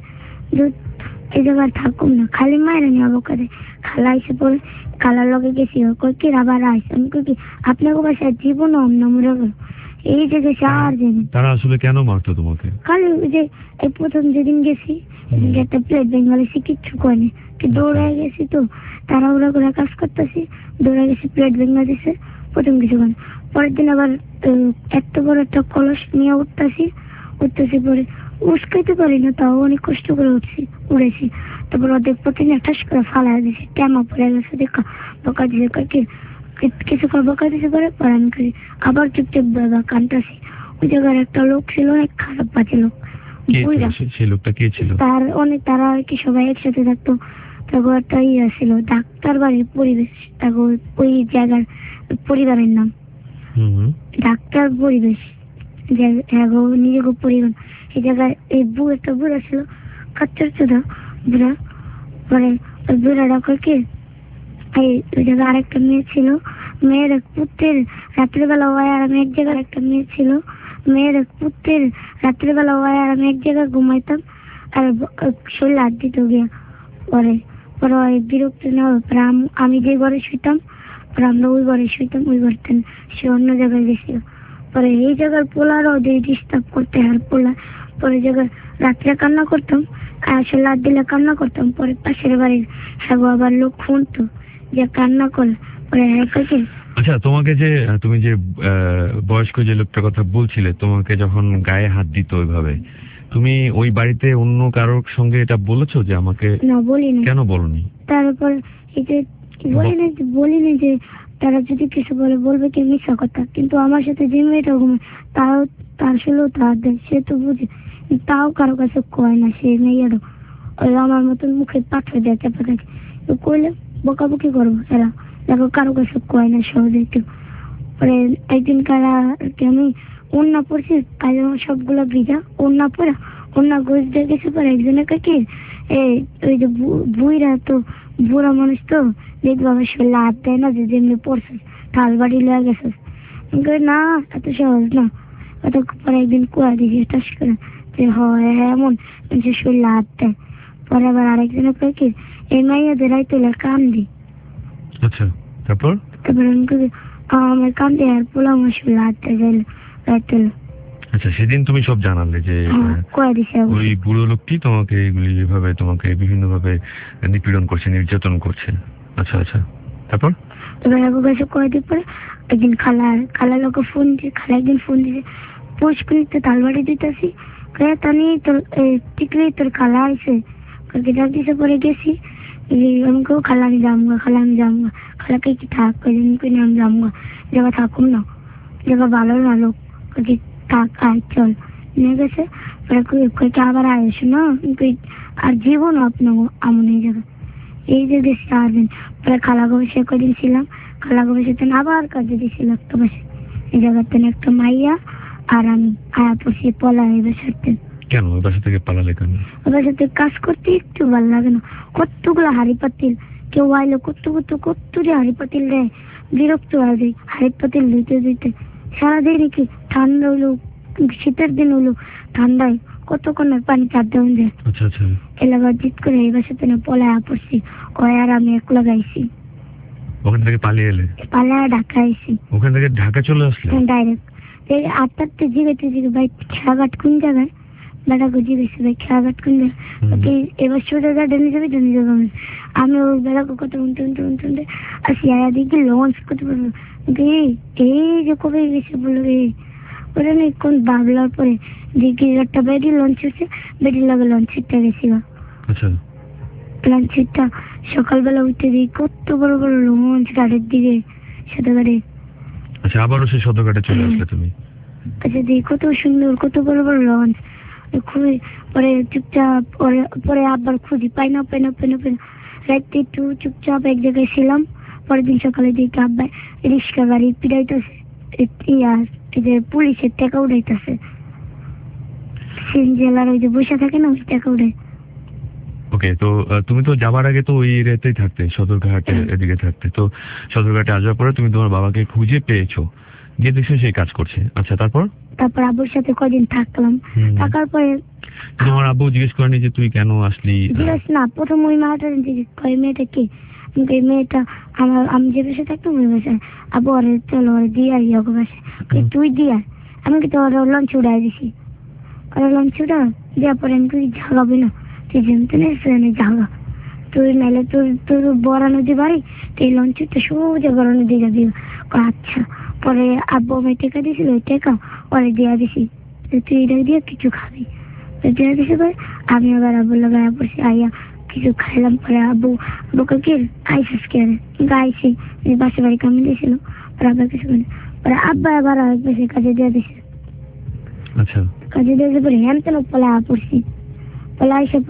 এই জায়গায় থাকুম না, খালি মায়ের নিয়ে বোকা দেয়। খালা এসে পরে খালার লগে গেছি, কি আবার আইসে। আমি কি আপনাকে বাসায় জীবনও অন্য মরে গেল এই যে গেছে আর জানি। তারা আসলে কেন মারতো তোমাকে? খালি যে এই প্রথম যেদিন গেছি একটা প্লেট বেঙ্গলেছি, কিচ্ছু করেনি, কি দৌড়ায় গেছি তো তারা ওরা করে কাজ করতেছি, দৌড়ায় গেছি, প্লেট ভেঙে দিছে, প্রথম কিছু করে। পরের দিন আবার এত বড় একটা কলস নিয়ে উঠতেছি পরে উস্কাইতে পারি না, তাও অনেক কষ্ট করে উড়েছি। তারপর ওদের প্রতিদিন ঠাস করে ফালাই দিয়েছি, ট্যামা পড়ে গেছে, দেখা বকা দিয়েছে, কিছুক্ষণ বকা দিয়েছে পরে আমি করি আবার চুপচাপ কানটাছি। ওই জায়গার একটা লোক ছিল, অনেক খারাপ বাজে লোক। সেই লোকটা কে ছিল? তারা আর কি সবাই একসাথে থাকতো। তারপর একটা ইয়ে ছিল ডাক্তার বাড়ির পরিবেশ, তারপর ওই জায়গার পরিবারের নাম ডাক্তার পরিবেশ, নিজেকে পরিবার। এই জায়গায় এই একটা বুড়া ছিল, কাচ্চার চোদা বুড়া। পরে ওই বুড়াটা কি ওই জায়গায় আরেকটা মেয়ে ছিল, মেয়ের এক পুত্রের রাত্রিবেলা ওয়াই আর আমি এক জায়গায় একটা মেয়ে ছিল, মেয়ের এক পুত্রের রাত্রিবেলা ওয়াই আর আমি এক জায়গায় ঘুমাইতাম আর শরীরে হাত দিত গিয়া। পরে পরে ওই বিরক্ত না আমি যে ঘরে শুইতাম পরে আমরা ওই ঘরে শুইতাম, ওই ঘরতেন সে অন্য জায়গায় গেছিল। পরে এই জায়গার পোলারও যে ডিস্টার্ব করতে আর পোলা পরে জায়গায় রাত্রে কান্না করতাম আর আসলে রাত দিলে কান্না করতাম। পরে পাশের বাড়ির হ্যাঁ আবার লোক শুনতো যে কান্না করে। পরে আচ্ছা, তোমাকে যে তুমি যে বয়স্ক যে লোকটার কথা বলছিলে, তোমাকে যখন গায়ে হাত দিত ওইভাবে, তুমি ওই বাড়িতে অন্য কারোর সঙ্গে এটা বলেছো যে আমাকে? না, বলিনি। কেন বলনি? তারপর এই যে বলিনি যে তারা যদি কিছু বলবে কি মিথ্যা কথা, কিন্তু আমার সাথে যে মেয়েটা ঘুমায় তার ছেলেও তার দেয়, সে তো বুঝে, তাও কারো কাছে কয় না। সেই মেয়েরও ওই আমার মতন মুখে পাঠিয়ে দেয় চাপা থাকে, কইলে বকাবকি করবো এরা, দেখো কারো কাছে কয় না সহজে কেউ। পরে একদিন কারা আমি ওন্না পড়ছি, কাজ আমার সবগুলো ভিজা, ওন্না পড়া ওন্না গোছ দিয়ে গেছে। পরে একজনের কাছে ওই যে বুড়া তো বুড়া মানুষ তো দেখবো আমার শরীরে হাত দেয় না, যে যেমনি পড়ছে ঠাল বাড়ি লয়ে গেছে না, এত সহজ না। এত পরে একদিন কুয়া দিয়েছি টাস করে যে হয় এমন মানুষের শরীরে হাত দেয়। পরে আবার আরেকজনের কাছে এই মাইয়াদের রাইতলে কান দি। আচ্ছা, তারপর আমার কান দিয়ে আর পোলা আমার শরীরে হাত দেয় যাইলো রাইতলে। আচ্ছা, সেদিন তুমি সব জানালে যে ওই বুড়ো লোকটি তোমাকে এগুলি এভাবে তোমাকে বিভিন্ন ভাবে নিপীড়ন করছে, নির্যাতন করছে। আচ্ছা আচ্ছা, তারপর? পরে একদিন খালা লোকে ফোন দিয়ে, খালা একদিন ফোন দিয়েছে পুষ্করিতে তালবাড়ি দিতেছি তানি তোর টিকলি তোর খালা আছে ডাক দিছে। পরে গেছি আমাকেও খালা আমি যামগা, খালাকে কি থাক কদিন আমি যামগা, জায়গা থাকুম না, জায়গা ভালো না লোক থাক আয় চল নিয়ে গেছে। আবার আয়সো না আর জীবন আপনার এমন এই জায়গা এই যে গেছি 4 দিন। পরে খালা গবেষে কদিন ছিলাম, খালা গবেষে আবার কাজে দিয়েছিল একটা বাসে এই জায়গাতে একটা মাইয়া আর আমি আয়া পড়ছি পলা এই বাসাতে। কেন ওই বাসা থেকে পালালে কেন? ওই বাসাতে কাজ করতে একটু ভালো লাগে না, কতগুলো হাড়ি পাতিল, কেউ আইলো কতটি হাড়ি পাতিল দেয়, বিরক্ত হয়ে যায় হাড়ি পাতিল ধুইতে সারাদিন কি ঠান্ডা হইলো, শীতের দিন হইলো ঠান্ডায় কতক্ষণ পানি চাপ দেওয়া যায়। আচ্ছা আচ্ছা, এলাকা জিত করে এই বাসাতে পলায়া পড়ছি, ওই আর আমি একলা গাইছি। ওখান থেকে পালিয়ে পালায়া ঢাকা আইছি। ওখান থেকে ঢাকা চলে আসলে ডাইরেক্ট? এই 8টাতে জিগাইতে ভাই খেয়াঘাট কোন জায়গায়, বেড়াকে জিগেছি ভাই খেয়াঘাট কোন জায়গায়, এবার সোজা যা ডেনে যাবে আমি ওই বেড়াকে কত উনতে আসি আয়া দেখি লঞ্চ করতে পারবো এই যে কবে গেছে বললো ওরা নেই কোন বাবলার পরে দেখি একটা বেডি লঞ্চ হচ্ছে, বেডি লাগে লঞ্চ ছিটটা গেছিল। আচ্ছা, লঞ্চ ছিটটা সকালবেলা উঠতে দিই কত বড় বড় লঞ্চ গাড়ির দিকে সাথে গাড়ি। আচ্ছা, আবারও সেই সদরঘাটে চলে আসলে তুমি? আচ্ছা, দিই কত সুন্দর কত বড় বড় লঞ্চ খুবই। পরে চুপচাপ পরে আবার খুঁজি পাই না রাত্রে একটু চুপচাপ এক জায়গায় ছিলাম। পরের দিন সকালে দিকে আব্বা রিক্সা গাড়ি পিড়াইতেছে, যে পুলিশের টাকা উঠাইতেছে, জেলার ওই যে বসে থাকে না ওই টাকা উঠাই। ওকে, তো তুমি তো যাবার আগে তো ওই এরিয়াতেই থাকতে, সদরঘাটের এদিকে থাকতে, তো সদরঘাটে আসার পরে তুমি তোমার বাবাকে খুঁজে পেয়েছো, গিয়ে দেখছো সেই কাজ করছে। আচ্ছা, তারপর আব্বুর সাথে কদিন থাকলাম, থাকার পরে তোমার আব্বু জিজ্ঞেস করেনি যে তুই কেন আসলি? জিজ্ঞেস না, প্রথম ওই মেয়েটা মেয়েটা কি, এই মেয়েটা আমি যে বাসায় থাকতাম ওই বাসায় আব্বু ওরে চলো ওরে দিয়ে আর ইয়ে বাসায় তুই দিয়ে আমি কি তোর লঞ্চ উড়াই দিছি, ওরা লঞ্চ উড়া দেওয়ার পরে আমি তুই ঝাগাবি না, তুই যেমতে নেই ঝাগা, তুই নাইলে তোর বড় নদী বাড়ি তুই লঞ্চটা সোজা বড় নদী যাবি। আচ্ছা, পরে আব্বু আমায় টেকা দিয়েছিল, ওই টেকা ওরে দিয়ে দিছি, তুই এটা দিয়ে কিছু খাবি দিয়ে দিছি। পরে আমি আবার আব্বুর লাগাইয়া পড়ছি, আইয়া কিছু খাইলাম। পরে আব্বুকে কি আইসিস কে গাইছি বাসা বাড়ি কামি দিয়েছিল, পরে আবার কিছু পরে আব্বা আবার আরেক বেশি কাজে দিয়ে দিছে। আচ্ছা, কাজে দিয়ে পরে হেন তেন পলা পড়ছি, পলা এসে পরে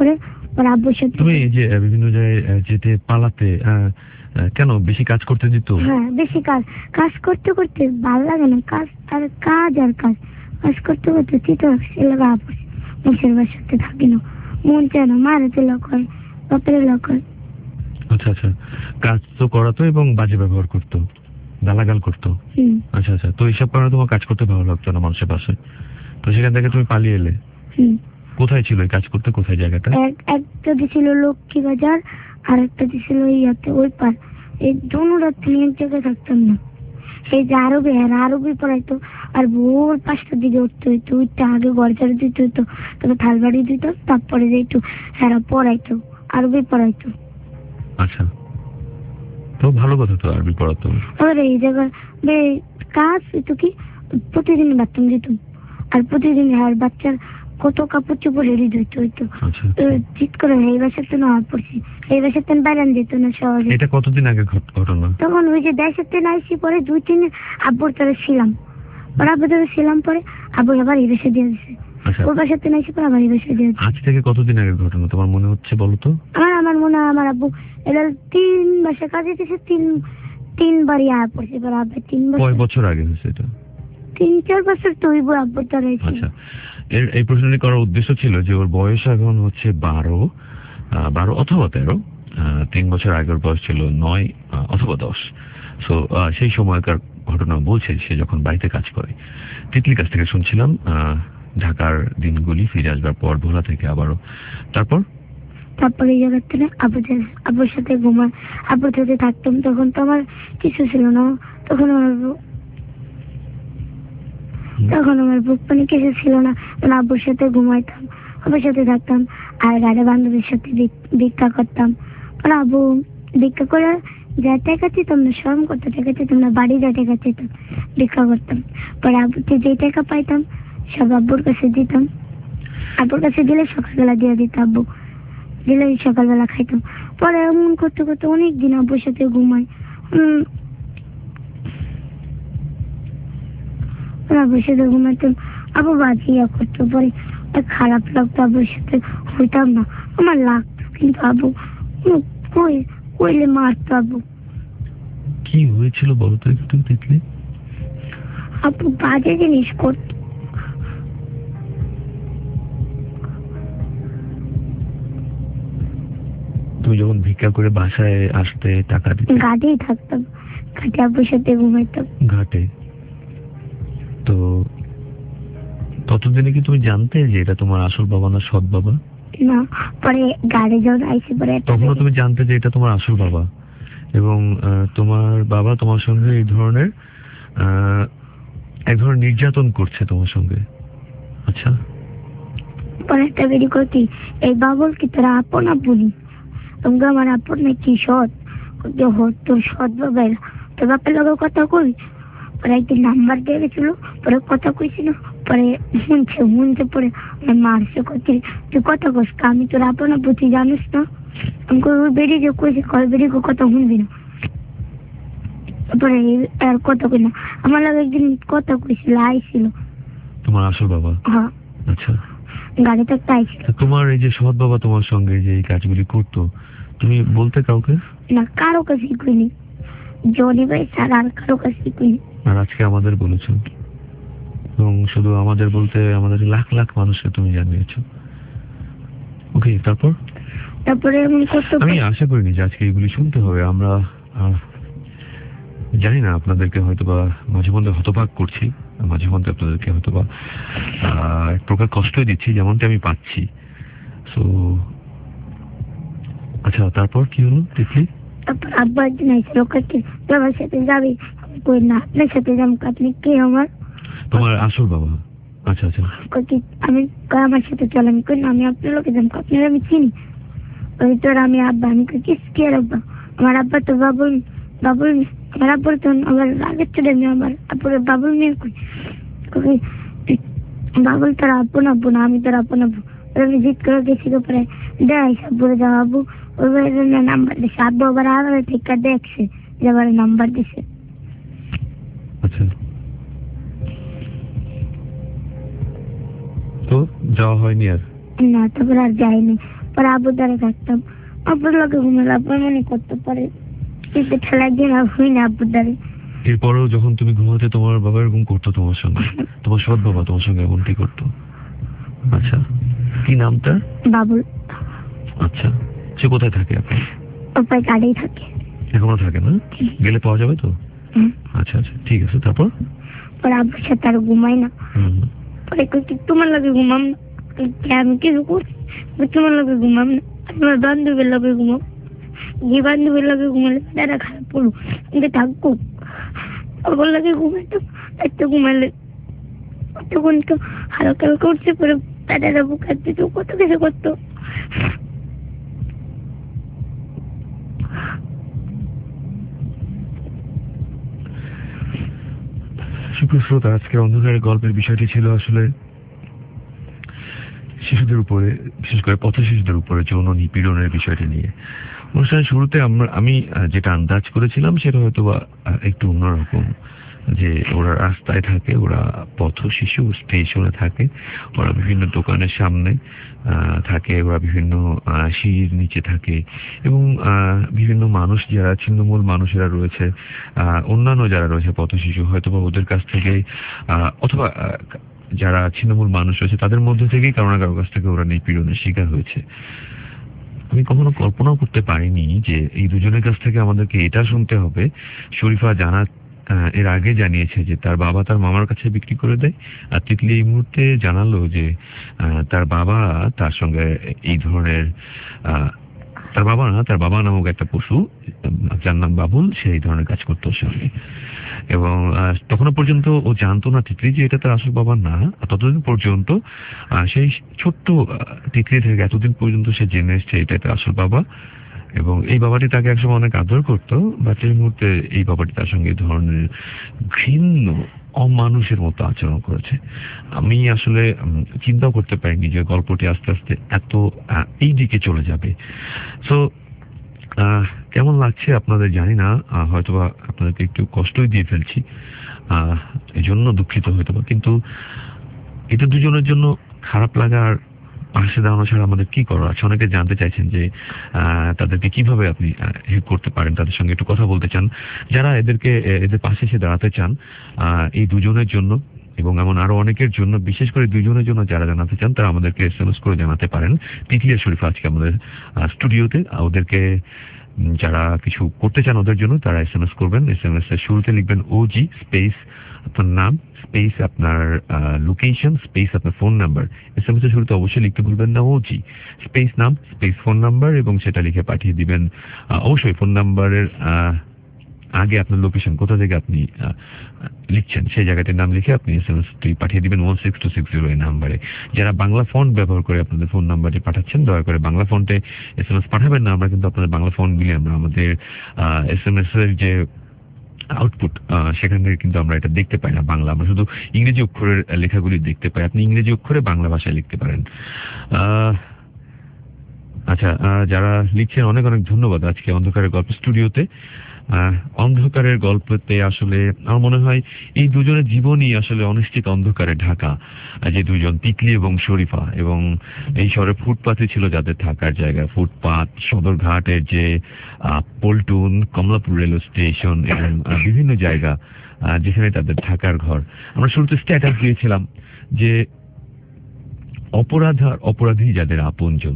ওর আব্বুর সাথে। তুমি এই যে বিভিন্ন জায়গায় যেতে পালাতে কেন বেশি কাজ করতে দিত? হ্যাঁ, বেশি কাজ কাজ করতে করতে ভালো লাগে না, কাজ আর কাজ আর কাজ কাজ করতে করতে চিত ছেলেরা আপস মুখের বাসাতে থাকি না, মন চায় না, মারে তুলা করে, বাপের করে। আচ্ছা আচ্ছা, কাজ তো করাতো এবং বাজে ব্যবহার করতো, গালাগাল করতো। আচ্ছা আচ্ছা, তো এইসব কারণে তোমার কাজ করতে ভালো লাগতো না মানুষের পাশে, তো সেখান থেকে তুমি পালিয়ে এলে। কোথায় ছিল এই কাজ করতে, কোথায় জায়গাটা? একটা দিছিল লক্ষ্মী বাজার আর একটা দিছিল ইয়াতে ওই পার। এই দুটা তুমি এক জায়গায় থাকতাম না। এই যে আরবি পড়াইতো, আর ভোর 5টার দিকে উঠতে হইতো, উঠতে আগে ঘর ঝাড়ু দিতে হইতো, তারপর থাল বাড়ি দিত, তারপরে যে একটু পড়াইতো, আরবি পড়াইতো। আচ্ছা, তো ভালো কথা তো, আরবি পড়াতো। আর এই জায়গায় কাজ হইতো কি প্রতিদিন বাথরুম দিতাম, আর প্রতিদিন আর বাচ্চার কত কাপড় চোপড় রেডি ধুইতে হইতো। ঠিক করে এই বাসাতে না পড়ছি, এই বাসাতে বাইরান যেত না সহজে। এটা কতদিন আগে ঘটনা? তখন ওই যে দেশাতে নাইছি, পরে 2-3 আব্বুর তরে ছিলাম, ওর আব্বুর তরে ছিলাম, পরে আব্বু আবার এই বাসা দিয়ে দিছে। ওর বাসাতে নাইছি, পরে আবার এই বাসা দিয়ে দিছে। আজ থেকে কতদিন আগের ঘটনা তোমার মনে হচ্ছে বলো তো? আমার মনে হয় আমার আব্বু এবার 3 বাসা কাজে দিয়েছে, 3 বারই পড়ছে, এবার আব্বু 3 বছর। কয় বছর আগে হয়েছে এটা? 3-4 বছর তো হইব আব্বুর তরে। আচ্ছা, এই প্রশ্নটি করার উদ্দেশ্য ছিল যে ওর বয়স এখন হচ্ছে 12 অথবা 13, 3 বছর আগের বয়স ছিল 9 অথবা 10। সো সেই সময়কার ঘটনা বলছে সে যখন বাড়িতে কাজ করে। তিতলির কাছ থেকে শুনছিলাম ঢাকার দিনগুলি, ফিরে আসবার পর ভোলা থেকে আবারও। তারপরে এই জায়গার থেকে আব্বুর সাথে ঘুমায়, আব্বুর সাথে থাকতাম। তখন তো আমার কিছু ছিল না, তখন আমার বুক পানি কিছু ছিল না, আব্বুর সাথে ঘুমাইতাম, আব্বুর সাথে থাকতাম, আর গাড়ি বান্ধবীর সাথে ভিক্ষা করতাম। আর আব্বু ভিক্ষা করে যা টাকা চেতাম না, শরম করতে টাকা চেতাম না, বাড়ি যা টাকা চেতাম ভিক্ষা করতাম। পরে আব্বুকে যে টাকা পাইতাম সব আব্বুর কাছে দিতাম, আব্বুর কাছে দিলে সকালবেলা দিয়ে দিত, আব্বু দিলে সকালবেলা খাইতাম। পরে এমন করতে করতে অনেকদিন আব্বুর সাথে ঘুমাই, আব্বুর সাথে ঘুমাইতাম, আব্বু বাজিয়া করতো। পরে খারাপ লাগতো, আব্বুর সাথে হইতাম না, আমার লাগতো, কিন্তু আব্বু কইলে মারতো। আব্বু কি হয়েছিল বলো তো একটু তিতলি? আব্বু বাজে জিনিস করতো। তুমি যখন ভিক্ষা করে বাসায় আসতে টাকা দিতে? ঘাটেই থাকতাম, ঘাটে আব্বুর সাথে ঘুমাইতাম। ঘাটে? তো ততদিনে কি তুমি জানতে যে এটা তোমার আসল বাবা না সৎ বাবা? না, পরে গাড়ি যখন আইসি পরে তখনও তুমি জানতে যে এটা তোমার আসল বাবা, এবং তোমার বাবা তোমার সঙ্গে এই ধরনের এক ধরনের নির্যাতন করছে তোমার সঙ্গে। আচ্ছা, পরে একটা বেরি করতি, এই বাবুল কি তোরা আপন আব্বুনি? তোমরা আমার আপন নাকি সৎ? তোর সৎ বাবা, তোর বাপের লগে কথা কই? পরে একদিন নাম্বার দিয়ে গেছিল, পরে কথা কইছিল, পরে শুনছে পরে মারছে, করছি তুই কথা কস, আমি তোর আপন আব্বু, তুই জানিস না? আমি ওই বেরি যে কইছি, কল বেরি কথা শুনবি না। পরে আর কথা কই না, আমার লাগে একদিন কথা কইছিল, আইছিল তোমার আসল বাবা। হ্যাঁ। আচ্ছা, গাড়িতে একটা আইছিল। তোমার এই যে সৎ বাবা তোমার সঙ্গে যে এই কাজগুলি করতো, তুমি বলতে কাউকে? না, কারো কাছে কইনি, জনি ভাই ছাড়া আর কারো কাছে কইনি। আর আজকে আমাদের বলেছো, এবং শুধু আমাদের বলতে আমাদের লাখ লাখ মানুষকে তুমি জানিয়েছো। ওকে, তারপরে এমন করতে আমি আশা করিনি যে আজকে এগুলি শুনতে হবে। আমরা জানি না, আপনাদেরকে হয়তো বা মাঝে মধ্যে হতবাক করছি, মাঝে মধ্যে আপনাদেরকে হয়তো বা এক প্রকার কষ্টই দিচ্ছি, যেমনটা আমি পাচ্ছি। সো আচ্ছা, তারপর কি হলো তিতলি? তারপর আব্বা একদিন আইসে, লোকাকে বাবার সাথে যাবি? কই না, আপনার সাথে যাম। আপনি কে? আমার তোমার আসল বাবা? আচ্ছা আচ্ছা। আমি আমার সাথে চল। আমি কই না, আমি আপনার লোকে যাম, আপনার আমি চিনি। ওই তোর আমি আব্বা। আমি কই কে আব্বা? আমার আব্বা তো বাবুল। আমার আব্বুর তো আমার আগের চলে, আমি আমার আব্বুর বাবুল নিয়ে কই বাবুল তোর আপন আব্বু না, আমি তোর আপন আব্বু। আমি জিত করে গেছি, পরে দেয় বলে যাও আব্বু ওই নাম্বার দিছে। আব্বু আবার আবার ঠিক দেখছে যে আবার নাম্বার দিছে। আচ্ছা, তো যাওয়া হয়নি আর? না, তারপর আর যাইনি। পরে আব্বুর দ্বারা থাকতাম, আব্বুর লোকে ঘুমালে আব্বুর মনে করতে পারে, কিন্তু ঠেলা দিয়ে না হই না আব্বুর দ্বারে। এরপরেও যখন তুমি ঘুমাতে তোমার বাবা এরকম করতো তোমার সঙ্গে, তোমার সৎ বাবা তোমার সঙ্গে এমনটি করতো? আচ্ছা, কি নাম তার? বাবুল। আচ্ছা, সে কোথায় থাকে এখন? ওপায় গাড়ি থাকে। এখনো থাকে না? গেলে পাওয়া যাবে তো? আচ্ছা আচ্ছা, ঠিক আছে। তারপর পরে আব্বুর সাথে আর ঘুমাই না। পরে তোমার লাগে ঘুমাম না, আমি কিছু করি তোমার লাগে ঘুমাম না, আমার বান্ধবীর লাগে ঘুমাম। যে বান্ধবীর লাগে ঘুমালে তারা খারাপ পড়ুক, কিন্তু থাকবো ওর লাগে ঘুমাইতাম। একটা ঘুমালে তখন তো হালকা হালকা উঠছে, পরে দাদারা বুকার দিত, কত কিছু করতো। সুপ্রশ্রোতা, আজকের অন্ধকারের গল্পের বিষয়টি ছিল আসলে শিশুদের উপরে, বিশেষ করে পথ শিশুদের উপরে যৌন নিপীড়নের বিষয়টি নিয়ে। অনুষ্ঠানের শুরুতে আমি যেটা আন্দাজ করেছিলাম সেটা হয়তো বা একটু অন্যরকম, যে ওরা রাস্তায় থাকে, ওরা পথ শিশু, স্টেশনে থাকে, ওরা বিভিন্ন দোকানের সামনে থাকে, ওরা বিভিন্ন সিঁড়ির নিচে থাকে, এবং বিভিন্ন মানুষ যারা ছিন্নমূল মানুষেরা রয়েছে, অন্যান্য যারা রয়েছে পথ শিশু, হয়তো বা ওদের কাছ থেকে অথবা যারা ছিন্নমূল মানুষ রয়েছে তাদের মধ্যে থেকেই কারো না কারো কাছ থেকে ওরা নিপীড়নের শিকার হয়েছে। আমি কখনো কল্পনাও করতে পারিনি যে এই দুজনের কাছ থেকে আমাদেরকে এটা শুনতে হবে। শরীফা এর আগে জানিয়েছে যে তার বাবা তার মামার কাছে বিক্রি করে দেয়, আর তিতলি এই মুহূর্তে জানালো যে তার বাবা তার সঙ্গে এই ধরনের, তার বাবা নামক একটা পশু যার নাম বাবুল, সে এই ধরনের কাজ করতো ওর সঙ্গে। এবং তখনও পর্যন্ত ও জানতো না তিতলি যে এটা তার আসল বাবা না। ততদিন পর্যন্ত সেই ছোট্ট তিতলি থেকে এতদিন পর্যন্ত সে জেনে এসছে এটা তার আসল বাবা, এবং এই বাবাটি তাকে একসময় অনেক আদর করতো। বাট এই মুহূর্তে এই বাবাটি তার সঙ্গে এই ধরনের ঘৃণ্য অমানুষের মতো আচরণ করেছে। আমি আসলে চিন্তাও করতে পারিনি যে গল্পটি আস্তে আস্তে এত এই দিকে চলে যাবে। সো কেমন লাগছে আপনাদের জানি না, হয়তোবা আপনাদেরকে একটু কষ্টই দিয়ে ফেলছি, এই জন্য দুঃখিত হয়তোবা, কিন্তু এটা দুজনের জন্য খারাপ লাগার পাশে দাঁড়ানো ছাড়া আমাদের কি করার আছে। অনেকে জানতে চাইছেন যে তাদেরকে কিভাবে আপনি হেল্প করতে পারেন, তাদের সঙ্গে একটু কথা বলতে চান, যারা এদের পাশে এসে দাঁড়াতে চান এই দুজনের জন্য এবং এমন আরো অনেকের জন্য, বিশেষ করে দুজনের জন্য যারা জানাতে চান তারা আমাদেরকে এসএমএস করে জানাতে পারেন। তিতলি আর শরীফা আজকে আমাদের স্টুডিওতে। ওদেরকে যারা কিছু করতে চান ওদের জন্য তারা এসএমএস করবেন। এসএমএস এর শুরুতে লিখবেন ওজি স্পেস আপনার নাম, স্পেস আপনার লোকেশন, স্পেস আপনার ফোন নাম্বার। এসএমএস এর শুরুতে অবশ্যই লিখতে ভুলবেন না ওজি স্পেস নাম স্পেস ফোন নাম্বার, এবং সেটা লিখে পাঠিয়ে দিবেন। অবশ্যই ফোন নাম্বারের আগে আপনার লোকেশন, কোথা থেকে আপনি লিখছেন সেই জায়গাটির নাম লিখে আপনি এসএমএসটি পাঠিয়ে দিবেন 16260 এই নাম্বারে। যারা বাংলা ফন্ট ব্যবহার করে আপনাদের ফোন নাম্বারটি পাঠাচ্ছেন, দয়া করে বাংলা ফন্টে এসএমএস পাঠাবেন না। আমরা কিন্তু আপনাদের বাংলা ফন্ট দিলে আমরা আমাদের এসএমএস এর যে আউটপুট সেখান থেকে কিন্তু আমরা এটা দেখতে পাই না বাংলা, আমরা শুধু ইংরেজি অক্ষরের লেখাগুলি দেখতে পাই। আপনি ইংরেজি অক্ষরে বাংলা ভাষায় লিখতে পারেন। আচ্ছা, যারা লিখছেন অনেক অনেক ধন্যবাদ। আজকে অন্ধকারের গল্প স্টুডিওতে অন্ধকারের গল্পতে আসলে আমার মনে হয় এই দুজনের জীবনই আসলে অনিশ্চিত অন্ধকারে ঢাকা, যে দুজন তিতলি এবং শরীফা, এবং এই শহরে ফুটপাথই ছিল যাদের থাকার জায়গা। ফুটপাথ, সদরঘাটের যে পল্টন, কমলাপুর রেলওয়ে স্টেশন এবং বিভিন্ন জায়গা যেখানে তাদের থাকার ঘর। আমরা শুরুতে স্ট্যাটাস দিয়েছিলাম যে অপরাধী যাদের আপনজন।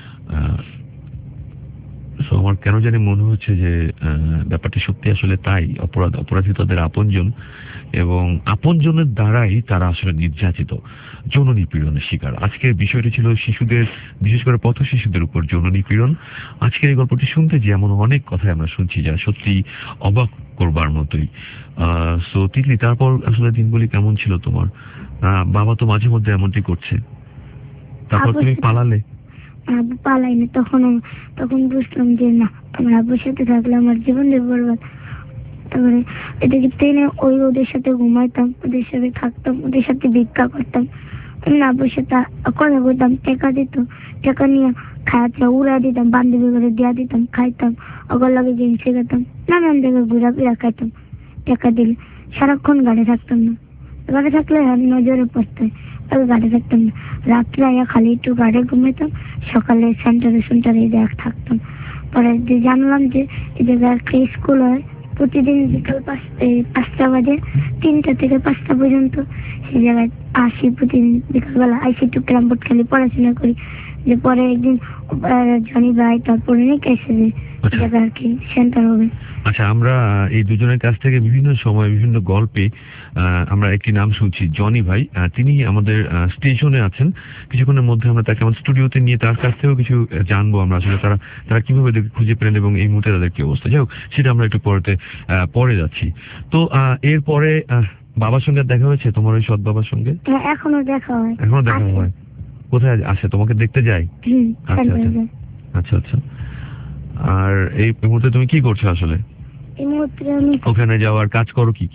আমার কেন জানি মনে হচ্ছে যে ব্যাপারটি সত্যি আসলে তাই। অপরাধী তাদের আপনজন, এবং আপনজনের দ্বারাই তারা আসলে নির্যাতিত, যৌন নিপীড়নের শিকার। আজকের বিষয়টি ছিল শিশুদের, বিশেষ করে পথ শিশুদের উপর যৌন নিপীড়ন। আজকের এই গল্পটি শুনতে যে এমন অনেক কথাই আমরা শুনছি যা সত্যি অবাক করবার মতোই। সো তিতলি, তারপর আসলে দিনগুলি কেমন ছিল তোমার? বাবা তো মাঝে মধ্যে এমনটি করছে, তারপর তুমি পালালে? আব্বু পালাইনি, তখন বুঝলাম যে না, আমার আব্বুর সাথে থাকলে আমার জীবন বরবাদ। তারপরে এদিকে ট্রেনে ওদের সাথে ঘুমাইতাম, ওদের সাথে থাকতাম, ওদের সাথে ভিক্ষা করতাম। আব্বুর সাথে কথা বলতাম, টাকা দিত, টাকা নিয়ে খাওয়া উড়া দিতাম, বান্ধবী করে দিয়া দিতাম, খাইতাম, ওগুলো লাগে গেম শেখাতাম, নানান জায়গায় ঘোরাফেরা খাইতাম। টাকা দিলে সারাক্ষণ গাড়ি থাকতাম না, গাড়ি থাকলে নজরে পড়তে আমি গাড়ি থাকতাম না, রাত্রে আয়া খালি একটু গাড়ি ঘুমাইতাম, সকালে সেন্টারে দেখ থাকতাম। পরে যে জানলাম যে এই জায়গায় একটা স্কুল হয়, প্রতিদিন বিকাল 5টা বাজে 3টা থেকে 5টা পর্যন্ত, সেই জায়গায় আসি প্রতিদিন বিকালবেলা, আইসি একটু ক্যারাম বোর্ড খেলি, পড়াশোনা করি। যে পরে একদিন জনি ভাই তারপরে নাকি এসে যে জায়গায় আর কি সেন্টার হবে। আচ্ছা, আমরা এই দুজনের কাছ থেকে বিভিন্ন সময় বিভিন্ন গল্পে আমরা একটি নাম শুনছি, জনি ভাই। তিনি আমাদের স্টেশনে আছেন। কিছুক্ষণের মধ্যে আমরা তাকে আমার স্টুডিওতে নিয়ে তার কাছ থেকেও কিছু জানবো আমরা, আসলে তারা কিভাবে খুঁজে পেলেন এবং এই মুহূর্তে তাদের কি অবস্থা। যাই হোক, সেটা আমরা একটু পরে যাচ্ছি। তো এরপরে বাবার সঙ্গে দেখা হয়েছে তোমার, ওই সৎ বাবার সঙ্গে? এখনো দেখা হয়। কোথায় আসে তোমাকে দেখতে যায়? আচ্ছা আচ্ছা। আর এই মুহূর্তে তুমি কি করছো আসলে? এই মুহূর্তে আমি ওখানে যাওয়ার কাজ করো কি?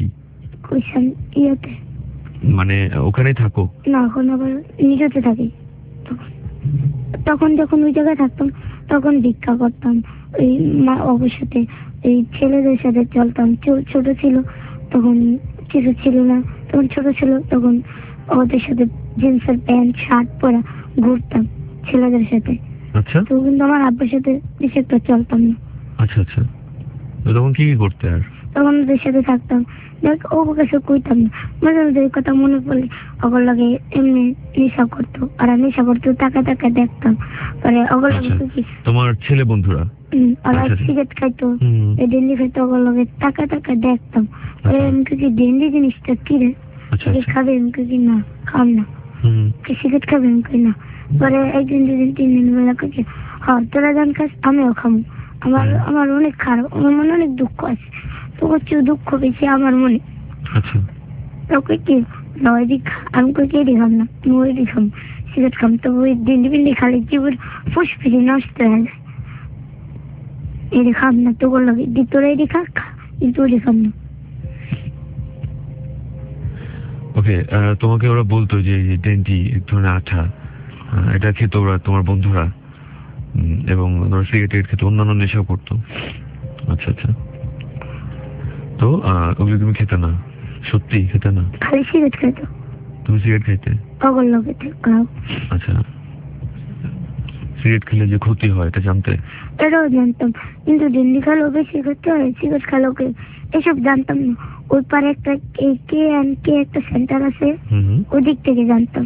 মানে ওখানেই থাকো? না, এখন আবার নিজেতে থাকি। তখন যখন ওই জায়গায় থাকতাম তখন ভিক্ষা করতাম, ওই অবুর সাথে, এই ছেলেদের সাথে চলতাম। ছোট ছিল তখন কিছু ছিল না, তখন ছোট ছিল তখন ওদের সাথে জিন্সের প্যান্ট শার্ট পরা ঘুরতাম ছেলেদের সাথে। আচ্ছা। তো কিন্তু আমার আব্বুর সাথে বেশি একটা চলতাম না। আচ্ছা আচ্ছা। তখন কি করতে? আর তখন ওদের সাথে থাকতাম, দেখ ও কাছে কইতাম না, মাঝে মাঝে ওই কথা মনে পড়লে অগর লাগে এমনি নেশা করতো, আর নেশা করতো টাকা দেখতাম। পরে অগর লাগে তোমার ছেলে বন্ধুরা ওরা সিগারেট খাইতো, ডেলি খাইতো, অগর লাগে টাকা দেখতাম। আমি কি ডেলি জিনিসটা কি রে, খাবে? আমি কি না খাম না। সিগারেট খাবে? আমি কই না। পরে একদিন 2 দিন 3 দিন বেলা কইছে, হ্যাঁ তোরা জান খাস, আমিও খামো। আমার অনেক খারাপ, আমার মনে অনেক দুঃখ আছে। তো হচ্ছে দুঃখ বেশি আমার মনে। তো কই কি আমি কই কি খাম না, ওই খাম, সিগারেট খাম। তো ওই দিন খালি জীবন ফুসফুসি নষ্ট হয়ে যায়। এটি খাম না, তো বললো তোরা এটি খা, কিন্তু ওটি খাম না। ওকে, তোমাকে ওরা বলতো যে ডেন্টি এক ধরনের আঠা, এটা খেত ওরা, তোমার বন্ধুরা, এবং ওরা সিগারেট খেত, অন্যান্য নেশাও করতো। আচ্ছা আচ্ছা। তো ওগুলো তুমি খেতে না? সত্যি খেতে না? খালি সিগারেট খাইতো। তুমি সিগারেট খাইতে? আচ্ছা। সিগারেট খেলে যে ক্ষতি হয় এটা জানতে? এটাও জানতাম, কিন্তু ডেন্ডি খেলেও বেশি ক্ষতি হয়, সিগারেট খেলেও এসব জানতাম না। ওই পারে একটা একটা সেন্টার আছে, ওই দিক থেকে জানতাম।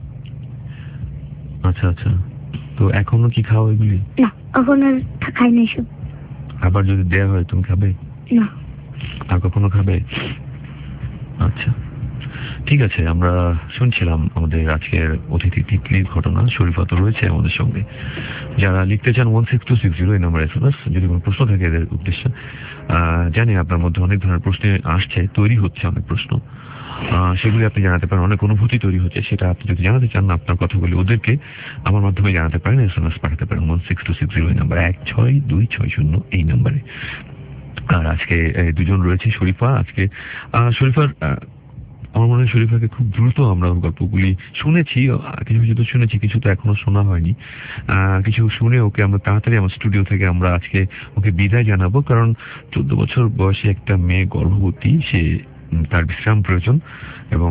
আচ্ছা আচ্ছা। তো এখনো কি খাও এগুলি? না, এখন আর খাই না এসব। আবার যদি দেয়া হয় তুমি খাবে? না। আর কখনো খাবে? আচ্ছা, ঠিক আছে। আমরা শুনছিলাম আমাদের আজকের অতিথি তিতলির ঘটনা। শরীফা তো রয়েছে আমাদের সঙ্গে। যারা লিখতে চান 16260 এই নাম্বারে SMS, যদি কোনো প্রশ্ন থাকে এদের উদ্দেশ্যে। জানি আপনার মধ্যে অনেক ধরনের প্রশ্ন আসছে, তৈরি হচ্ছে অনেক প্রশ্ন, সেগুলি আপনি জানাতে পারেন। অনেক অনুভূতি তৈরি হচ্ছে, সেটা আপনি যদি জানাতে চান না আপনার কথাগুলি ওদেরকে আমার মাধ্যমে জানাতে পারেন। SMS পাঠাতে পারেন 16260 এই নাম্বার, 16260 এই নাম্বারে। আর আজকে দুজন রয়েছে। শরীফা আজকে শরীফার আমার মনে হয় শরীফাকে খুব দ্রুত আমরা গল্পগুলি শুনেছি, কিছু তো শুনেছি, কিছু তো এখনো শোনা হয়নি। কিছু শুনে ওকে আমরা তাড়াতাড়ি আমার স্টুডিও থেকে আমরা আজকে ওকে বিদায় জানাবো, কারণ 14 বছর বয়সে একটা মেয়ে গর্ভবতী, সে তার বিশ্রাম প্রয়োজন, এবং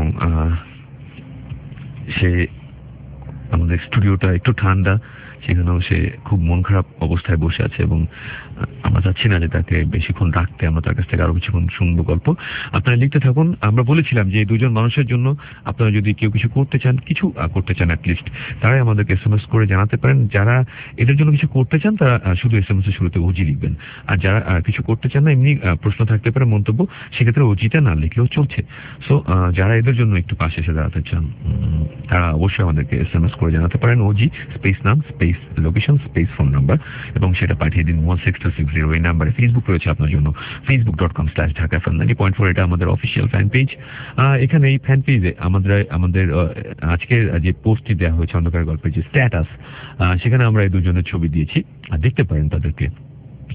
সে আমাদের স্টুডিওটা একটু ঠান্ডা, সেখানেও সে খুব মন খারাপ অবস্থায় বসে আছে, এবং আমরা চাচ্ছি না যে তাকে বেশিক্ষণ রাখতে। আমরা তার কাছ থেকে আরো কিছুক্ষণ শুনবো গল্প। আপনারা লিখতে থাকুন। আমরা বলেছিলাম যে দুজন মানুষের জন্য আপনারা যদি কেউ কিছু করতে চান অ্যাটলিস্ট, তারাই আমাদেরকে SMS করে জানাতে পারেন। যারা এদের জন্য কিছু করতে চান তারা শুধু SMS এর শুরুতে ওজি লিখবেন, আর যারা কিছু করতে চান না, এমনি প্রশ্ন থাকতে পারে, মন্তব্য, সেক্ষেত্রে ওজিটা না লিখলেও চলছে। সো যারা এদের জন্য একটু পাশে এসে দাঁড়াতে চান তারা অবশ্যই আমাদেরকে SMS করে জানাতে পারেন। ওজি স্পেস নাম space location space phone number, এবং সেটা পাঠিয়ে দিন 16260 এই নাম্বারে। ফেসবুক রয়েছে আপনার জন্য, facebook.com/dhaka.90.4, এটা আমাদের অফিসিয়াল ফ্যান পেজ। এখানে এই ফ্যান পেজে আমাদের আজকের যে পোস্টটি দেওয়া হয়েছে অন্ধকার গল্পের যে স্ট্যাটাস, সেখানে আমরা এই দুজনের ছবি দিয়েছি, আর দেখতে পারেন তাদেরকে।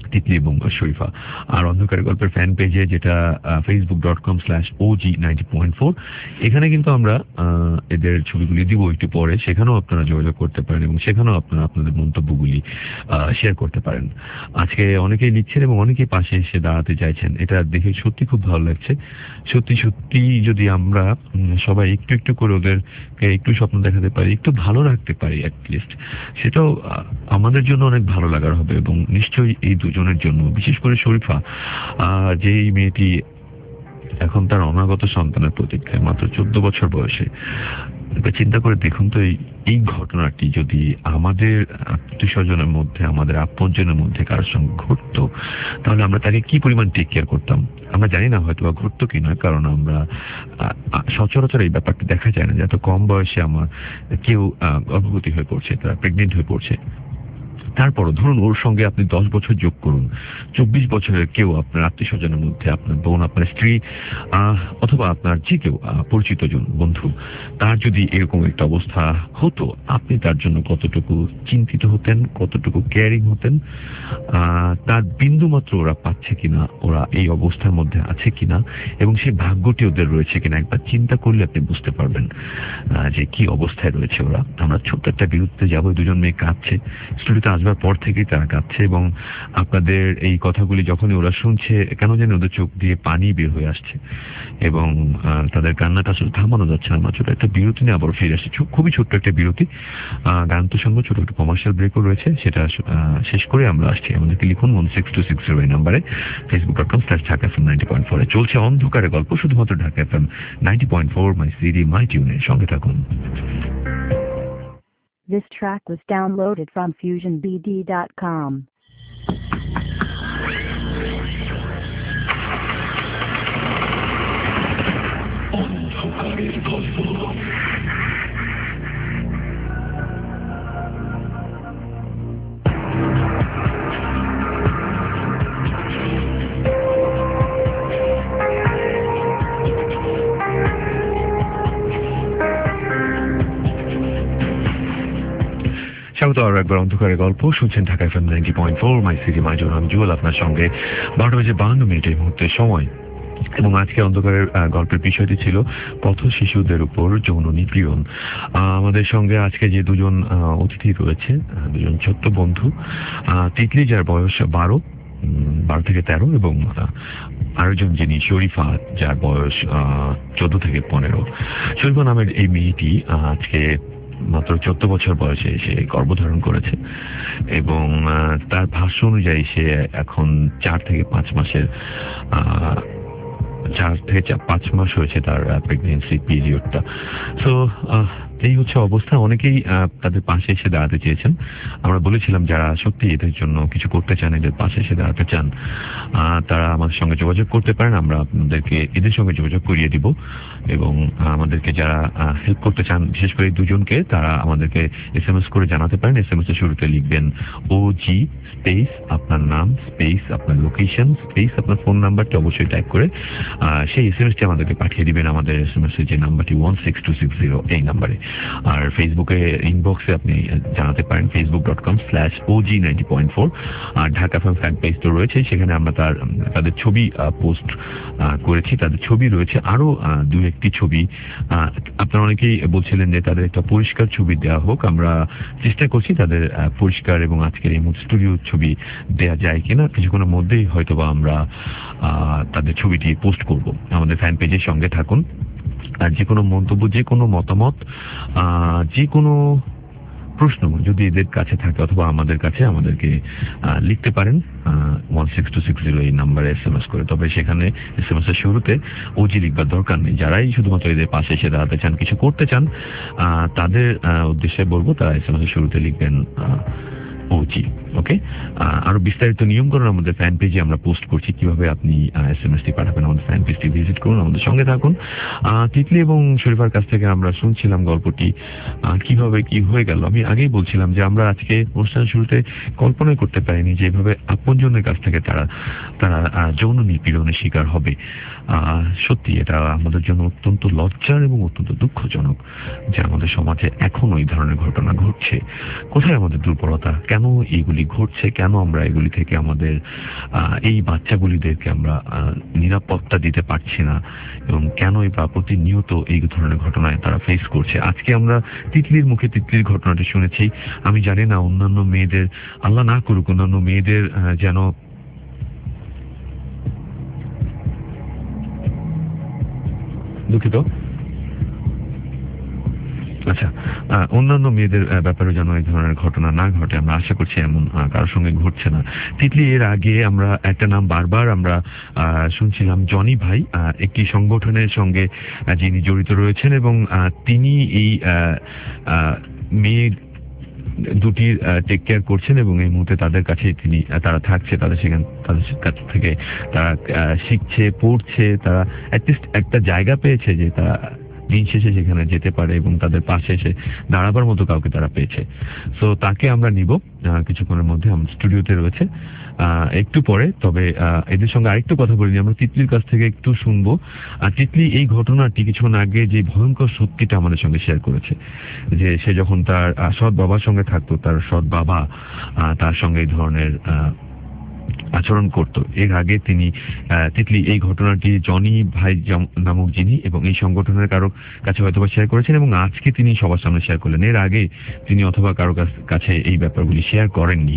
তিতলি এবং শরীফা। আর অন্ধকারের গল্পের ফ্যান পেজে, যেটা facebook.com/OG90.4, এখানে কিন্তু আমরা এদের ছবিগুলি দিব একটু পরে, সেখানেও আপনারা যোগাযোগ করতে পারেন এবং সেখানেও আপনারা আপনাদের মন্তব্যগুলি শেয়ার করতে পারেন। আজকে অনেকেই লিখছেন এবং অনেকেই পাশে এসে দাঁড়াতে চাইছেন, এটা দেখে সত্যি খুব ভালো লাগছে। সত্যি সত্যি যদি আমরা সবাই একটু একটু করে ওদেরকে একটু স্বপ্ন দেখাতে পারি, একটু ভালো রাখতে পারি অ্যাটলিস্ট, সেটাও আমাদের জন্য অনেক ভালো লাগার হবে। এবং নিশ্চয়ই এই দুজনের জন্য, বিশেষ করে শরীফা, যেই মেয়েটি এখন তার অনাগত সন্তানের প্রতীক্ষায়, মাত্র 14 বছর বয়সে। চিন্তা করে দেখুন তো, এই ঘটনাটি যদি আমাদের আত্মীয় স্বজনের মধ্যে, আমাদের আপনজনের মধ্যে কারোর সঙ্গে ঘটতো, তাহলে আমরা তাকে কি পরিমাণ টেক কেয়ার করতাম। আমরা জানি না হয়তো বা ঘটতো কি নয়, কারণ আমরা সচরাচর এই ব্যাপারটা দেখা যায় না যে এত কম বয়সে আমার কেউ গর্ভবতী হয়ে পড়ছে, তারা প্রেগনেন্ট হয়ে পড়ছে। তারপরও ধরুন ওর সঙ্গে আপনি 10 বছর যোগ করুন, 24 বছরের কেউ আপনার আত্মীয় স্বজনের মধ্যে, আপনার বোন, আপনার স্ত্রী, অথবা আপনার যে কেউ পরিচিত জন, বন্ধু, তার যদি এরকম একটা অবস্থা হতো, আপনি তার জন্য কতটুকু চিন্তিত হতেন, কতটুকু কেয়ারিং হতেন, তার বিন্দু মাত্র ওরা পাচ্ছে কিনা, ওরা এই অবস্থার মধ্যে আছে কিনা, এবং সেই ভাগ্যটি ওদের রয়েছে কিনা, একবার চিন্তা করলে আপনি বুঝতে পারবেন যে কি অবস্থায় রয়েছে ওরা। আমরা ছোট্ট একটা বিরতিতে যাবো। দুজন মেয়ে কাঁদছে, স্টুডিওতে আসবার পর থেকেই তারা কাঁদছে, এবং আপনাদের এই কথাগুলি যখনই ওরা শুনছে, কেন জানি ওদের চোখ দিয়ে পানি বের হয়ে আসছে, এবং তাদের কান্নাটা আসলে থামানো যাচ্ছে না। আমরা ছোট একটা বিরতি নিয়ে আবার ফিরে আসছি, খুবই ছোট্ট একটা বিরতি, গান তো শুনবো, ছোট একটা কমার্শিয়াল ব্রেকও রয়েছে, সেটা শেষ করে আমরা আসছি। আমাদেরকে লিখুন 16260 এই নাম্বারে, facebook.com/ঢাকা-fm90.4 চলছে অন্ধকারের গল্প, শুধুমাত্র Dhaka FM 90.4, my city my টিউনে। সঙ্গে থাকুন। This track was downloaded from FusionBD.com. অন্ধকারের গল্প। স্বাগত আরো একবার অন্ধকারের গল্প, শুনছেন Dhaka FM 90.4, my city my tune. আমি জুয়েল, আপনার সঙ্গে 12:52 এই মুহূর্তে সময়। এবং আজকে অন্ধকারের গল্পের বিষয়টি ছিল পথ শিশুদের উপর যৌন নিপীড়ন। আমাদের সঙ্গে আজকে যে দুজন অতিথি রয়েছে, দুজন ছোট্ট বন্ধু, তিতলি যার বয়স 12 থেকে 13, এবং আরেকজন যিনি শরীফা, যার বয়স 14 থেকে 15। শরীফা নামের এই মেয়েটি আজকে মাত্র 14 বছর বয়সে সে গর্ভধারণ করেছে, এবং তার ভাষ্য অনুযায়ী সে এখন 4 থেকে 5 মাসের 4 থেকে 5 মাস হয়েছে তার প্রেগনেন্সি পিরিয়ডটা। সো এই হচ্ছে অবস্থা। অনেকেই তাদের পাশে এসে দাঁড়াতে চেয়েছেন। আমরা বলেছিলাম যারা সত্যি এদের জন্য কিছু করতে চান, এদের পাশে এসে দাঁড়াতে চান, তারা আমাদের সঙ্গে যোগাযোগ করতে পারেন। আমরা আপনাদেরকে এদের সঙ্গে যোগাযোগ করিয়ে দিব, এবং আমাদেরকে যারা হেল্প করতে চান, বিশেষ করে দুজনকে, তারা আমাদেরকে SMS করে জানাতে পারেন। SMS এর শুরুতে লিখবেন OG স্পেস আপনার নাম স্পেস আপনার লোকেশন স্পেস আপনার ফোন নাম্বারটি অবশ্যই টাইপ করে সেই SMS-টি আমাদেরকে পাঠিয়ে দিবেন আমাদের SMS এর যে নাম্বারটি 16260 এই নাম্বারে। আর ফেসবুকে ইনবক্সে আপনি জানাতে পারেন facebook.com/OG90.4। আর ঢাকা FM ফ্যান পেজ তো রয়েছে, সেখানে আমরা তাদের ছবি পোস্ট করেছি, তাদের ছবি রয়েছে, আরো 2-1টি ছবি। আপনারা অনেকেই বলছিলেন যে তাদের একটা পরিষ্কার ছবি দেওয়া হোক। আমরা চেষ্টা করছি তাদের পরিষ্কার এবং আজকের এই স্টুডিও ছবি দেওয়া যায় কিনা। কিছুক্ষণের মধ্যেই হয়তোবা আমরা তাদের ছবিটি পোস্ট করব। আমাদের ফ্যান পেজের সঙ্গে থাকুন। আর যে কোনো মন্তব্য, যে কোনো মতামত, যে কোনো প্রশ্ন যদি এদের কাছে থাকে অথবা আমাদের কাছে, আমাদেরকে লিখতে পারেন 16260 এই নাম্বারে SMS করে। তবে সেখানে SMS এর শুরুতে OG লিখবার দরকার নেই। যারাই শুধুমাত্র এদের পাশে এসে দাঁড়াতে চান, কিছু করতে চান, তাদের উদ্দেশ্যে বলবো তারা SMS এর শুরুতে লিখবেন OG। ওকে, আরো বিস্তারিত নিয়মকানুন আমাদের ফ্যান পেজে আমরা পোস্ট করছি, কিভাবে আপনি SMS-টি পাঠাবেন। আমাদের ফ্যান পেজটি ভিজিট করুন, আমাদের সঙ্গে থাকুন। তিতলি এবং শরীফার কাছ থেকে আমরা শুনছিলাম গল্পটি কিভাবে কি হয়ে গেল। আমি আগেই বলছিলাম যে আমরা আজকে অনুষ্ঠানের শুরুতে কল্পনা করতে পারিনি যে এভাবে আপনজনের কাছ থেকে তারা যৌন নিপীড়নের শিকার হবে। সত্যি এটা আমাদের জন্য অত্যন্ত লজ্জার এবং অত্যন্ত দুঃখজনক যে আমাদের সমাজে এখনো এই ধরনের ঘটনা ঘটছে। কোথায় আমাদের দুর্বলতা, কেন এইগুলি ঘটছে, কেন আমরা এগুলি থেকে আমাদের এই বাচ্চাগুলিদেরকে আমরা নিরাপত্তা দিতে পারছি না, এবং কেনই বা প্রতিনিয়ত এই ধরনের ঘটনায় তারা ফেস করছে। আজকে আমরা তিতলির মুখে তিতলির ঘটনাটি শুনেছি। আমি জানি না অন্যান্য মেয়েদের, আল্লাহ না করুক, অন্যান্য মেয়েদের যেন দুঃখিত, আচ্ছা, অন্যান্য মেয়েদের ব্যাপারে যেন এই ধরনের ঘটনা না ঘটে, আমরা আশা করছি এমন কারোর সঙ্গে ঘটছে না। তিতলি, এর আগে আমরা একটা নাম বারবার আমরা শুনছিলাম, জনি ভাই, একটি সংগঠনের সঙ্গে যিনি জড়িত রয়েছেন, এবং তিনি এই মেয়ে দুটির টেক কেয়ার করছেন, এবং এই মুহূর্তে তাদের কাছে তারা থাকছে, তাদের কাছ থেকে তারা শিখছে, পড়ছে, তারা অ্যাটলিস্ট একটা জায়গা পেয়েছে যে তারা দিন শেষে সেখানে যেতে পারে এবং তাদের পাশে এসে দাঁড়াবার মতো কাউকে তারা পেয়েছে। সো তাকে আমরা নিব কিছুক্ষণের মধ্যে, আমার স্টুডিওতে রয়েছে একটু পরে। তবে এদের সঙ্গে আরেকটু কথা বলিনি, আমরা তিতলির কাছ থেকে একটু শুনবো। তিতলি এই ঘটনাটি কিছুক্ষণ আগে যে ভয়ঙ্কর সত্যিটা আমাদের সঙ্গে শেয়ার করেছে, যে সে যখন তার সৎ বাবার সঙ্গে থাকতো, তার সৎ বাবা তার সঙ্গে এই ধরনের আচরণ করত। এর আগে তিতলি এই ঘটনাটি জনি ভাই নামক যিনি এবং এই সংগঠনের কারো কাছে হয়তো শেয়ার করেছেন, এবং আজকে তিনি সবার সামনে শেয়ার করলেন। এর আগে তিনি অথবা কারো কাছে এই ব্যাপারগুলি শেয়ার করেননি।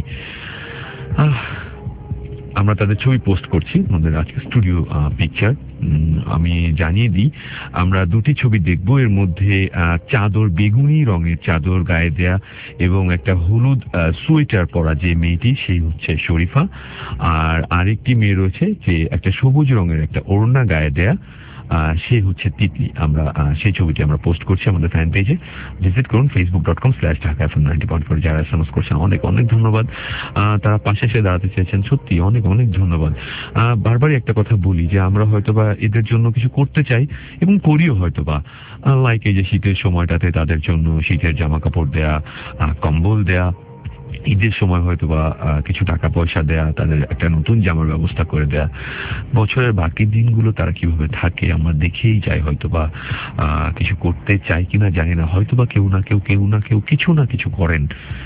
আমরা তাদের ছবি পোস্ট করছি আমাদের আজকে স্টুডিও পিকচার। আমি জানিয়ে দিই, আমরা দুটি ছবি দেখব। এর মধ্যে চাদর, বেগুনি রঙের চাদর গায়ে দেয়া এবং একটা হলুদ সোয়েটার পরা যে মেয়েটি, সেই হচ্ছে শরীফা। আর আরেকটি মেয়ে রয়েছে যে একটা সবুজ রঙের একটা ওড়না গায়ে দেয়া, সে হচ্ছে তিতলি। আমরা সেই ছবিটি আমরা পোস্ট করছি আমাদের ফ্যান পেজে। ভিজিট করুন facebook.com/dhaka-fm90.4। যারা এসএমএস করছেন অনেক অনেক ধন্যবাদ, তারা পাশে এসে দাঁড়াতে চেয়েছেন, সত্যি অনেক অনেক ধন্যবাদ। বারবারই একটা কথা বলি যে আমরা হয়তোবা এদের জন্য কিছু করতে চাই এবং করিও হয়তোবা, লাইক এই যে শীতের সময়টাতে তাদের জন্য শীতের জামা কাপড় দেয়া, কম্বল দেয়া, ঈদের সময় হয়তো বা কিছু টাকা পয়সা দেয়া, তাদের একটা নতুন জামার ব্যবস্থা করে দেয়া। বছরের বাকি দিনগুলো তারা কিভাবে থাকে আমরা দেখেই যাই, হয়তো বা কিছু করতে চাই কিনা জানি না, হয়তো বা কেউ না কেউ কিছু না কিছু করেন।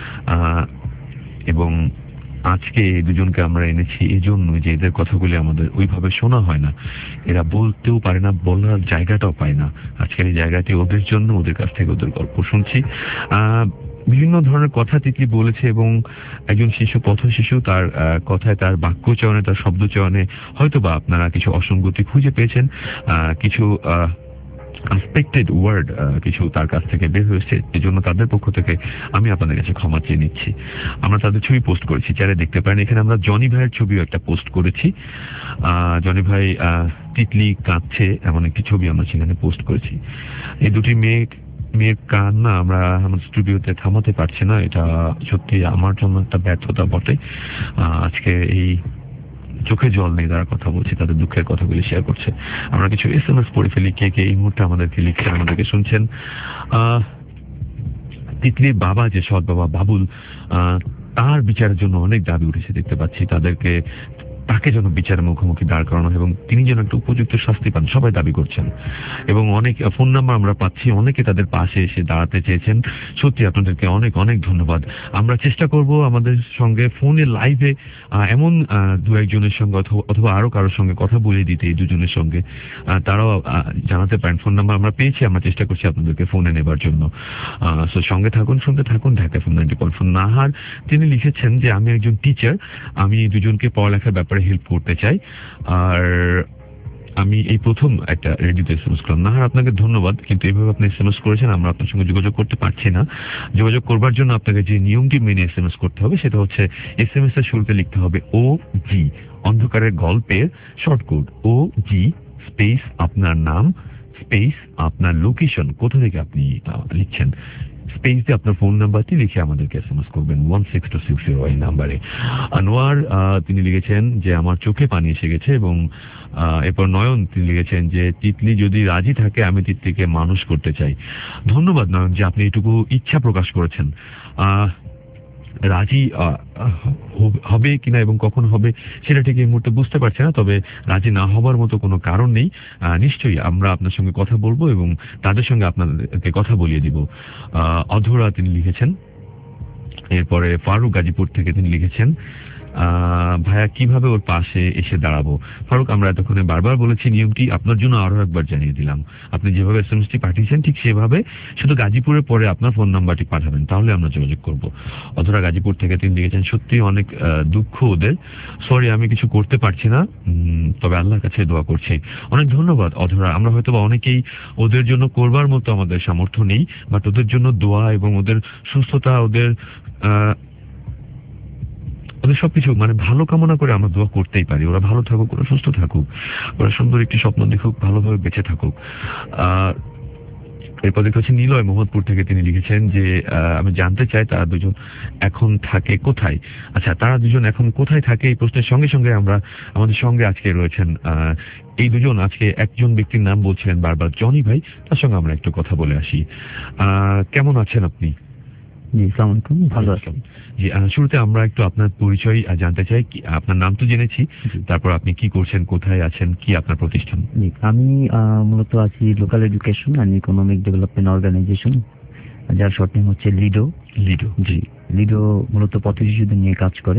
এবং আজকে দুজনকে আমরা এনেছি এজন্য যে এদের কথাগুলি আমাদের ওইভাবে শোনা হয় না, এরা বলতেও পারে না, বলার জায়গাটাও পায় না। আজকের এই জায়গাটি ওদের জন্য, ওদের কাছ থেকে ওদের গল্প শুনছি। বিভিন্ন ধরনের কথা তিতলি বলেছে, এবং একজন শিশু, পথ শিশু, তার কথায়, তার বাক্য চয়নে, তার শব্দ চয়নে হয়তোবা আপনারা কিছু অসঙ্গতি খুঁজে পেয়েছেন, কিছু আনএক্সপেক্টেড ওয়ার্ড কিছু তার কাছ থেকে বের হয়েছে। এজন্য তাদের পক্ষ থেকে আমি আপনাদের কাছে ক্ষমা চেয়ে নিচ্ছি। আমরা তাদের ছবি পোস্ট করেছি, যারা দেখতে পারেন। এখানে আমরা জনি ভাইয়ের ছবিও একটা পোস্ট করেছি। জনি ভাই তিতলি কাঁদছে এমন একটি ছবি আমরা সেখানে পোস্ট করেছি। এই দুটি মেয়ের কান্না আমরা আমার স্টুডিওতে থামাতে পারছি না, এটা সত্যি আমার জন্য একটা ব্যর্থতা বটে। আজকে এই চোখে জল নেই, তারা কথা বলছে, তাদের দুঃখের কথাগুলি শেয়ার করছে। আমরা কিছু এসএমএস পড়ে ফেলি, কে এই মুহূর্তে আমাদেরকে লিখছেন, আমাদেরকে শুনছেন। তিতলির বাবা, যে সৎ বাবা বাবুল, তার বিচারের জন্য অনেক দাবি উঠেছে দেখতে পাচ্ছি। তাকে যেন বিচারের মুখোমুখি দাঁড় করানো এবং তিনি যেন একটা উপযুক্ত শাস্তি পান, সবাই দাবি করছেন। এবং অনেক ফোন নাম্বার আমরা পাচ্ছি, অনেকে তাদের পাশে এসে দাঁড়াতে চেয়েছেন। সত্যি আপনাদেরকে অনেক অনেক ধন্যবাদ। আমরা চেষ্টা করব আমাদের সঙ্গে ফোনে লাইভে এমন দু একজনের সঙ্গে অথবা আরো কারোর সঙ্গে কথা বলিয়ে দিতে, এই দুজনের সঙ্গে তারাও জানাতে পারেন। ফোন নাম্বার আমরা পেয়েছি, আমরা চেষ্টা করছি আপনাদেরকে ফোনে নেবার জন্য। সঙ্গে থাকুন, শুনতে থাকুন ঢাকা FM 90.4। নাহার, তিনি লিখেছেন যে আমি একজন টিচার, আমি দুজনকে পড়ালেখার ব্যাপারে হেল্প করতে চাই, আর আমি এই প্রথম একটা রেডিওতে এসএমএস করলাম। নাহার, আপনাকে ধন্যবাদ, কিন্তু এইভাবে আপনি এসএমএস করেছেন, আমরা আপনার সঙ্গে যোগাযোগ করতে পারছি না। যোগাযোগ করবার জন্য আপনাকে যে নিয়মটি মেনে এসএমএস করতে হবে সেটা হচ্ছে এসএমএস এর শুরুতে লিখতে হবে OG, অন্ধকারের গল্পের শর্ট কোড OG স্পেস আপনার নাম স্পেস আপনার লোকেশন, কোথা থেকে আপনি লিখছেন, স্পেস দিয়ে আপনার ফোন নাম্বারটি লিখে আমাদেরকে এসএমএস করবেন 16260 এই নাম্বারে। আনোয়ার, তিনি লিখেছেন যে আমার চোখে পানি এসে গেছে, এবং এরপর নয়ন, তিনি লিখেছেন যে তিতলি যদি রাজি থাকে আমি তিতলিকে মানুষ করতে চাই। ধন্যবাদ নয়ন, যে আপনি এটুকু ইচ্ছা প্রকাশ করেছেন। রাজি হবে কিনা এবং কখন হবে সেটা ঠিক এই মুহূর্তে বুঝতে পারছি না, তবে রাজি না হবার মতো কোনো কারণ নেই। নিশ্চয়ই আমরা আপনার সঙ্গে কথা বলবো এবং তাদের সঙ্গে আপনাদেরকে কথা বলিয়ে দিব। অধরা, তিনি লিখেছেন এরপরে ফারুক গাজীপুর থেকে তিনি লিখেছেন, ভাইয়া কিভাবে ওর পাশে এসে দাঁড়াবো? ফারুক, আমরা এতক্ষণে বারবার বলেছি নিয়মটি, আপনার জন্য আরো একবার জানিয়ে দিলাম। আপনি যেভাবে এসএমএসটি পাঠিয়েছেন ঠিক সেভাবে শুধু গাজীপুরের পরে আপনার ফোন নাম্বারটি পাঠাবেন, তাহলে আমরা যোগাযোগ করব। অধরা গাজীপুর থেকে তিনি লিখেছেন, সত্যি অনেক দুঃখ ওদের, সরি আমি কিছু করতে পারছি না, তবে আল্লাহর কাছে দোয়া করছি। অনেক ধন্যবাদ অধরা। আমরা হয়তো অনেকেই ওদের জন্য করবার মতো আমাদের সামর্থ্য নেই, বাট ওদের জন্য দোয়া এবং ওদের সুস্থতা, ওদের সবকিছু মানে ভালো কামনা করে আমরা দোয়া করতেই পারি। ওরা ভালো থাকুক, ওরা সুস্থ থাকুক, ওরা সুন্দর একটি স্বপ্ন দেখুক, ভালোভাবে বেঁচে থাকুক। এরপর দেখতে হচ্ছে নিলয় মোহাম্মদপুর থেকে তিনি লিখেছেন যে আমি জানতে চাই তারা দুজন এখন থাকে কোথায়। আচ্ছা, তারা দুজন এখন কোথায় থাকে এই প্রশ্নের সঙ্গে সঙ্গে আমরা আমাদের সঙ্গে আজকে রয়েছেন এই দুজন। আজকে একজন ব্যক্তির নাম বলছিলেন বারবার, জনি ভাই, তার সঙ্গে আমরা একটু কথা বলে আসি। কেমন আছেন আপনি? জি, আসসালামু আলাইকুম। ভালো আছেন? জি, শুরুতে আমরা একটু আপনার পরিচয় জানতে চাই। আপনার নাম তো জেনেছি, তারপর আপনি কি করছেন, কোথায় আছেন, কি আপনার প্রতিষ্ঠান? জি, আমি মূলত আছি local education and economic development organization, যার শর্ট নেম হচ্ছে লিডো। লিডো, জি। লিডো মূলত পথ শিশুদের নিয়ে কাজ করে,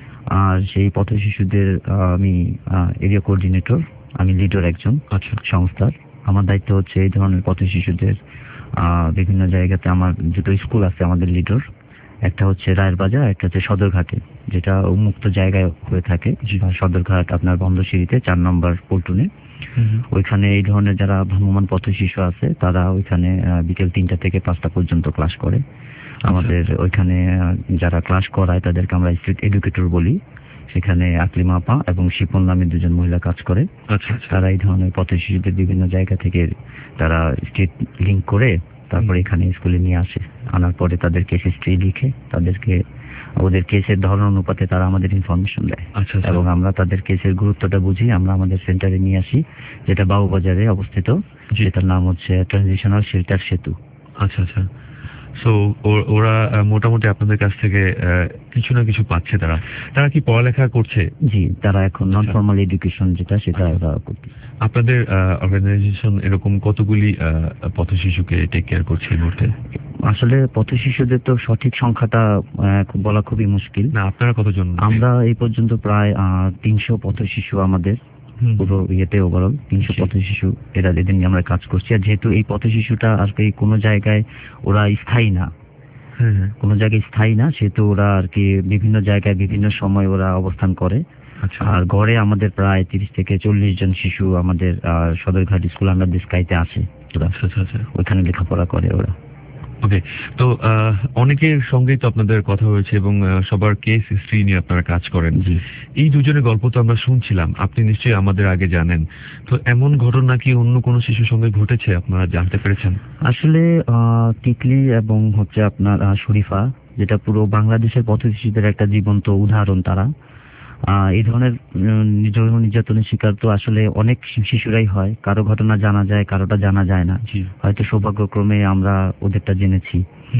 আর সেই পথ শিশুদের আমি এরিয়া কোঅর্ডিনেটর, আমি লিডোর একজন সংস্থার। আমার দায়িত্ব হচ্ছে এই ধরনের পথ শিশুদের বিভিন্ন জায়গাতে, আমার দুটো স্কুল আছে আমাদের লিডোর, একটা হচ্ছে রায়ের বাজার, একটা হচ্ছে সদরঘাটে, যেটা উন্মুক্ত জায়গায় হয়ে থাকে। সদরঘাট আপনার বন্ধশিরিতে 4 নম্বর পল্টনে। ওইখানে এই ধরনের যারা ভ্রাম্যমাণ পথ শিশু আছে তারা ওইখানে বিকেল 3টা থেকে 5টা পর্যন্ত ক্লাস করে। আমাদের ওইখানে যারা ক্লাস করায় তাদেরকে আমরা স্ট্রিট এডুকেটর বলি। সেখানে আকলিমা আপা এবং শিপন নামে দুজন মহিলা কাজ করে। তারা এই ধরনের পথ শিশুদের বিভিন্ন জায়গা থেকে তারা স্টেট লিঙ্ক করে তারপরে এখানে স্কুলে নিয়ে আসে। আনার পরে তাদের কেস হিস্ট্রি লিখে তাদেরকে ওদের কেসের ধরন অনুপাতে তারা আমাদের ইনফরমেশন দেয়, এবং আমরা তাদের কেসের গুরুত্বটা বুঝি আমরা আমাদের সেন্টারে নিয়ে আসি, যেটা বাবুবাজারে অবস্থিত, যেটার নাম হচ্ছে ট্রানজিশনাল শেল্টার সেতু। আচ্ছা আচ্ছা। সো ওরা মোটামুটি আপনাদের কাছ থেকে কিছু না কিছু পাচ্ছে। তারা কি পড়ালেখা করছে? জি, তারা এখন নন ফর্মাল এডুকেশন যেটা, সেটা ওরা করছে। আপনাদের অর্গানাইজেশন এরকম কতগুলি পথ শিশুকে টেক কেয়ার করছে এই মুহূর্তে? আসলে পথ শিশুদের তো সঠিক সংখ্যাটা বলা খুবই মুশকিল। না, আপনারা কতজন? আমরা এই পর্যন্ত প্রায় 300 পথ শিশু আমাদের পুরো ইয়েতে ওভারঅল 300 পথ শিশু এদের নিয়ে আমরা কাজ করছি। আর যেহেতু এই পথ শিশুটা আর কি কোনো জায়গায় ওরা স্থায়ী না, কোনো জায়গায় স্থায়ী না, সেহেতু ওরা আর কি বিভিন্ন জায়গায় বিভিন্ন সময় ওরা অবস্থান করে। আর গড়ে আমাদের প্রায় 30 থেকে 40 জন শিশু আমাদের সদরঘাট স্কুল আন্ডার দি স্কাইতে আছে। ওইখানে লেখাপড়া করে ওরা। ওকে, তো অনেকের সঙ্গেই তো আপনাদের কথা হয়েছে এবং সবার কেস হিস্ট্রি নিয়ে আপনারা কাজ করেন। এই দুজনের গল্প তো আমরা শুনছিলাম, আপনি নিশ্চয়ই আমাদের আগে জানেন। তো এমন ঘটনা কি অন্য কোনো শিশুর সঙ্গে ঘটেছে, আপনারা জানতে পেরেছেন? আসলে তিতলি এবং হচ্ছে আপনার শরীফা, যেটা পুরো বাংলাদেশের পথ শিশুদের একটা জীবন্ত উদাহরণ। তারা এই ধরনের নির্যাতনের শিকার তো আসলে অনেক শিশুরাই হয়। কারো ঘটনা জানা যায়, কারোটা জানা যায় না। হয়তো সৌভাগ্যক্রমে আমরা ওদেরটা জেনেছি,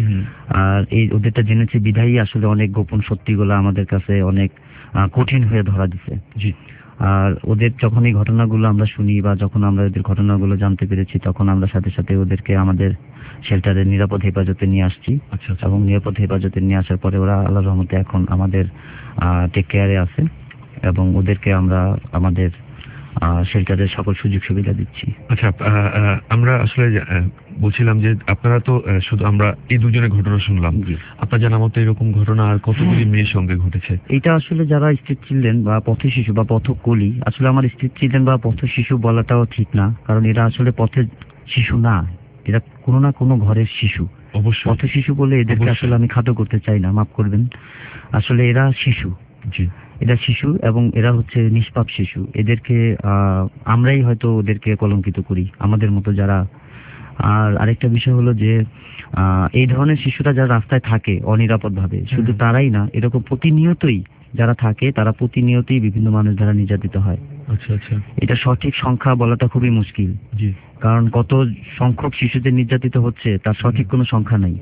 আর এই ওদেরটা জেনেছি বিধায়ী আসলে অনেক গোপন সত্যিগুলো আমাদের কাছে অনেক কঠিন হয়ে ধরা দিছে। আর ওদের যখন এই ঘটনাগুলো আমরা শুনি বা যখন আমরা ওদের ঘটনাগুলো জানতে পেরেছি, তখন আমরা সাথে সাথে ওদেরকে আমাদের শেল্টারে নিরাপদ হেফাজতে নিয়ে আসছি। এবং নিরাপদ হেফাজতে নিয়ে আসার পরে ওরা আল্লাহর রহমতে এখন আমাদের টেক কেয়ারে আছে, এবং ওদেরকে আমরা আমাদের শেল্টারের সকল সুযোগ সুবিধা দিচ্ছি। আচ্ছা, আমরা আসলে বলছিলাম যে আপনারা তো শুধু আমরা এই দুজনের ঘটনা শুনলাম, আপনার জানা মতো এরকম ঘটনা আর কতগুলি মেয়ের সঙ্গে ঘটেছে? এটা আসলে যারা স্ট্রিট চিলড্রেন বা পথ শিশু বা পথকলি, আসলে আমার স্ট্রিট চিলড্রেন বা পথ শিশু বলাটাও ঠিক না, কারণ এরা আসলে পথের শিশু না, এরা কোনো না কোনো ঘরের শিশু। অবশ্যই পথ শিশু বলে এদেরকে আসলে আমি খাটো করতে চাই না, মাফ করবেন। আসলে এরা শিশু, এরা শিশু এবং এরা হচ্ছে নিষ্পাপ শিশু। এদেরকে আমরাই হয়তো ওদেরকে কলঙ্কিত করি, আমাদের মতো যারা। আর আরেকটা বিষয় হলো যে এই ধরনের শিশুরা যারা রাস্তায় থাকে অনিরাপদ ভাবে, শুধু তারাই না, এরকম প্রতিনিয়তই যারা থাকে তারা প্রতিনিয়তই বিভিন্ন মানুষ দ্বারা নির্যাতিত হয়। আচ্ছা আচ্ছা, এটা সঠিক সংখ্যা বলাটা খুবই মুশকিল, কারণ কত সংখ্যক শিশুদের নির্যাতিত হচ্ছে তার সঠিক কোনো সংখ্যা নাই।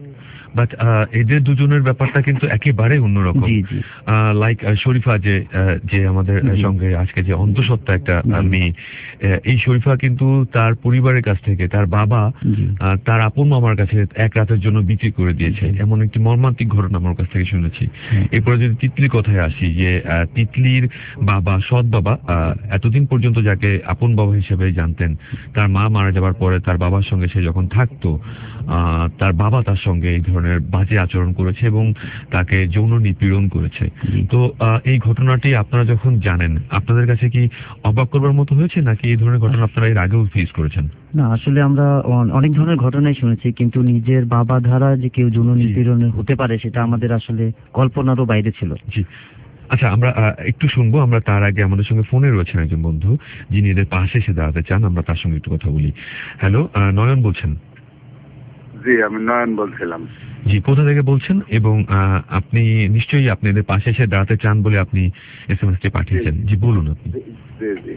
বাট এদের দুজনের ব্যাপারটা কিন্তু একেবারে অন্যরকম। জি জি লাইক শরীফা যে আমাদের সঙ্গে আজকে যে অন্তঃসত্ত্বা একটা মেয়ে, এই শরীফা কিন্তু তার পরিবারের কাছ থেকে তার বাবা তার আপন মামার কাছে এক রাতের জন্য বিক্রি করে দিয়েছে, এমন একটি মর্মান্তিক ঘটনা আমার কাছ থেকে শুনেছি। এরপরে যদি তিতলির কথায় আসি, যে তিতলির বাবা, সৎ বাবা, এতদিন পর্যন্ত যাকে আপন বাবা হিসেবে জানতেন, তার মা মারা যাবার পরে তার বাবার সঙ্গে সে যখন থাকতো, তার বাবা তার সঙ্গে এই ধরনের বাজে আচরণ করেছে এবং তাকে যৌন নিপীড়ন করেছে। তো এই ঘটনাটি আপনারা যখন জানেন, আপনাদের কাছে কি অবাক করবার মতো হয়েছে, নাকি এই ধরনের ঘটনা আপনারা এর আগেও ফেস করেছেন? না, আসলে আমরা অনেক ধরনের ঘটনাই শুনেছি, কিন্তু নিজের বাবা ধারা যে কেউ যৌন নিপীড়নের হতে পারে সেটা আমাদের আসলে কল্পনারও বাইরে ছিল। জি, আচ্ছা, আমরা একটু শুনবো। আমরা তার আগে আমাদের সঙ্গে ফোনে রয়েছেন একজন বন্ধু যিনি এদের পাশে এসে দাঁড়াতে চান, আমরা তার সঙ্গে একটু কথা বলি। হ্যালো, নয়ন বলছেন? জি, আমি নয়ন বলছিলাম। জি, কোথা থেকে বলছেন? এবং আপনি নিশ্চয়ই আপনি এদের পাশে এসে দাঁড়াতে চান বলে আপনি এসএমএসটি পাঠিয়েছেন। জি বলুন আপনি। জি জি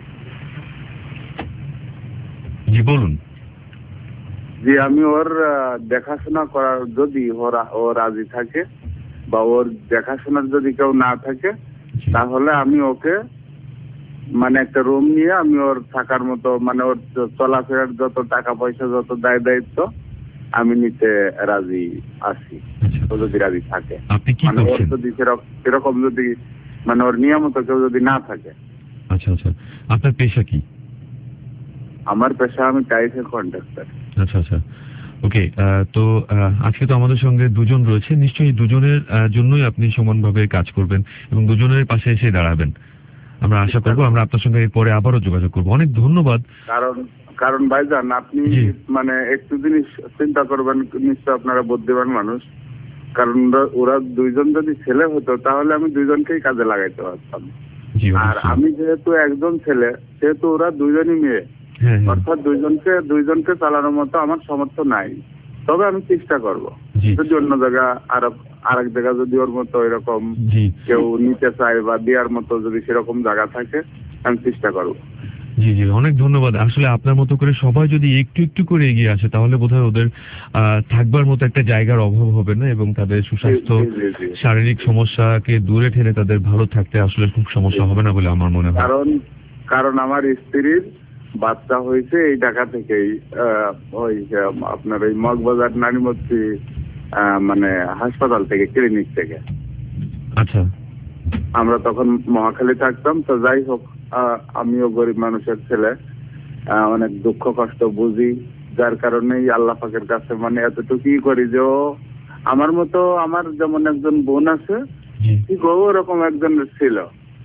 জি বলুন। জি, আমি ওর দেখাশোনা করার, যদি ও রাজি থাকে বা ওর দেখাশোনার যদি কেউ না থাকে, তাহলে আমি ওকে মানে একটা রুম নিয়ে আমি ওর থাকার মতো, মানে ওর চলাফেরার যত টাকা পয়সা, যত দায় দায়িত্ব আমি নিতে রাজি আছি, ও যদি রাজি থাকে। আপনি কি মানে ওর করছেন? যদি সেরকম যদি মানে ওর নিয়মিত কেউ যদি না থাকে। আচ্ছা আচ্ছা, আপনার পেশা কি? আমার পেশা, আমি টাইফের কন্ট্রাক্টর। আচ্ছা আচ্ছা, ওকে। তো আজকে তো আমাদের সঙ্গে দুজন রয়েছে, নিশ্চয়ই দুজনের জন্যই আপনি সমানভাবে কাজ করবেন এবং দুজনের পাশে এসে দাঁড়াবেন। আমরা আশা করবো আমরা আপনার সঙ্গে এরপরে আবারও যোগাযোগ করবো। অনেক ধন্যবাদ। কারণ ভাইজান, আপনি মানে একটু জিনিস চিন্তা করবেন, নিশ্চয় আপনারা বুদ্ধিমান মানুষ। কারণ ওরা দুইজন যদি ছেলে হতো তাহলে আমি দুইজনকেই কাজে লাগাইতে পারতাম। আর আমি যেহেতু একজন ছেলে, সেহেতু ওরা দুইজনই মেয়ে, অর্থাৎ দুইজনকে চালানোর মতো আমার সামর্থ্য নাই। তবে আমি চেষ্টা করব, যদি অন্য জায়গা আরেক জায়গা যদি ওর মতো এরকম কেউ নিতে চায় বা দেওয়ার মতো যদি সেরকম জায়গা থাকে, আমি চেষ্টা করব। জি জি, অনেক ধন্যবাদ। আসলে আপনার মতো করে সবাই যদি একটু একটু করে এগিয়ে আসে, তাহলে বোধহয় ওদের থাকবার মতো একটা জায়গার অভাব হবে না এবং তাদের সুস্বাস্থ্য, শারীরিক সমস্যাকে দূরে ঠেলে তাদের ভালো থাকতে আসলে খুব সমস্যা হবে না বলে আমার মনে হয়। কারণ আমার স্ত্রীর বাচ্চা হয়েছে এই ঢাকা থেকেই, ওই আপনার এই মগবাজার নানিমতি মানে হাসপাতাল থেকে, ক্লিনিক থেকে। আচ্ছা, আমরা তখন মহাখালী থাকতাম। তো যাই হোক, আমিও গরিব মানুষের ছেলে, অনেক দুঃখ কষ্ট বুঝি, যার কারণেই আল্লাহ পাকের কাছে মানে এতটুকুই করি যে ও আমার মতো, আমার যেমন একজন বোন আছে ঠিক ওরকম একজন ছিল।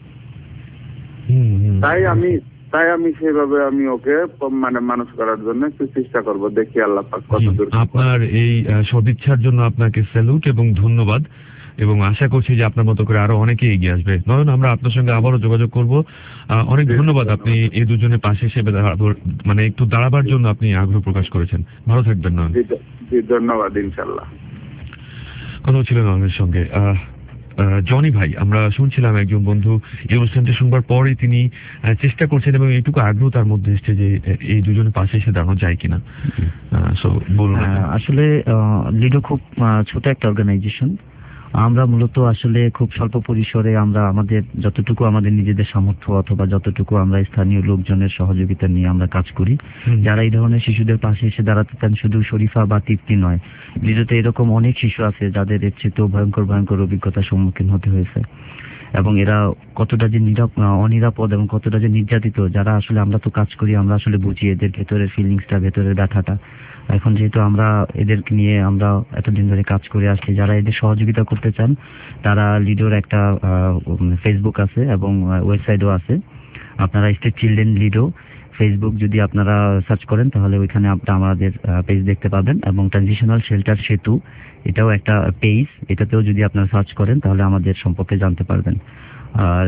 তাই আমি সেইভাবে আমি ওকে মানে মানুষ করার জন্য একটু চেষ্টা করব, দেখি আল্লাহ পাক কতদূর। আপনার এই সদিচ্ছার জন্য আপনাকে স্যালুট এবং ধন্যবাদ, এবং আশা করছি যে আপনার মতো করে আরো অনেকে এগিয়ে আসবে। নয়ন, আমরা আপনার সঙ্গে আবারও যোগাযোগ করব। অনেক ধন্যবাদ, আপনি এই দুজনের পাশে হিসেবে মানে একটু দাঁড়াবার জন্য আপনি আগ্রহ প্রকাশ করেছেন। ভালো থাকবেন নয়ন। ধন্যবাদ, ইনশাল্লাহ। কথা ছিল নয়নের সঙ্গে। জনি ভাই, আমরা শুনছিলাম একজন বন্ধু এই অনুষ্ঠানটি শুনবার পরে তিনি চেষ্টা করছেন এবং এইটুকু আগ্রহ তার মধ্যে এসছে যে এই দুজনের পাশে এসে দাঁড়ানো যায় কিনা। বলুন। আসলে লিডো খুব ছোট একটা অর্গানাইজেশন। আমরা মূলত আসলে খুব স্বল্প পরিসরে আমরা আমাদের যতটুকু আমাদের নিজেদের সামর্থ্য অথবা যতটুকু আমরা স্থানীয় লোকজনের সহযোগিতা নিয়ে আমরা কাজ করি, যারা এই ধরনের শিশুদের পাশে এসে দাঁড়াতে চান। শুধু শরীফা বা তৃপ্তি নয়, লিডোতে এরকম অনেক শিশু আছে যাদের এর চেয়েও ভয়ঙ্কর অভিজ্ঞতার সম্মুখীন হতে হয়েছে, এবং এরা কতটা যে অনিরাপদ এবং কতটা যে নির্যাতিত, যারা আসলে আমরা তো কাজ করি, আমরা আসলে বুঝি এদের ভেতরের ফিলিংসটা, ভেতরের ব্যথাটা। এখন যেহেতু আমরা এদেরকে নিয়ে আমরা এতদিন ধরে কাজ করে আসছি, যারা এদের সহযোগিতা করতে চান তারা লিডোর একটা ফেসবুক আছে এবং ওয়েবসাইটও আছে। আপনারা স্টেট চিলড্রেন লিডো ফেসবুক যদি আপনারা সার্চ করেন তাহলে ওইখানে আপনারা আমাদের পেজ দেখতে পাবেন, এবং ট্রানজিশনাল শেল্টার সেতু এটাও একটা পেজ, এটাতেও যদি আপনারা সার্চ করেন তাহলে আমাদের সম্পর্কে জানতে পারবেন। আর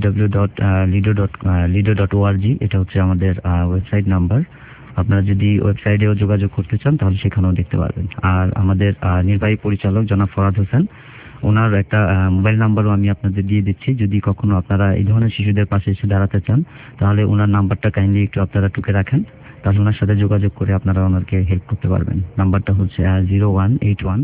www.lido.org এটা হচ্ছে আমাদের ওয়েবসাইট নাম্বার। আপনারা যদি ওয়েবসাইটেও যোগাযোগ করতে চান তাহলে সেখানেও দেখতে পারবেন। আর আমাদের নির্বাহী পরিচালক জনাব ফরহাদ হোসেন, ওনার একটা মোবাইল নাম্বারও আমি আপনাদের দিয়ে দিচ্ছি। যদি কখনো আপনারা এই ধরনের শিশুদের পাশে এসে দাঁড়াতে চান তাহলে ওনার নাম্বারটা কাইন্ডলি একটু আপনারা টুকে রাখেন, তাহলে ওনার সাথে যোগাযোগ করে আপনারা ওনাকে হেল্প করতে পারবেন। নাম্বারটা হচ্ছে 0181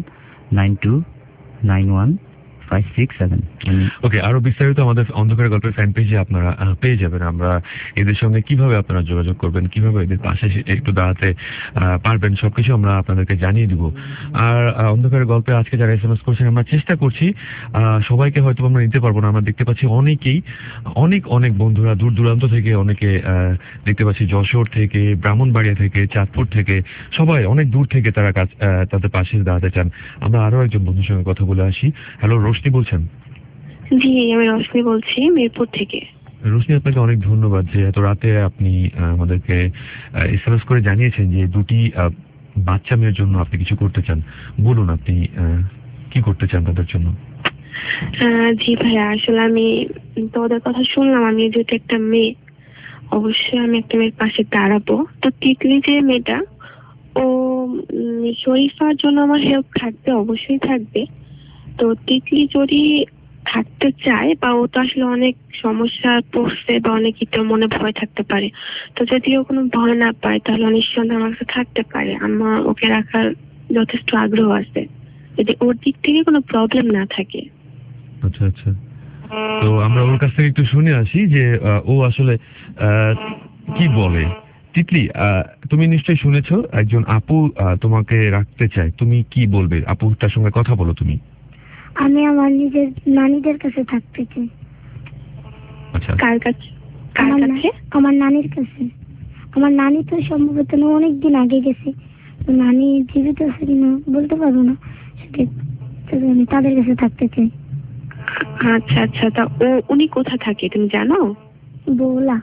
929156 ওকে, আরো বিস্তারিত আমাদের অন্ধকারের গল্পের ফ্যান পেজে আপনারা পেয়ে যাবেন। আমরা এদের সঙ্গে কিভাবে আপনারা যোগাযোগ করবেন, কিভাবে এদের পাশে একটু দাঁড়াতে পারবেন, সবকিছু আমরা আপনাদেরকে জানিয়ে দিব। আর অন্ধকারের গল্পে আজকে যারা SMS করছেন, আমরা চেষ্টা করছি সবাইকে হয়তো আমরা নিতে পারবো না। আমরা দেখতে পাচ্ছি অনেকেই, অনেক বন্ধুরা দূর দূরান্ত থেকে, অনেকে দেখতে পাচ্ছি যশোর থেকে, ব্রাহ্মণবাড়িয়া থেকে, চাঁদপুর থেকে, সবাই অনেক দূর থেকে তারা তাদের পাশে দাঁড়াতে চান। আমরা আরো একজন বন্ধুর সঙ্গে কথা বলে আসি। হ্যালো, রোশনি বলছেন? জি, আমি রোশনি বলছি, মিরপুর থেকে। রোশনি, আপনাকে অনেক ধন্যবাদ যে এত রাতে আপনি আমাদেরকে SMS করে জানিয়েছেন যে দুটি বাচ্চা মেয়ের জন্য আপনি কিছু করতে চান। বলুন, আপনি কি করতে চান তাদের জন্য? জি ভাইয়া, আসলে আমি তো ওদের কথা শুনলাম, আমি যেহেতু একটা মেয়ে, অবশ্যই আমি একটা মেয়ের পাশে দাঁড়াবো। তো তিতলি যে মেয়েটা, ও শরীফার জন্য আমার হেল্প থাকবে, অবশ্যই থাকবে। তো তিতলি যদি থাকতে চায়, বা ও তো আসলে অনেক সমস্যা পড়ছে, বা অনেক কিছু মনে ভয় থাকতে পারে, তো যদি ও কোনো ভয় না পায় তাহলে নিঃসন্দেহে আমার কাছে থাকতে পারে। আমার ওকে রাখার যথেষ্ট আগ্রহ আছে, যদি ওর দিক থেকে কোনো প্রবলেম না থাকে। আচ্ছা, তো আমরা ওর কাছ থেকে একটু শুনে আসি যে ও আসলে কি বলে। তিতলি, তুমি নিশ্চয়ই শুনেছো একজন আপু তোমাকে রাখতে চায়, তুমি কি বলবে? আপুটার সঙ্গে কথা বলো তুমি। আমি আমার নিজের নানীদের কাছে থাকতে চাই। আচ্ছা, কার কাছে? আমার নানির কাছে। আমার নানি তো সম্ভবত অনেকদিন আগে গেছে, তো নানি জীবিত আছে কিনা বলতে পারবো না, সেটা আমি তাদের কাছে থাকতে চাই। আচ্ছা, তা উনি কোথা থাকে তুমি জানো? বৌলা।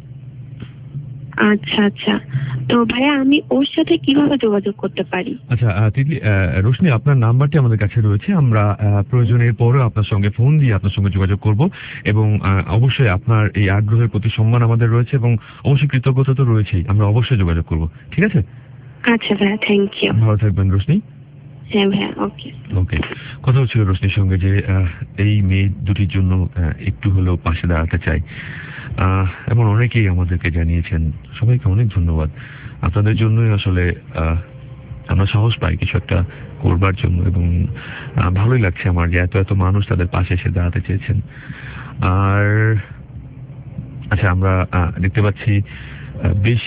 আচ্ছা, তো ভাইয়া আমি ওর সাথে কিভাবে যোগাযোগ করতে পারি? আচ্ছা তিতলি, রোশনি, আপনার নাম্বারটি আমাদের কাছে রয়েছে। আমরা প্রয়োজনের পরেও আপনার সঙ্গে ফোন দিয়ে আপনার সঙ্গে যোগাযোগ করব, এবং অবশ্যই আপনার এই আগ্রহের প্রতি সম্মান আমাদের রয়েছে, এবং অবশ্যই কৃতজ্ঞতা তো রয়েছেই। আমরা অবশ্যই যোগাযোগ করব, ঠিক আছে? আচ্ছা ভাইয়া, থ্যাংক ইউ। ভালো থাকবেন রোশনি। হ্যাঁ ভাইয়া, ওকে। কথা হচ্ছিল রোশনির সঙ্গে যে এই মেয়ে দুটির জন্য একটু হলেও পাশে দাঁড়াতে চাই। এমন অনেকেই আমাদেরকে জানিয়েছেন। সবাইকে অনেক ধন্যবাদ। আপনাদের জন্যই আসলে আমরা সাহস পাই কিছু একটা করবার জন্য, এবং ভালোই লাগছে আমার যে এত মানুষ তাদের পাশে এসে দাঁড়াতে চেয়েছেন। আর আচ্ছা, আমরা দেখতে পাচ্ছি বেশ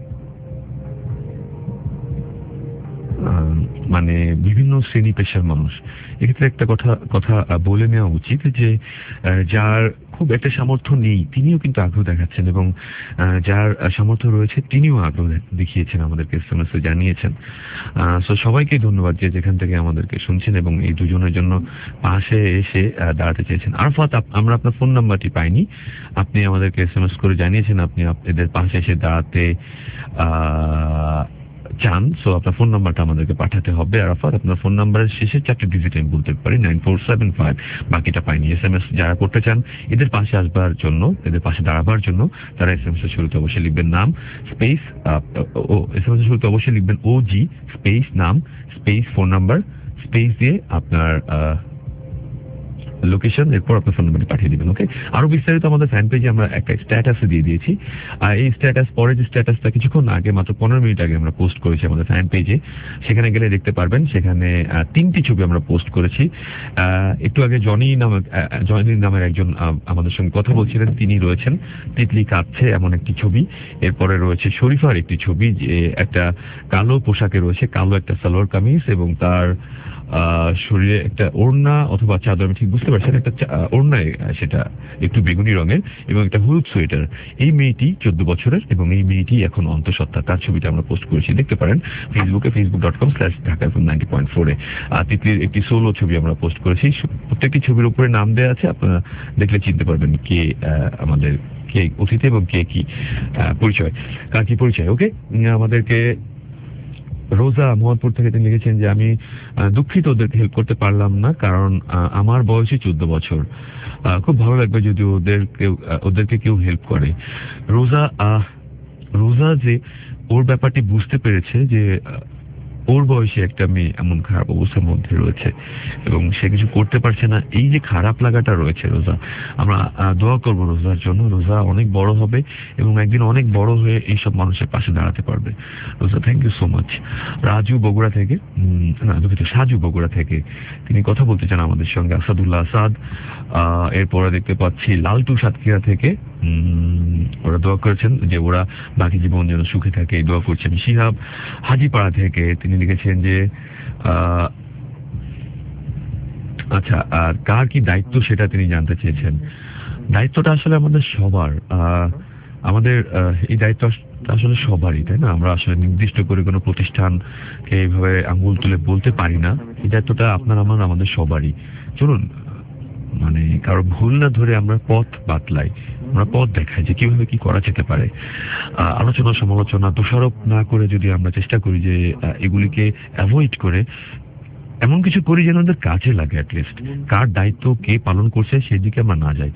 মানে বিভিন্ন শ্রেণী পেশার মানুষ। এক্ষেত্রে একটা কথা বলে নেওয়া উচিত যে যার খুব একটা সামর্থ্য নেই তিনিও কিন্তু আগ্রহ দেখাচ্ছেন, এবং যার সামর্থ্য রয়েছে তিনিও আগ্রহ দেখিয়েছেন, আমাদেরকে SMS জানিয়েছেন। সো সবাইকে ধন্যবাদ যে যেখান থেকে আমাদেরকে শুনছেন এবং এই দুজনের জন্য পাশে এসে দাঁড়াতে চেয়েছেন। আরফাত, আমরা আপনার ফোন নাম্বারটি পাইনি, আপনি আমাদেরকে SMS করে জানিয়েছেন আপনি এদের পাশে এসে দাঁড়াতে চান। সো আপনার ফোন নাম্বারটা আমাদেরকে পাঠাতে হবে। আরাফাত, আপনার ফোন নাম্বারের শেষে 4টি ডিজিট আমি বলতে পারি 9475, বাকিটা পাইনি। SMS যারা করতে চান এদের পাশে আসবার জন্য, এদের পাশে দাঁড়াবার জন্য, তারা SMS এর শুরুতে অবশ্যই লিখবেন নাম স্পেস, SMS এর শুরুতে অবশ্যই লিখবেন OG স্পেস নাম স্পেস ফোন নাম্বার স্পেস দিয়ে আপনার লোকেশন, এরপর আপনার ফোন নাম্বারটি পাঠিয়ে দিবেন। ওকে, আরো বিস্তারিত আমাদের ফ্যান পেজে আমরা একটা স্ট্যাটাসে দিয়ে দিয়েছি। এই স্ট্যাটাস, পরে যে স্ট্যাটাসটা কিছুক্ষণ আগে, মাত্র 15 মিনিট আগে আমরা পোস্ট করেছি আমাদের ফ্যান পেজে, সেখানে গেলে দেখতে পারবেন। সেখানে 3টি ছবি আমরা পোস্ট করেছি। একটু আগে জনি নামের একজন আমাদের সঙ্গে কথা বলছিলেন, তিনি রয়েছেন তিতলি কাঁদছে এমন একটি ছবি। এরপরে রয়েছে শরীফার একটি ছবি, যে একটা কালো পোশাকে রয়েছে, কালো একটা সালোয়ার কামিজ, এবং তার শরীরে একটা ওড়না অথবা চাদর, আমি ঠিক বুঝতে পারছি না, একটা ওড়নায় সেটা একটু বেগুনি রঙের, এবং একটা হলুদ সোয়েটার। এই মেয়েটি 14 বছরের, এবং এই মেয়েটি এখন অন্তঃসত্ত্বা। তার ছবিটা আমরা পোস্ট করেছি, দেখতে পারেন ফেসবুকে, facebook.com/dhaka90.4 এ। তিতলির একটি সোলো ছবি আমরা পোস্ট করেছি। প্রত্যেকটি ছবির উপরে নাম দেওয়া আছে, আপনারা দেখলে চিনতে পারবেন কে আমাদের, কে অতিথি এবং কে কি পরিচয়, কার কি পরিচয়। ওকে, আমাদেরকে রোজা মোহাম্মদপুর থেকে তিনি লিখেছেন যে আমি দুঃখিত ওদেরকে হেল্প করতে পারলাম না, কারণ আমার বয়সই 14 বছর। খুব ভালো লাগবে যদি ওদেরকে কেউ হেল্প করে। রোজা যে ওর ব্যাপারটি বুঝতে পেরেছে যে ওর বয়সে একটা মেয়ে এমন খারাপ অবস্থার মধ্যে রয়েছে এবং সে কিছু করতে পারছে না, এই যে খারাপ লাগাটা রয়েছে রোজা, আমরা দোয়া করবো রোজার জন্য। রোজা অনেক বড় হবে এবং একদিন অনেক বড় হয়ে এইসব মানুষের পাশে দাঁড়াতে পারবে। Roza, thank you so much. Raju Bogura থেকে, না দুঃখিত, সাজু বগুড়া থেকে তিনি কথা বলতে চান আমাদের সঙ্গে। আসাদুল্লাহ আসাদ, এরপরে দেখতে পাচ্ছি লালটু সাতক্ষীরা থেকে, ওরা দোয়া করেছেন যে ওরা বাকি জীবন যেন সুখে থাকে, এই দোয়া করছেন। শিহাব হাজিপাড়া থেকে তিনি লিখেছেন যে আচ্ছা, আর কার কি দায়িত্ব সেটা তিনি জানতে চেয়েছেন। দায়িত্বটা আসলে আমাদের সবার, আমাদের এই দায়িত্ব আসলে সবারই, তাই না? আমরা আসলে নির্দিষ্ট করে কোনো প্রতিষ্ঠানকে এইভাবে আঙ্গুল তুলে বলতে পারি না। এই দায়িত্বটা আপনার আমার আমাদের সবারই। চলুন, মানে কারো ভুল না ধরে আমরা পথ বাতলাই, আমরা পথ দেখাই যে কিভাবে কি করা যেতে পারে। আলোচনা সমালোচনা দোষারোপ না করে যদি আমরা চেষ্টা করি যে এগুলিকে অ্যাভয়েড করে এমন কিছু করি যেন আমাদের কাজে লাগে, অ্যাটলিস্ট কার দায়িত্ব কে পালন করছে সেদিকে আমরা না যাই।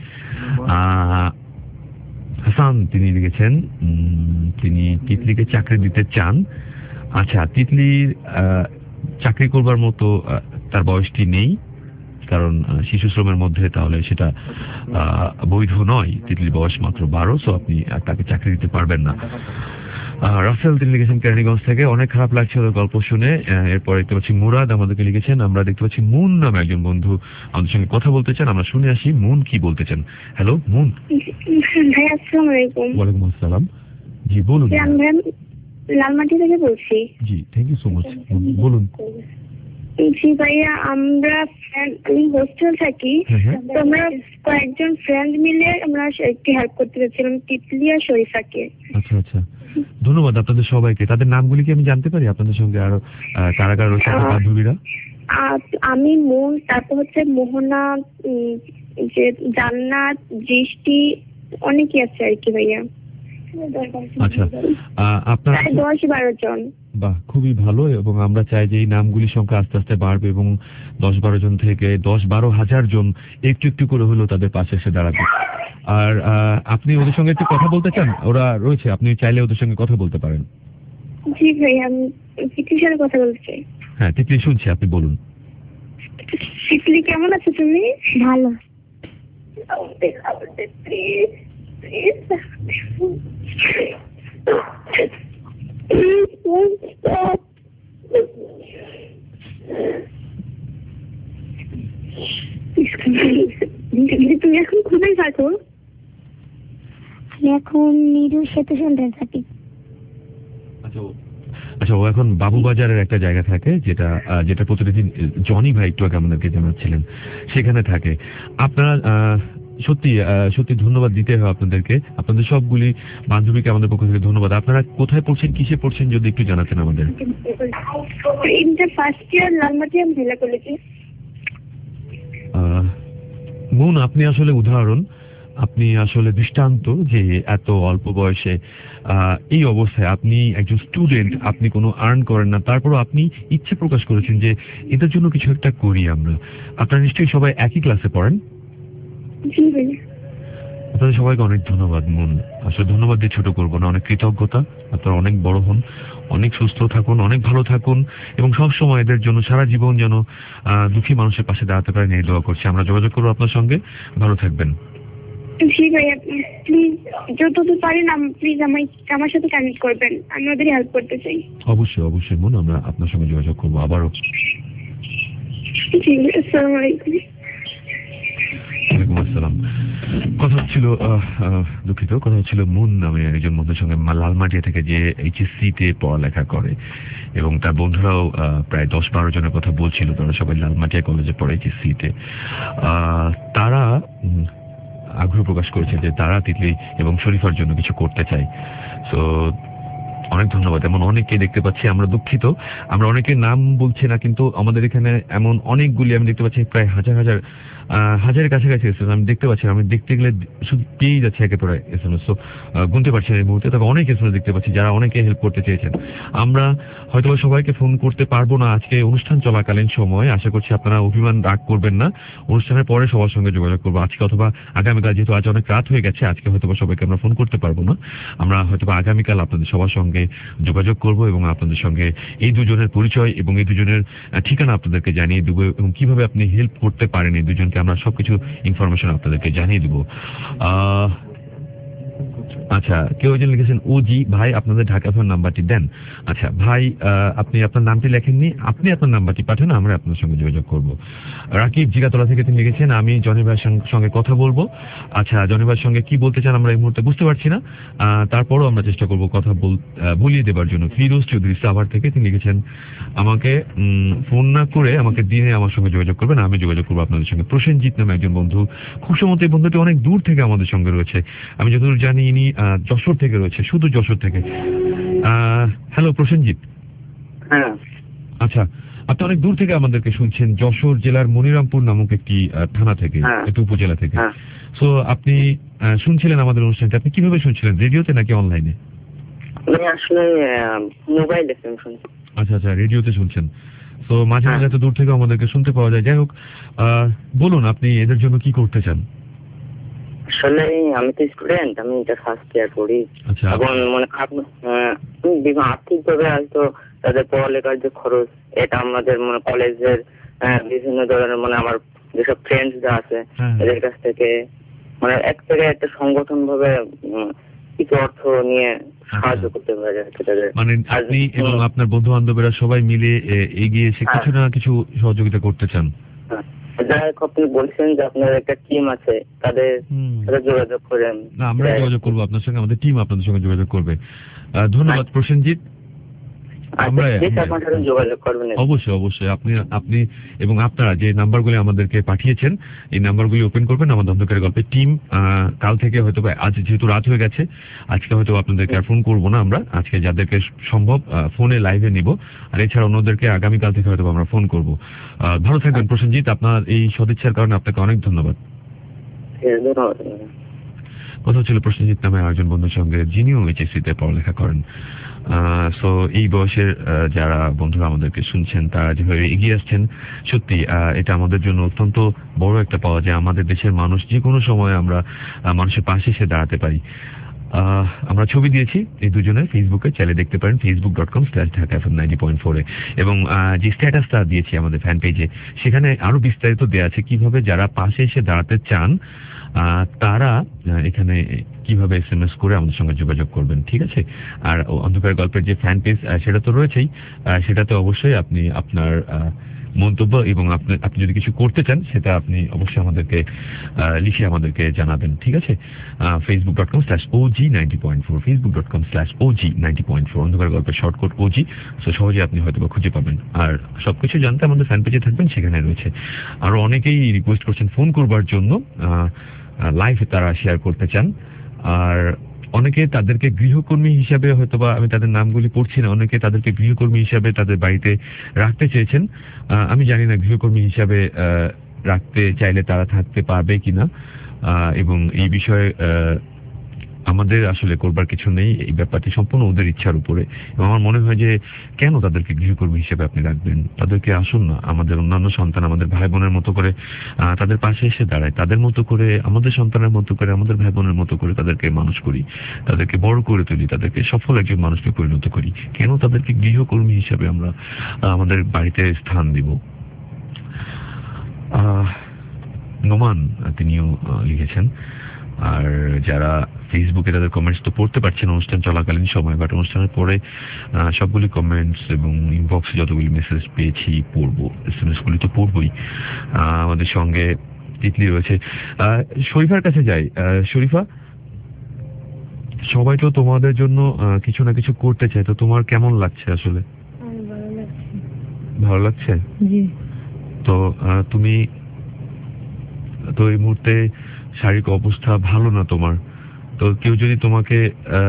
হাসান তিনি লিখেছেন তিনি তিতলিকে চাকরি দিতে চান। আচ্ছা, তিতলির চাকরি করবার মতো তার বয়সটি নেই, কারণ শিশু শ্রমের মধ্যে তাহলে সেটা বৈধ নয়। তিতলির বয়স মাত্র 12, সো আপনি তাকে চাকরি দিতে পারবেন না। রাসেল তিনি লিখেছেন কেরানীগঞ্জ থেকে, অনেক খারাপ লাগছে ওদের গল্প শুনে। এরপর দেখতে পাচ্ছি মুরাদ আমাদেরকে লিখেছেন। আমরা দেখতে পাচ্ছি মুন নামে একজন বন্ধু আমাদের সঙ্গে কথা বলতে চান, আমরা শুনে আসি মুন কি বলতে চান। হ্যালো মুন। ভাই আসসালামু আলাইকুম। ওয়ালাইকুম আসসালাম। জি বলুন। আমি লালমাটি থেকে বলছি। জি, থ্যাংক ইউ সো মাচ, বলুন। জি ভাইয়া, আমরা আমি হোস্টেল থাকি, তো আমরা কয়েকজন ফ্রেন্ড মিলে আমরা একটি হেল্প করতে চাচ্ছিলাম তিতলি আর শরীফাকে। আচ্ছা আচ্ছা, ধন্যবাদ আপনাদের সবাইকে। তাদের নামগুলি কি আমি জানতে পারি আপনাদের সঙ্গে? আরো কারাগার রয়েছে বান্ধবীরা। আমি মুন, তারপর হচ্ছে মোহনা, যে জান্নাত, দৃষ্টি, অনেকেই আছে আর কি ভাইয়া। আচ্ছা, আপনারা 10-12 জন। বাহ, খুবই ভালো। এবং আমরা চাই যে এই নামগুলির সংখ্যা আস্তে আস্তে বাড়বে এবং 10-12 জন থেকে 10-12 হাজার জন একটু একটু করে হলেও তাদের পাশে এসে দাঁড়াবে। আর আপনি ওদের সঙ্গে একটু কথা বলতে চান? ওরা রয়েছে, আপনি চাইলে ওদের সঙ্গে কথা বলতে পারেন। জি ভাই, আমি তিতলির সাথে কথা বলতে চাই। হ্যাঁ, তিতলি শুনছি, আপনি বলুন। তিতলি কেমন আছো তুমি? ভালো। তুমি এখন কোথায় থাকো? আমি এখন নিরু সেতু সেন্টারে থাকি। আচ্ছা, ও এখন বাবুবাজারের একটা জায়গা থাকে, যেটা প্রতিদিন জনি ভাই একটু আগে আমাদেরকে জানাচ্ছিলেন, সেখানে থাকে। আপনারা সত্যি সত্যি ধন্যবাদ দিতে হয় আপনাদেরকে, আপনাদের সবগুলি বান্ধবীকে আমাদের পক্ষ থেকে ধন্যবাদ। আপনারা কোথায় পড়ছেন, কিসে পড়ছেন যদি একটু জানাতেন আমাদের। ইন্টার ফার্স্ট ইয়ার, লালমাটি মহিলা কলেজে। মুন, আপনি আসলে উদাহরণ, আপনি আসলে দৃষ্টান্ত যে এত অল্প বয়সে এই অবস্থায় আপনি একজন স্টুডেন্ট, আপনি কোনো আর্ন করেন না, তারপরও আপনি ইচ্ছে প্রকাশ করেছেন যে এটার জন্য কিছু একটা করি আমরা। আপনারা নিশ্চয়ই সবাই একই ক্লাসে পড়েন। আপনাদের সবাইকে অনেক ধন্যবাদ মুন, আসলে ধন্যবাদ দিয়ে ছোট করবো না, অনেক কৃতজ্ঞতা। আপনারা অনেক বড় হন, অনেক সুস্থ থাকুন, অনেক ভালো থাকুন এবং সবসময় এদের জন্য সারা জীবন যেন দুঃখী মানুষের পাশে দাঁড়াতে পারেন এই দোয়া করছি। আমরা যোগাযোগ করবো আপনার সঙ্গে, ভালো থাকবেন। জি ভাইয়া, প্লিজ যতদূর পারেন প্লিজ আমার সাথে কানেক্ট করবেন, আমি ওদের হেল্প করতে চাই। অবশ্যই অবশ্যই মুন, আমরা আপনার সঙ্গে যোগাযোগ করবো আবারও। জি, আসসালামু আলাইকুম। ওয়ালাইকুম আসসালাম। কথা হচ্ছিল, দুঃখিত, কথা হচ্ছিল মুন নামে একজন বন্ধুর সঙ্গে লালমাটিয়া থেকে, যে HSC তে পড়ালেখা করে এবং তার বন্ধুরাও প্রায় 10-12 জনের কথা বলছিল, তারা সবাই লালমাটিয়া কলেজে পড়ে HSC তে। তারা আগ্রহ প্রকাশ করেছে যে তারা তিতলি এবং শরীফার জন্য কিছু করতে চায়। সো অনেক ধন্যবাদ। এমন অনেককে দেখতে পাচ্ছি, আমরা দুঃখিত আমরা অনেকের নাম বলছি না, কিন্তু আমাদের এখানে এমন অনেকগুলি আমি দেখতে পাচ্ছি, প্রায় হাজারের কাছাকাছি এসএমএস আমি দেখতে পাচ্ছি। আমি দেখতে গেলে শুধু পেয়েই যাচ্ছে একে পরে এসএমএস, তো গুনতে পারছি না এই মুহূর্তে, তবে অনেক এসএমএস দেখতে পাচ্ছি যারা অনেকে হেল্প করতে চেয়েছেন। আমরা হয়তো সবাইকে ফোন করতে পারবো না আজকে অনুষ্ঠান চলাকালীন সময়, আশা করছি আপনারা অভিমান রাগ করবেন না। অনুষ্ঠানের পরে সবার সঙ্গে যোগাযোগ করবো আজকে অথবা আগামীকাল, যেহেতু আজ অনেক রাত হয়ে গেছে, আজকে হয়তো সবাইকে আমরা ফোন করতে পারবো না। আমরা হয়তো আগামীকাল আপনাদের সবার সঙ্গে সঙ্গে যোগাযোগ করব এবং আপনাদের সঙ্গে এই দুজনের পরিচয় এবং এই দুজনের ঠিকানা আপনাদেরকে জানিয়ে দেবো এবং কিভাবে আপনি হেল্প করতে পারেন এই দুজনকে আমরা সবকিছু ইনফরমেশন আপনাদেরকে জানিয়ে দেবো। আচ্ছা, কেউ একজন লিখেছেন ওজি ভাই আপনাদের ঢাকা ফোন নাম্বারটি দেন। আচ্ছা ভাই, আপনি আপনার নামটি লেখেননি, আপনি আপনার নাম্বারটি পাঠান, আমরা আপনার সঙ্গে যোগাযোগ করব। রাকিব জিগাতলা থেকে তিনি লিখেছেন আমি জনি ভাইয়ের সঙ্গে কথা বলবো। আচ্ছা, জনি ভাইয়ের সঙ্গে কি বলতে চান আমরা এই মুহূর্তে বুঝতে পারছি না, তারপরও আমরা চেষ্টা করব কথা বলিয়ে দেবার জন্য। ফিরোজ চৌধুরী সাভার থেকে তিনি লিখেছেন আমাকে ফোন না করে আমাকে দিনে আমার সঙ্গে যোগাযোগ করবেন, আমি যোগাযোগ করবো আপনাদের সঙ্গে। প্রসেনজিৎ নামে একজন বন্ধু, খুব সম্ভবত এই বন্ধুটি অনেক দূর থেকে আমাদের সঙ্গে রয়েছে, আমি যতদূর জানি ইনি যশোর থেকে রয়েছে, শুধু যশোর থেকে। হ্যালো প্রসেনজিৎ। হ্যাঁ। আচ্ছা, আপনি অনেক দূর থেকে আমাদেরকে শুনছেন, যশোর জেলার মনিরামপুর নামক একটি থানা থেকে, একটি উপজেলা থেকে। সো আপনি শুনছিলেন আমাদের অনুষ্ঠানটা, আপনি কিভাবে শুনছিলেন, রেডিওতে নাকি অনলাইনে? আসলে মোবাইলে শুনছি। আচ্ছা আচ্ছা, রেডিওতে শুনছেন। তো মাঝে মাঝে এত দূর থেকে আমাদেরকে শুনতে পাওয়া যায়। যাই হোক, বলুন আপনি এদের জন্য কি করতে চান? আসলে আমি তো স্টুডেন্ট, আমি এটা ফার্স্ট ইয়ার পড়ি। এবং মানে আর্থিকভাবে হয়তো তাদের পড়ালেখার যে খরচ, এটা আমাদের মানে কলেজের বিভিন্ন ধরনের মানে আমার যেসব ফ্রেন্ডসরা আছে এদের কাছ থেকে মানে এক জায়গায় একটা সংগঠন ভাবে কিছু অর্থ নিয়ে সাহায্য করতে পারা যায় তাদের। মানে আপনি এবং আপনার বন্ধু বান্ধবরা সবাই মিলে এগিয়ে এসে কিছু না কিছু সহযোগিতা করতে চান। যাই হোক, আপনি বলছেন যে আপনার একটা টিম আছে, তাদের সাথে যোগাযোগ করেন। না, আমরা যোগাযোগ করবো আপনার সঙ্গে, আমাদের টিম আপনাদের সঙ্গে যোগাযোগ করবে। ধন্যবাদ প্রসেনজিৎ। যোগাযোগ করবেন অবশ্যই অবশ্যই। আপনি এবং আপনারা যে নাম্বারগুলি আমাদেরকে পাঠিয়েছেন এই নাম্বারগুলি ওপেন করবেন। আমাদের অন্ধকারের গল্পের টিম কাল থেকে হয়তো, আজ যেহেতু রাত হয়ে গেছে আজকে হয়তো আপনাদেরকে আর ফোন করবো না, আমরা আজকে যাদেরকে সম্ভব ফোনে লাইভে নিব, আর এছাড়া অন্যদেরকে আগামীকাল থেকে হয়তো আমরা ফোন করবো। ভালো থাকবেন প্রসেনজিৎ, আপনার এই সদিচ্ছার কারণে আপনাকে অনেক ধন্যবাদ। কথা ছিল প্রসেনজিৎ নামে একজন বন্ধুর সঙ্গে, যিনিও এইচএসসিতে পড়ালেখা করেন। সো এই বয়সের যারা বন্ধুরা আমাদেরকে শুনছেন তারা যেভাবে এগিয়ে আসছেন, সত্যি এটা আমাদের জন্য অত্যন্ত বড় একটা পাওয়া যায়। আমাদের দেশের মানুষ যে কোনো সময় আমরা মানুষের পাশে এসে দাঁড়াতে পারি। আমরা ছবি দিয়েছি এই দুজনের, ফেসবুকে চাইলে দেখতে পারেন facebook.com/dhaka.90.4 এবং যে স্ট্যাটাসটা দিয়েছি আমাদের ফ্যান পেজে, সেখানে আরো বিস্তারিত দেওয়া আছে কিভাবে যারা পাশে এসে দাঁড়াতে চান তারা এখানে কিভাবে SMS করে আমাদের সঙ্গে যোগাযোগ করবেন। ঠিক আছে, আর অন্ধকার গল্পের যে ফ্যান পেজ সেটা তো রয়েছেই, সেটাতে অবশ্যই আপনি আপনার মন্তব্য এবং আপনি যদি কিছু করতে চান সেটা আপনি অবশ্যই আমাদেরকে লিখে আমাদেরকে জানাবেন। ঠিক আছে, facebook.com/OG90.4 facebook.com/OG90.4 অন্ধকার গল্পের শর্টকাট OG। সো সহজে আপনি হয়তো খুঁজে পাবেন। আর সবকিছু জানতে আমাদের ফ্যান পেজে থাকবেন, সেখানে রয়েছে। আরো অনেকেই রিকোয়েস্ট করছেন ফোন করবার জন্য, লাইভে তারা শেয়ার করতে চান। আর অনেকে তাদেরকে গৃহকর্মী হিসাবে, হয়তোবা আমি তাদের নামগুলি পড়ছি না, অনেকে তাদেরকে গৃহকর্মী হিসাবে তাদের বাড়িতে রাখতে চেয়েছেন। আমি জানি না গৃহকর্মী হিসাবে রাখতে চাইলে তারা থাকতে পারবে কিনা, এবং এই বিষয়ে আমাদের আসলে করবার কিছু নেই, এই ব্যাপারটি সম্পূর্ণ ওদের ইচ্ছার উপরে। এবং আমার মনে হয় যে কেন তাদেরকে গৃহকর্মী হিসেবে আপনি রাখবেন, তাদেরকে আসুন না আমাদের অন্যান্য সন্তান, আমাদের ভাই বোনের মতো করে তাদের পাশে এসে দাঁড়ায়, তাদের মতো করে, আমাদের সন্তানের মতো করে, আমাদের ভাই বোনের মতো করে তাদেরকে মানুষ করি, তাদেরকে বড় করে তুলি, তাদেরকে সফল একজন মানুষকে পরিণত করি। কেন তাদেরকে গৃহকর্মী হিসেবে আমরা আমাদের বাড়িতে স্থান দিব? নোমান তিনিও লিখেছেন। আর যারা ফেসবুকে তাদের কমেন্টস তো পড়তে পারছেন অনুষ্ঠান চলাকালীন সময়, বাট অনুষ্ঠানের পরে সবগুলি কমেন্টস এবং ইনবক্সে যতগুলি মেসেজ পেয়েছি পড়বো, SMS গুলি তো পড়বই। আমাদের সঙ্গে তিতলি রয়েছে। শরীফার কাছে যাই। শরীফা, সবাই তো তোমাদের জন্য কিছু না কিছু করতে চায়, তো তোমার কেমন লাগছে আসলে? ভালো লাগছে। তো তুমি তো এই মুহূর্তে শারীরিক অবস্থা ভালো না তোমার, তো কেউ যদি তোমাকে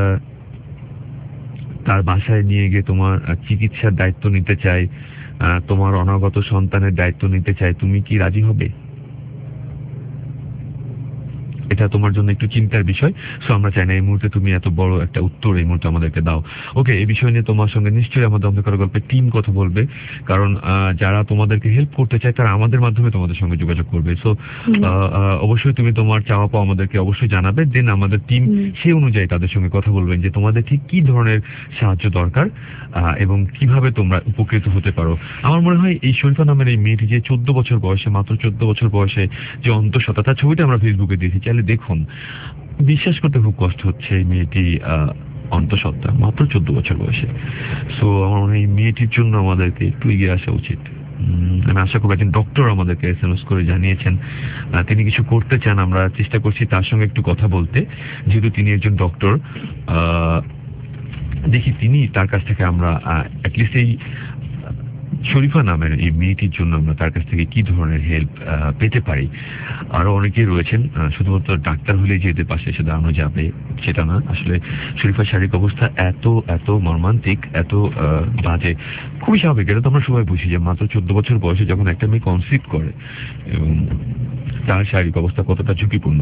তার বাসায় নিয়ে গিয়ে তোমার চিকিৎসার দায়িত্ব নিতে চায়, তোমার অনাগত সন্তানের দায়িত্ব নিতে চায়, তুমি কি রাজি হবে? এটা তোমার জন্য একটু চিন্তার বিষয়। সো আমরা চাই না এই মুহূর্তে তুমি এত বড় একটা উত্তর এই মুহূর্তে আমাদেরকে দাও। ওকে, এই বিষয় নিয়ে তোমার সঙ্গে নিশ্চয়ই আমাদের অন্ধকার গল্পের টিম কথা বলবে, কারণ যারা তোমাদেরকে হেল্প করতে চায় তারা আমাদের মাধ্যমে তোমাদের সঙ্গে যোগাযোগ করবে। সো অবশ্যই তুমি তোমার চাওয়া পাওয়া আমাদেরকে অবশ্যই জানাবে, দেন আমাদের টিম সেই অনুযায়ী তাদের সঙ্গে কথা বলবেন যে তোমাদের ঠিক কি ধরনের সাহায্য দরকার এবং কিভাবে তোমরা উপকৃত হতে পারো। আমার মনে হয় এই শরীফা নামের এই মেয়েটি যে 14 বছর বয়সে, মাত্র 14 বছর বয়সে যে অন্তঃসত্ত্বা, তার ছবিটা আমরা ফেসবুকে দিয়েছি, চাইলে দেখুন। বিশ্বাস করতে খুব কষ্ট হচ্ছে এই মেয়েটি অন্তঃসত্ত্বা, মাত্র 14 বছর বয়সে। সো আমার মনে হয় এই মেয়েটির জন্য আমাদেরকে একটু এগিয়ে আসা উচিত। আমি আশা করব একজন ডক্টর আমাদেরকে SMS করে জানিয়েছেন তিনি কিছু করতে চান। আমরা চেষ্টা করছি তার সঙ্গে একটু কথা বলতে, যেহেতু তিনি একজন ডক্টর। দেখি তিনি তার কাছ থেকে আমরা অ্যাটলিস্ট এই শরীফা নামের এই মেয়েটির জন্য আমরা তার কাছ থেকে কি ধরনের হেল্প পেতে পারি। আরো অনেকেই রয়েছেন, শুধুমাত্র ডাক্তার হলে যে এদের পাশে এসে দাঁড়ানো যাবে সেটা না। আসলে শরীফার শারীরিক অবস্থা এত মর্মান্তিক, এত বাজে, খুবই স্বাভাবিক। এটা তো আমরা সবাই বুঝি যে মাত্র 14 বছর বয়সে যখন একটা মেয়ে কনসিভ করে এবং তার শারীরিক অবস্থা কতটা ঝুঁকিপূর্ণ।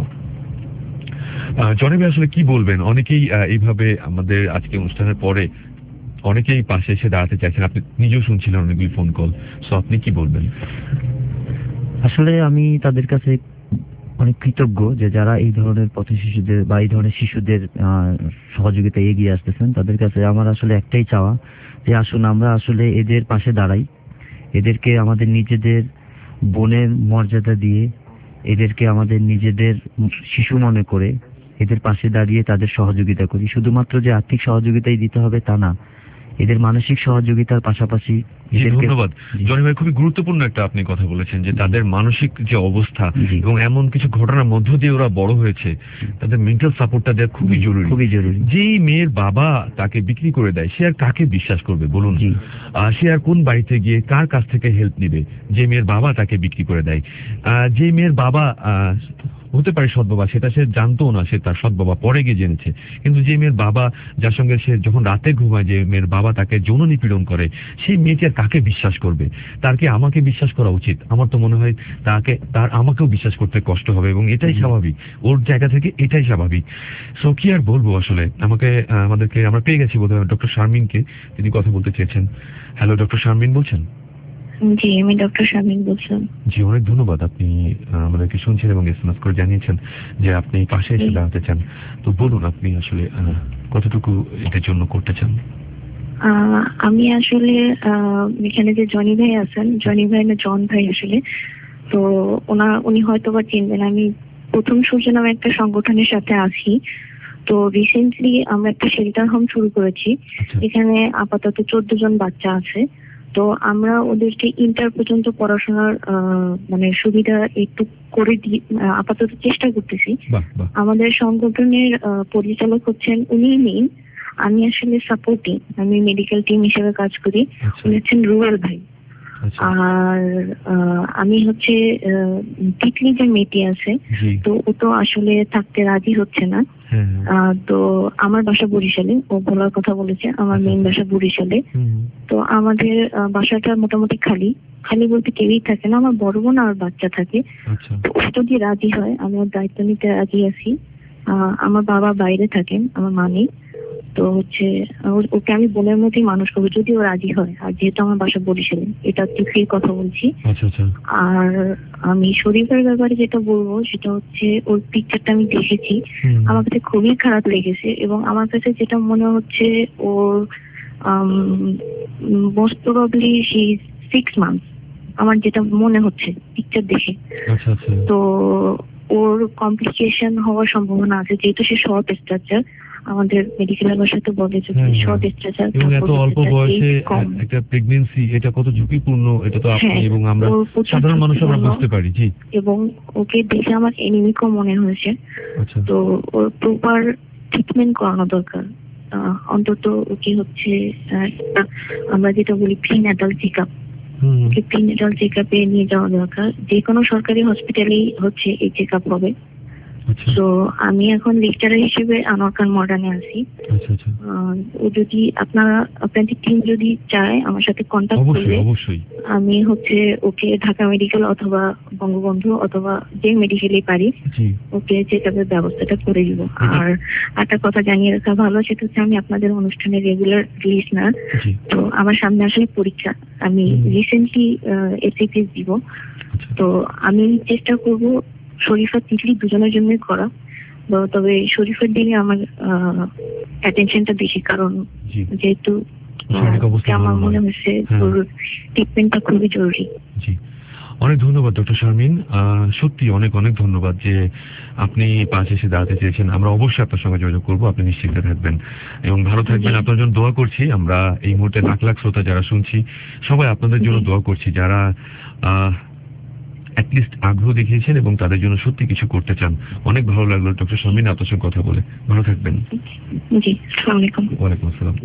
জনি ভাই আসলে কি বলবেন? অনেকেই এইভাবে আমাদের আজকে অনুষ্ঠানের পরে অনেকেই পাশে এসে দাঁড়াতে চাইছেন, আপনি নিজেও শুনছিলেন অনেকগুলি ফোন কল। সো আপনি কি বলবেন? আসলে আমি তাদের কাছে অনেক কৃতজ্ঞ যে যারা এই ধরনের পথ শিশুদের বা এই ধরনের শিশুদের সহযোগিতায় এগিয়ে আসতেছেন। তাদের কাছে আমার আসলে একটাই চাওয়া যে আসুন আমরা আসলে এদের পাশে দাঁড়াই, এদেরকে আমাদের নিজেদের বোনের মর্যাদা দিয়ে, এদেরকে আমাদের নিজেদের শিশু মনে করে এদের পাশে দাঁড়িয়ে তাদের সহযোগিতা করি। শুধুমাত্র যে আর্থিক সহযোগিতাই দিতে হবে তা না, এদের মানসিক সহযোগিতার পাশাপাশি। ধন্যবাদ জনি ভাই, খুবই গুরুত্বপূর্ণ একটা আপনি কথা বলেছেন যে তাদের মানসিক যে অবস্থা এবং এমন কিছু ঘটনার মধ্য দিয়ে ওরা বড় হয়েছে, তাদের মেন্টাল সাপোর্টটা দেওয়া খুবই জরুরি। যেই মেয়ের বাবা তাকে বিক্রি করে দেয়, সে আর কাকে বিশ্বাস করবে বলুন? সে আর কোন বাড়িতে গিয়ে কার কাছ থেকে হেল্প নিবে? যে মেয়ের বাবা তাকে বিক্রি করে দেয়, যে মেয়ের বাবা হতে পারে সৎ বাবা, সেটা সে জানতো না, সে তার সৎ বাবা পরে গিয়ে জেনেছে। কিন্তু যে মেয়ের বাবা, যার সঙ্গে সে যখন রাতে ঘুমায়, যে মেয়ের বাবা তাকে যৌন নিপীড়ন করে, সেই মেয়েটি আর কাকে বিশ্বাস করবে? তার কি আমাকে বিশ্বাস করা উচিত? আমার তো মনে হয় তার আমাকেও বিশ্বাস করতে কষ্ট হবে, এবং এটাই স্বাভাবিক, ওর জায়গা থেকে এটাই স্বাভাবিক। সো কি আর বলবো আসলে, আমরা পেয়ে গেছি বোধহয় ডক্টর শারমিনকে, তিনি কথা বলতে চেয়েছেন। হ্যালো, ডক্টর শারমিন বলছেন? জি, আমি ডক্টর শারমিন বলছিলাম। জি, অনেক ধন্যবাদ, আপনি আমাদেরকে শুনছেন এবং SMS করে জানিয়েছেন যে আপনি পাশে এসে দাঁড়াতে চান। তো বলুন, আপনি আসলে কতটুকু এটার জন্য করতে চান? আমি আসলে এখানে যে জনি ভাই আছেন, জনি ভাই না জন ভাই আসলে, তো উনি হয়তো বা চিনবেন। আমি প্রথম সূর্য নামে একটা সংগঠনের সাথে আছি। তো রিসেন্টলি আমরা একটা শেল্টার হোম শুরু করেছি। এখানে আপাতত 14 জন বাচ্চা আছে। তো আমরা ওদেরকে ইন্টার পর্যন্ত পড়াশোনার মানে সুবিধা একটু করে আপাতত চেষ্টা করতেছি। আমাদের সংগঠনের পরিচালক হচ্ছেন উনি মেইন, আমি আসলে সাপোর্টিং, আমি মেডিকেল টিম হিসেবে কাজ করি। উনি হচ্ছেন রুয়েল ভাই। আর আমি হচ্ছে তিতলি যে মেয়েটি আছে, তো ও তো আসলে থাকতে রাজি হচ্ছে না। তো আমার বাসা বরিশালে, ও বলার কথা বলেছে, আমার মেইন বাসা বরিশালে। তো আমাদের বাসাটা মোটামুটি খালি বলতে কেউই থাকে না, আমার বড় বোন আর বাচ্চা থাকে। তো ও যদি রাজি হয়, আমি ওর দায়িত্ব নিতে রাজি আছি। আমার বাবা বাইরে থাকেন, আমার মা নেই। তো হচ্ছে ওকে আমি বোনের মধ্যেই মানুষ করবো যদি ও রাজি হয়। আর যেহেতু আমার বাসা বরিশালে, এটা টিফির কথা বলছি। আর আমি শরীফের ব্যাপারে যেটা বলবো সেটা হচ্ছে, ওর পিকচারটা আমি দেখেছি, আমার কাছে খুবই খারাপ লেগেছে। এবং আমার কাছে যেটা মনে হচ্ছে, ওর মোস্ট প্রবাবলি 6 মান্থস, আমার যেটা মনে হচ্ছে পিকচার দেখে। তো ওর কমপ্লিকেশন হওয়ার সম্ভাবনা আছে, যেহেতু সে শর্ট স্ট্রাকচার। আমাদের মেডিকেলের ভাষাতে বলে যে শর্ট স্ট্রাকচার, এবং এত অল্প বয়সে একটা প্রেগন্যান্সি, এটা কত ঝুঁকিপূর্ণ, এটা তো আপনি এবং আমরা সাধারণ মানুষ আমরা বুঝতে পারি। জি, এবং ওকে দেখে আমার এনিমিকও মনে হয়েছে। তো ওর প্রপার ট্রিটমেন্ট করানো দরকার। অন্তত ওকে হচ্ছে আমরা যেটা বলি প্রিন্যাটাল চেকআপ, প্রিন্যাটাল চেকআপে নিয়ে যাওয়া দরকার। যে কোনো সরকারি হসপিটালেই হচ্ছে এই চেকআপ হবে। তো আমি এখন লেকচারার হিসেবে আনোয়ারখান মডার্নে আছি। ও যদি আপনাদের টিম যদি চায় আমার সাথে কন্ট্যাক্ট করলে আমি হচ্ছে ওকে ঢাকা মেডিকেল অথবা বঙ্গবন্ধু অথবা যে মেডিকেলে পারি ওকে চেকআপের ব্যবস্থাটা করে দিব। আর একটা কথা জানিয়ে রাখা ভালো, সেটা হচ্ছে আমি আপনাদের অনুষ্ঠানের রেগুলার লিসনার। তো আমার সামনে আসলে পরীক্ষা, আমি রিসেন্টলি এসএপিএস দিব। তো আমি চেষ্টা করব শরীফা তিতলি দুজনের জন্যই করা, তবে শরীফের দিকে আমার অ্যাটেনশনটা বেশি, কারণ যেহেতু আমার মনে হচ্ছে তোর ট্রিটমেন্টটা খুবই জরুরি। অনেক ধন্যবাদ ডক্টর শারমিন, সত্যি অনেক অনেক ধন্যবাদ যে আপনি পাশে এসে দাঁড়াতে চেয়েছেন। আমরা অবশ্যই আপনার সঙ্গে যোগাযোগ করবো, আপনি নিশ্চিন্তে থাকবেন এবং ভালো থাকবেন। আপনার জন্য দোয়া করছি। আমরা এই মুহূর্তে লাখ লাখ শ্রোতা যারা শুনছি সবাই আপনাদের জন্য দোয়া করছি, যারা অ্যাটলিস্ট আগ্রহ দেখিয়েছেন এবং তাদের জন্য সত্যি কিছু করতে চান। অনেক ভালো লাগলো ডক্টর শারমিন আপনার সঙ্গে কথা বলে। ভালো থাকবেন। জি, আসসালামু আলাইকুম। ওয়ালাইকুম আসসালাম।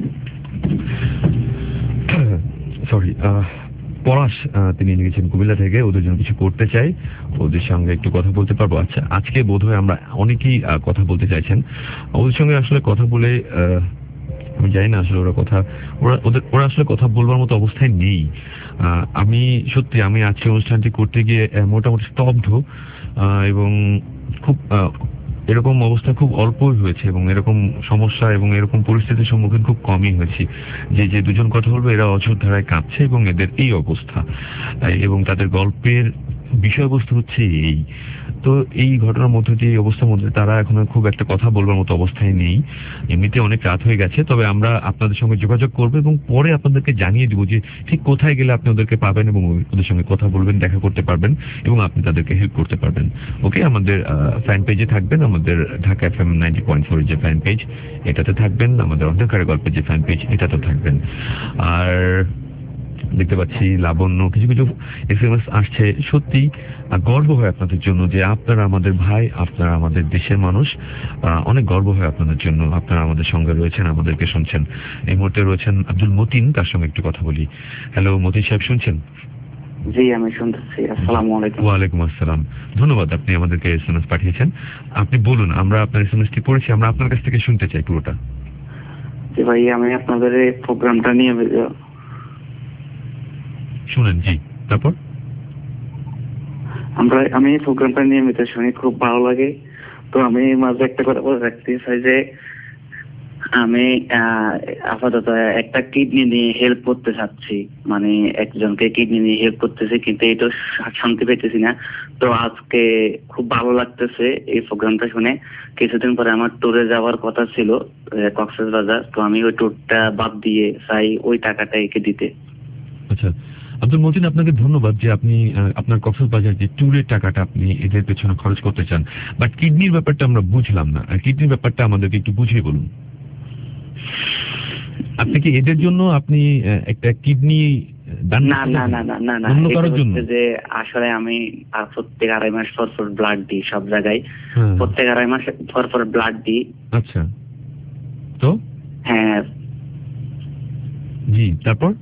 সরি, পলাশ তিনি লিখেছেন কুমিল্লা থেকে, ওদের জন্য কিছু করতে চাই, ওদের সঙ্গে একটু কথা বলতে পারবো। আচ্ছা, আজকে বোধহয় আমরা অনেকেই কথা বলতে চাইছেন, ওদের সঙ্গে আসলে কথা বলে আমি জানি না আসলে ওরা আসলে কথা বলবার মতো অবস্থায় নেই। আমি সত্যি আমি আজকে অনুষ্ঠানটি করতে গিয়ে মোটামুটি স্তব্ধ এবং খুব এরকম অবস্থা খুব অল্পই হয়েছে এবং এরকম সমস্যা এবং এরকম পরিস্থিতির সম্মুখীন খুব কমই হয়েছি যে দুজন কথা বলবো এরা অঝোর ধারায় কাঁপছে এবং এদের এই অবস্থা এবং তাদের গল্পের বিষয়বস্তু হচ্ছে এই। তো এই ঘটনার মধ্যে দিয়ে অবস্থার মধ্যে তারা এখন খুব একটা কথা বলবার মতো অবস্থায় নেই। এমনিতে অনেক রাত হয়ে গেছে, তবে আমরা আপনাদের সঙ্গে যোগাযোগ করবো এবং পরে আপনাদেরকে জানিয়ে দিব যে ঠিক কোথায় গেলে আপনি ওদেরকে পাবেন এবং ওদের সঙ্গে কথা বলবেন, দেখা করতে পারবেন এবং আপনি তাদেরকে হেল্প করতে পারবেন। ওকে, আমাদের ফ্যান পেজে থাকবেন, আমাদের ঢাকা FM 90.4 যে ফ্যান পেজ এটাতে থাকবেন, আমাদের অন্ধকারের গল্পের যে ফ্যান পেজ এটাতে থাকবেন। আর দেখতে পাচ্ছি লাবণ্য কিছু কিছু SMS আসছে। সত্যি গর্ব হয় আপনাদের জন্য যে আপনারা আমাদের ভাই, আপনারা আমাদের দেশের মানুষ। অনেক গর্ব হয় আপনাদের জন্য, আপনারা আমাদের সঙ্গে রয়েছেন, আমাদেরকে শুনছেন। এই মুহূর্তে রয়েছেন আব্দুল মতিন, তার সঙ্গে একটু কথা বলি। হ্যালো মতিন সাহেব, শুনছেন? জি, আমি শুনতেছি। আসসালামু আলাইকুম। ওয়ালাইকুম আসসালাম। ধন্যবাদ, আপনি আমাদেরকে SMS পাঠিয়েছেন। আপনি বলুন, আমরা আপনার SMS-টি পড়েছি, আমরা আপনার কাছ থেকে শুনতে চাই পুরোটা। জি ভাই, আমি আপনাদের এই প্রোগ্রামটা নিয়ে শুনেন। জি, তারপর? আমি এই প্রোগ্রামটা নিয়মিত শুনি, খুব ভালো লাগে। তো আমি মাঝে একটা কথা বলে রাখতে চাই যে আমি আপাতত একটা কিডনি নিয়ে হেল্প করতে চাচ্ছি, মানে একজনকে কিডনি নিয়ে হেল্প করতেছি, কিন্তু এটা শান্তি পেতেছি না। তো আজকে খুব ভালো লাগতেছে এই প্রোগ্রামটা শুনে। কিছুদিন পরে আমার ট্যুরে যাওয়ার কথা ছিল কক্সবাজার, তো আমি ওই ট্যুরটা বাদ দিয়ে চাই ওই টাকাটা একে দিতে। আচ্ছা আব্দুল মতিন, আপনাকে ধন্যবাদ যে আপনি আপনার কক্সবাজার যে ট্যুরের টাকাটা আপনি এদের পেছনে খরচ করতে চান। বাট কিডনির ব্যাপারটা আমরা বুঝলাম না, কিডনির ব্যাপারটা আমাদেরকে একটু বুঝিয়ে বলুন। আপনি কি এদের জন্য আপনি একটা কিডনি দান? না না না না না না, অন্য কারোর জন্য? যে আসলে আমি প্রত্যেক 2.5 মাস পর ব্লাড দিই সব জায়গায়, প্রত্যেক 2.5 মাস পর ব্লাড দিই। আচ্ছা, তো হ্যাঁ জি, তারপর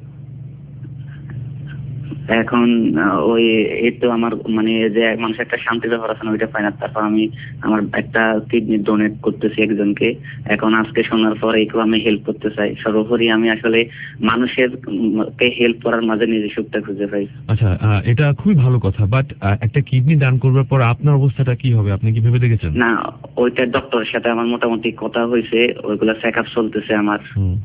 এখন ওই এই তো আমার মানে যে মানুষ একটা শান্তি ব্যাপার আছে না, ওইটা পাই না। তারপর আমি আমার একটা কিডনি ডোনেট করতেছি একজনকে। এখন আজকে শোনার পর এইকেও আমি হেল্প করতে চাই। সর্বোপরি আমি আসলে মানুষের হেল্প করার মাঝে নিজের সুখটা খুঁজে পাই। আচ্ছা, এটা খুবই ভালো কথা। বাট একটা কিডনি দান করবার পর আপনার অবস্থাটা কি হবে, আপনি কি ভেবে দেখেছেন? না, ওইটা ডক্টরের সাথে আমার মোটামুটি কথা হয়েছে, ওইগুলা চেকআপ চলতেছে আমার।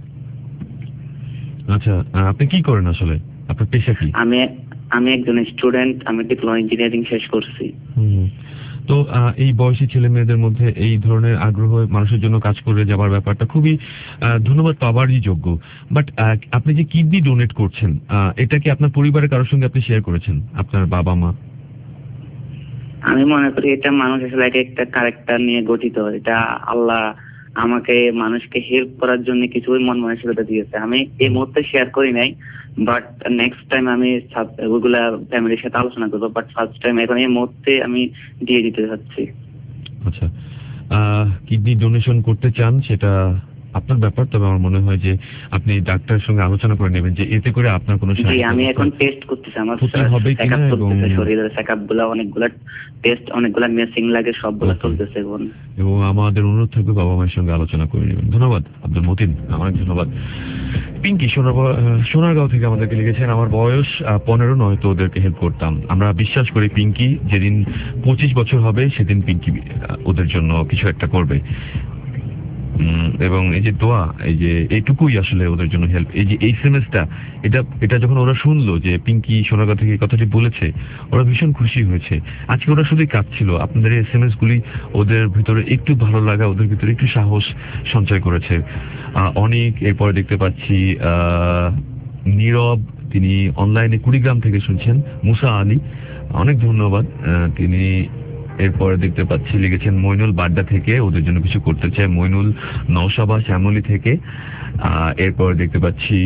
আচ্ছা, আপনি কি করেন আসলে, আপনার পেশা কি? আমি একজন স্টুডেন্ট, আমি ডিপ্লোমা ইঞ্জিনিয়ারিং শেষ করছি। তো এই বয়সী ছেলে মেয়েদের মধ্যে এই ধরনের আগ্রহ মানুষের জন্য কাজ করে যাবার ব্যাপারটা খুবই ধন্যবাদ পাওয়ারই যোগ্য। বাট আপনি যে কিডনি ডোনেট করছেন, এটা কি আপনার পরিবারের কারোর সঙ্গে আপনি শেয়ার করেছেন, আপনার বাবা মা? আমি মনে করি এটা মানুষ আসলে একটা ক্যারেক্টার নিয়ে গঠিত। এটা আল্লাহ আমাকে মানুষকে হেল্প করার জন্য কিছু মন মানসিকতা দিয়েছে। আমি এই মুহূর্তে শেয়ার করি নাই, বাট নেক্সট টাইম আমি ওইগুলা ফ্যামিলির সাথে আলোচনা করবো। বাট ফার্স্ট টাইম এখন এই মুহূর্তে আমি দিয়ে দিতে চাচ্ছি। আচ্ছা, কিডনি ডোনেশন করতে চান, সেটা আপনার ব্যাপার, তবে আমার মনে হয় যে আপনি ডাক্তারের সঙ্গে আলোচনা করে নেবেন যে এতে করে আপনার কোনো আমি এখন টেস্ট করতেছি, আমার হবে কিনা, এবং শরীরের চেকআপ গুলা অনেকগুলা টেস্ট, অনেকগুলা মেসিং লাগে, সবগুলা চলতেছে এখন। এবং আমাদের অনুরোধ থাকবে বাবা মায়ের সঙ্গে আলোচনা করে নেবেন। ধন্যবাদ আব্দুল মতিন, অনেক ধন্যবাদ। পিঙ্কি সোনারগাঁও থেকে আমাদেরকে লিখেছেন, আমার বয়স 15 নয়তো ওদেরকে হেল্প করতাম। আমরা বিশ্বাস করি পিঙ্কি যেদিন 25 বছর হবে সেদিন পিঙ্কি ওদের জন্য কিছু একটা করবে, এবং এই যে দোয়া, এই যে এইটুকুই আসলে ওদের জন্য হেল্প। এই যে এসএমএসটা, এটা যখন ওরা শুনলো যে পিঙ্কি সোনারগাঁও থেকে এই কথাটি বলেছে, ওরা ভীষণ খুশি হয়েছে। আজকে ওরা শুধুই কাঁদছিল। আপনাদের এসএমএস গুলি ওদের ভিতরে একটু ভালো লাগা, ওদের ভিতরে একটু সাহস সঞ্চয় করেছে। অনেক, এরপরে দেখতে পাচ্ছি নীরব, তিনি অনলাইনে কুড়িগ্রাম থেকে শুনছেন। মুসা আলী, অনেক ধন্যবাদ। তিনি এরপরে দেখতে পাচ্ছি লিখেছেন মইনুল বাড্ডা থেকে, ওদের জন্য কিছু করতে চায়। মইনুল নওশাবা শ্যামলী থেকে। এরপর দেখতে পাচ্ছি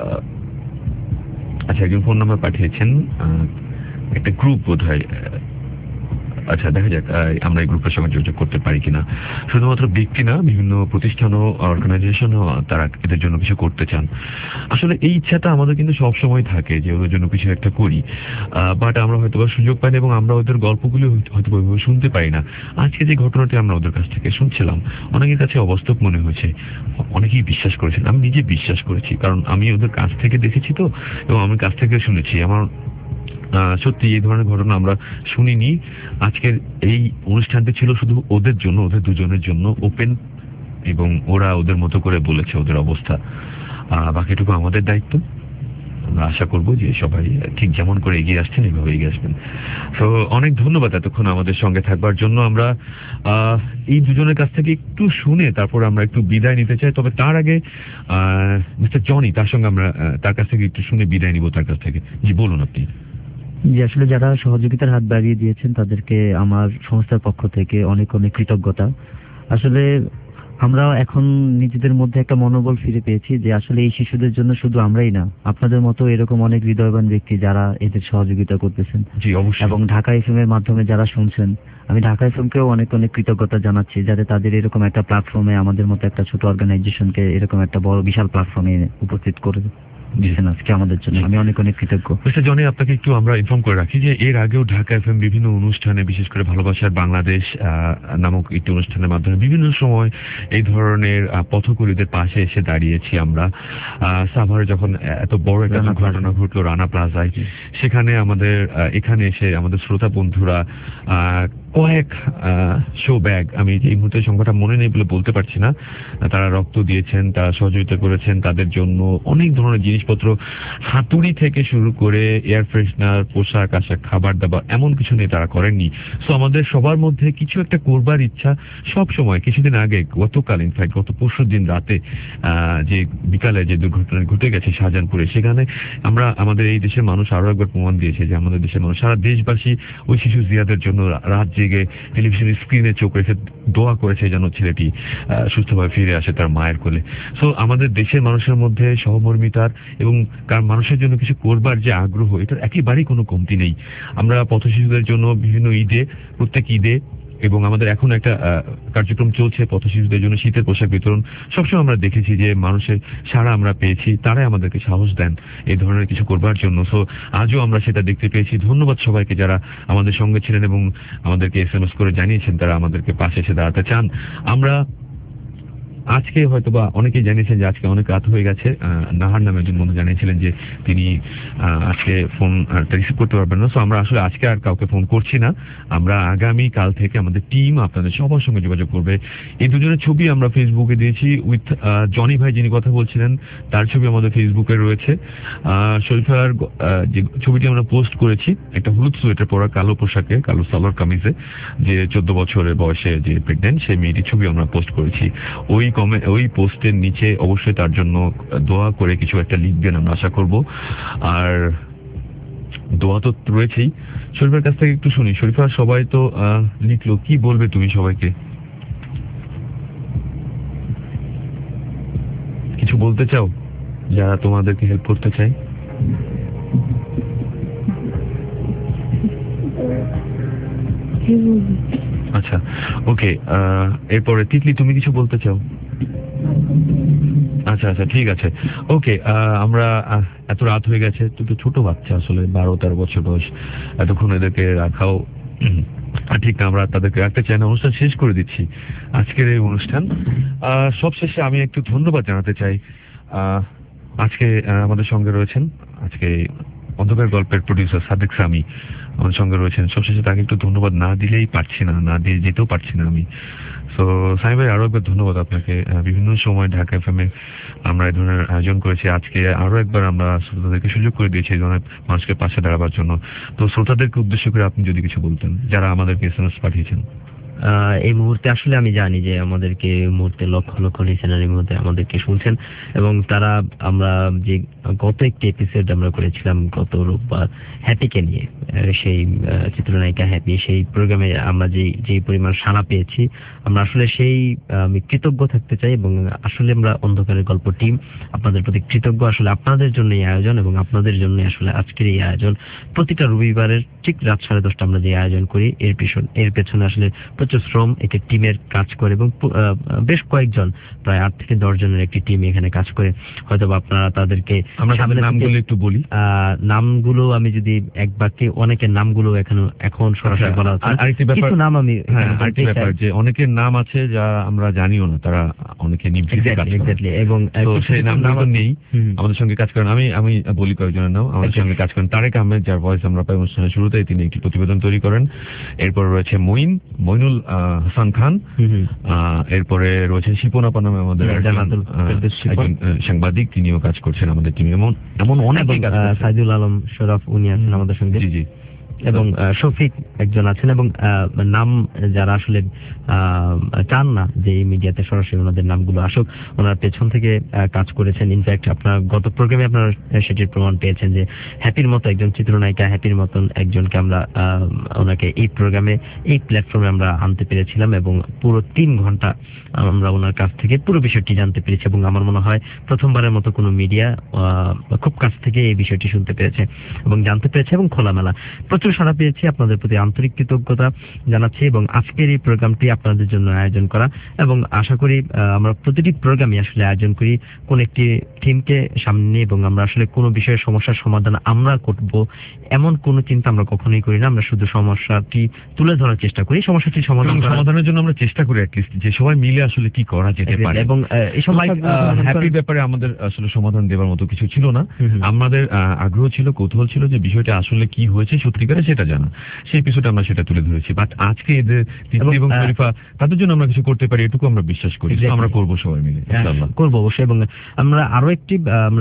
আচ্ছা, একজন ফোন নাম্বার পাঠিয়েছেন, একটা গ্রুপ বোধ হয়। আচ্ছা, দেখা যাক আমরা এই গ্রুপের সঙ্গে যোগাযোগ করতে পারি কিনা। শুধুমাত্র ব্যক্তি না, বিভিন্ন প্রতিষ্ঠান ও অর্গানাইজেশনও তারা এদের জন্য কিছু করতে চান। আসলে এই ইচ্ছাটা আমাদের কিন্তু সবসময় থাকে যে ওদের জন্য কিছু একটা করি, বাট আমরা হয়তো সুযোগ পাই না, এবং আমরা ওদের গল্পগুলি হয়তো শুনতে পাই না। আজকে যে ঘটনাটি আমরা ওদের কাছ থেকে শুনছিলাম, অনেকের কাছে অবাস্তব মনে হয়েছে, অনেকেই বিশ্বাস করেছেন। আমি নিজে বিশ্বাস করেছি, কারণ আমি ওদের কাছ থেকে দেখেছি তো, এবং আমি কাছ থেকে শুনেছি। আমার সত্যি এই ধরনের ঘটনা আমরা শুনিনি। আজকের এই অনুষ্ঠানটি ছিল শুধু ওদের জন্য, ওদের দুজনের জন্য ওপেন, এবং ওরা ওদের মতো করে বলেছে ওদের অবস্থা। বাকিটুকু আমাদের দায়িত্ব। আমরা আশা করব যে সবাই ঠিক যেমন করে এগিয়ে আসছেন এইভাবে এগিয়ে আসবেন। তো অনেক ধন্যবাদ এতক্ষণ আমাদের সঙ্গে থাকবার জন্য। আমরা এই দুজনের কাছ থেকে একটু শুনে তারপর আমরা একটু বিদায় নিতে চাই। তবে তার আগে মিস্টার জনি, তার সঙ্গে আমরা তার কাছ থেকে একটু শুনে বিদায় নিব তার কাছ থেকে। জি বলুন আপনি। জি, আসলে যারা সহযোগিতার হাত বাড়িয়ে দিয়েছেন তাদেরকে আমার সংস্থার পক্ষ থেকে অনেক অনেক কৃতজ্ঞতা। আসলে আমরা এখন নিজেদের মধ্যে একটা মনোবল ফিরে পেয়েছি যে আসলে এই শিশুদের জন্য শুধু আমরাই না, আপনাদের মতো এরকম অনেক হৃদয়বান ব্যক্তি যারা এদের সহযোগিতা করতেছেন। জি অবশ্যই। এবং ঢাকা এফএম এর মাধ্যমে যারা শুনছেন, আমি ঢাকা এফএম কেও অনেক অনেক কৃতজ্ঞতা জানাচ্ছি, যাতে তাদের এরকম একটা প্ল্যাটফর্মে আমাদের মতো একটা ছোট অর্গানাইজেশনকে এরকম একটা বড় বিশাল প্ল্যাটফর্মে উপস্থিত করে দিয়েছেন আজকে আমাদের জন্য। আমি অনেক অনেক কৃতজ্ঞ। মিস্টার জনি, আপনাকে একটু আমরা ইনফর্ম করে রাখি যে এর আগেও ঢাকা এফএম বিভিন্ন অনুষ্ঠানে, বিশেষ করে ভালোবাসার বাংলাদেশ নামক একটি অনুষ্ঠানের মাধ্যমে বিভিন্ন সময় এই ধরনের পথকুরীদের পাশে এসে দাঁড়িয়েছি আমরা। সাভারে যখন এত বড় একটা ঘটনা ঘটলো রানা প্লাজায়, সেখানে আমাদের এখানে এসে আমাদের শ্রোতা বন্ধুরা কয়েক শো ব্যাগ, আমি এই মুহূর্তে সংখ্যাটা মনে নেই বলে বলতে পারছি না, তারা রক্ত দিয়েছেন, তারা সহযোগিতা করেছেন। তাদের জন্য অনেক ধরনের জিনিসপত্র, হাতুড়ি থেকে শুরু করে এয়ার ফ্রেশনার, পোশাক আশাক, খাবার দাবার, এমন কিছু নিয়ে তারা করেননি। সো আমাদের সবার মধ্যে কিছু একটা করবার ইচ্ছা সব সময়। কিছুদিন আগে, গতকাল ইনফ্যাক্ট গত পরশু দিন রাতে যে বিকালে যে দুর্ঘটনা ঘটে গেছে শাহজাহানপুরে, সেখানে আমরা আমাদের এই দেশের মানুষ আরো একবার প্রমাণ দিয়েছে যে আমাদের দেশের মানুষ, সারা দেশবাসী ওই শিশু জিয়াদের জন্য রাত জেগে টেলিভিশনের স্ক্রিনে চোখ রেখে দোয়া করেছে যেন ছেলেটি সুস্থভাবে ফিরে আসে তার মায়ের কোলে। সো আমাদের দেশের মানুষের মধ্যে সহমর্মিতার এবং কারণ মানুষের জন্য কিছু করবার যে আগ্রহ, এটার একেবারেই কোনো কমতি নেই। আমরা পথ শিশুদের জন্য বিভিন্ন ঈদে, প্রত্যেক ঈদে, এবং আমাদের এখন একটা কার্যক্রম চলছে পথ শিশুদের জন্য শীতের পোশাক বিতরণ। সবসময় আমরা দেখেছি যে মানুষের সাড়া আমরা পেয়েছি, তারাই আমাদেরকে সাহস দেন এই ধরনের কিছু করবার জন্য। সো আজও আমরা সেটা দেখতে পেয়েছি। ধন্যবাদ সবাইকে যারা আমাদের সঙ্গে ছিলেন এবং আমাদেরকে এসএমএস করে জানিয়েছেন তারা আমাদেরকে পাশে এসে দাঁড়াতে চান। আমরা আজকে হয়তোবা অনেকেই জানিয়েছেন যে আজকে অনেক রাত হয়ে গেছে। নাহার নামে একজন বন্ধু জানিয়েছিলেন যে তিনি আজকে ফোন রিসিভ করতে পারবেন না। সো আমরা আসলে আজকে আর কাউকে ফোন করছি না। আমরা আগামী কাল থেকে আমাদের টিম আপনাদের সবার সঙ্গে যোগাযোগ করবে। এই দুজনের ছবি আমরা ফেসবুকে দিয়েছি উইথ জনি ভাই যিনি কথা বলছিলেন, তার ছবি আমাদের ফেসবুকে রয়েছে। শরীফার যে ছবিটি আমরা পোস্ট করেছি, একটা হলুদ সোয়েটার পরা, কালো পোশাকে, কালো সালোয়ার কামিজে, যে 14 বছরের বয়সে যে প্রেগনেন্ট, সেই মেয়েটির ছবি আমরা পোস্ট করেছি। ওই পোস্টের নিচে অবশ্যই তার জন্য দোয়া করে কিছু একটা লিখবেন, আমরা আশা করব। আর দোয়া তো রয়েছেই। শরীফার কাছ থেকে একটু শুনি। শরীফা, সবাই তো লিখলো, কি বলবে তুমি সবাইকে? কিছু বলতে চাও যারা তোমাদেরকে হেল্প করতে চাই? আচ্ছা, ওকে। এরপরে তিতলি, তুমি কিছু বলতে চাও? আচ্ছা আচ্ছা, ঠিক আছে, ওকে। আমরা এত রাত হয়ে গেছে, তো ছোট বাচ্চা আসলে 12-13 বছর বয়স, এতক্ষণ এদেরকে রাখাও ঠিক না, আমরা তাদেরকে রাখতে চাই না। অনুষ্ঠান শেষ করে দিচ্ছি আজকের এই অনুষ্ঠান। সব শেষে আমি একটু ধন্যবাদ জানাতে চাই। আজকে আমাদের সঙ্গে রয়েছেন, আজকে অন্ধকার গল্পের প্রডিউসার সাদেক সামি আমার সঙ্গে রয়েছেন। সবশেষে তাকে একটু ধন্যবাদ না দিলেই পারছি না, না দিয়ে যেতেও পারছি না আমি। তো সামি ভাই, আরো একবার ধন্যবাদ আপনাকে। বিভিন্ন সময় ঢাকা এফএমে আমরা এই ধরনের আয়োজন করেছি, আজকে আরো একবার আমরা শ্রোতাদেরকে সুযোগ করে দিয়েছি এই ধরনের মানুষকে পাশে দাঁড়াবার জন্য। তো শ্রোতাদেরকে উদ্দেশ্য করে আপনি যদি কিছু বলতেন, যারা আমাদেরকে এসএমএস পাঠিয়েছেন। এই মুহূর্তে আসলে আমি জানি যে আমাদেরকে এই মুহূর্তে লক্ষ লক্ষ লিসেনার এই মুহূর্তে আমাদেরকে শুনছেন, এবং তারা আমরা যে গত একটি এপিসোড আমরা করেছিলাম গত রোববার হ্যাপিকে নিয়ে, সেই চিত্রনায়িকা হ্যাপি, সেই প্রোগ্রামে আমরা যে পরিমাণ সাড়া পেয়েছি, আমরা আসলে সেই আমি কৃতজ্ঞ থাকতে চাই। এবং আসলে আমরা অন্ধকারের গল্প টিম আপনাদের প্রতি কৃতজ্ঞ। আসলে আপনাদের জন্য এই আয়োজন, এবং আপনাদের জন্য আসলে আজকের এই আয়োজন। প্রতিটা রবিবারের ঠিক রাত 10:30 আমরা যে আয়োজন করি, এর পেছনে আসলে প্রচুর শ্রম, একটি টিমের কাজ করে, এবং বেশ কয়েকজন, প্রায় 8 থেকে 10 জনের একটি টিম এখানে কাজ করে। হয়তো আপনারা তাদেরকে নামগুলো একটু বলি। নামগুলো আমি যদি এক বাক্যে, অনেকের নামগুলো এখন সরাসরি বলা হচ্ছে। কিছু নাম আমি যে অনেকের নাম আছে যা আমরা জানিও না, তারা অনেকে নিভৃতে কাজ করে, এবং সেই নামগুলো নেই আমাদের সঙ্গে কাজ করেন। আমি বলি কয়েকজনের নাম আমাদের সঙ্গে কাজ করেন। তারেক আহমেদ, যার ভয়েস আমরা পাই অনুষ্ঠানের শুরুতেই, তিনি একটি প্রতিবেদন তৈরি করেন। এরপর রয়েছে মইনুল হাসান খান, এরপরে রয়েছেন শিপন আপা নামে আমাদের একজন সাংবাদিক, তিনিও কাজ করছেন আমাদের টিমে। এমন অনেক, সাইদুল আলম শরফ, উনি আছেন আমাদের সঙ্গে, জি, এবং শফিক একজন আছেন। এবং নাম যারা আসলে চান না যে এই মিডিয়াতে সরাসরি ওনাদের নামগুলো আসুক, ওনার পেছন থেকে কাজ করেছেন। ইনফ্যাক্ট আপনার গত প্রোগ্রামে আপনারা সেটির প্রমাণ পেয়েছেন যে হ্যাপির মতো একজন চিত্রনায়িকা, হ্যাপির মতন একজনকে আমরা ওনাকে এই প্রোগ্রামে, এই প্ল্যাটফর্মে আমরা আনতে পেরেছিলাম, এবং পুরো 3 ঘন্টা আমরা ওনার কাছ থেকে পুরো বিষয়টি জানতে পেরেছি। এবং আমার মনে হয় প্রথমবারের মতো কোনো মিডিয়া খুব কাছ থেকে এই বিষয়টি শুনতে পেরেছে এবং জানতে পেরেছে, এবং খোলামেলা প্রচুর সাড়া পেয়েছি। আপনাদের প্রতি আন্তরিক কৃতজ্ঞতা জানাচ্ছি। এবং আজকের এই প্রোগ্রামটি আপনাদের জন্য আয়োজন করা, এবং আশা করি আমরা প্রতিটি প্রোগ্রামে আসলে আয়োজন করি কোন একটি থিমকে সামনে নিয়ে, এবং আমরা আসলে কোনো বিষয়ের সমস্যার সমাধান আমরা করব এমন কোনো চিন্তা আমরা কখনোই করি না। আমরা শুধু সমস্যাটি তুলে ধরার চেষ্টা করি, সমস্যাটি সমাধানের জন্য আমরা চেষ্টা করি অ্যাটলিস্ট যে সবাই মিলে আসলে কি করা যেতে পারে। এবং এই সময় হ্যাপির ব্যাপারে আমাদের আসলে সমাধান দেওয়ার মতো কিছু ছিল না। আমাদের আগ্রহ ছিল, কৌতূহল ছিল যে বিষয়টা আসলে কি হয়েছে সত্যিকারে সেটা জানা। সেই এপিসোডে আমরা সেটা তুলে ধরেছি। বাট আজকে এদের তিতলি এবং শরীফা, তাদের জন্য আমরা কিছু করতে পারি এটুকু আমরা বিশ্বাস করি। আমরা করবো সবাই মিলে, ইনশাআল্লাহ করবো অবশ্যই। এবং আমরা আরো একটি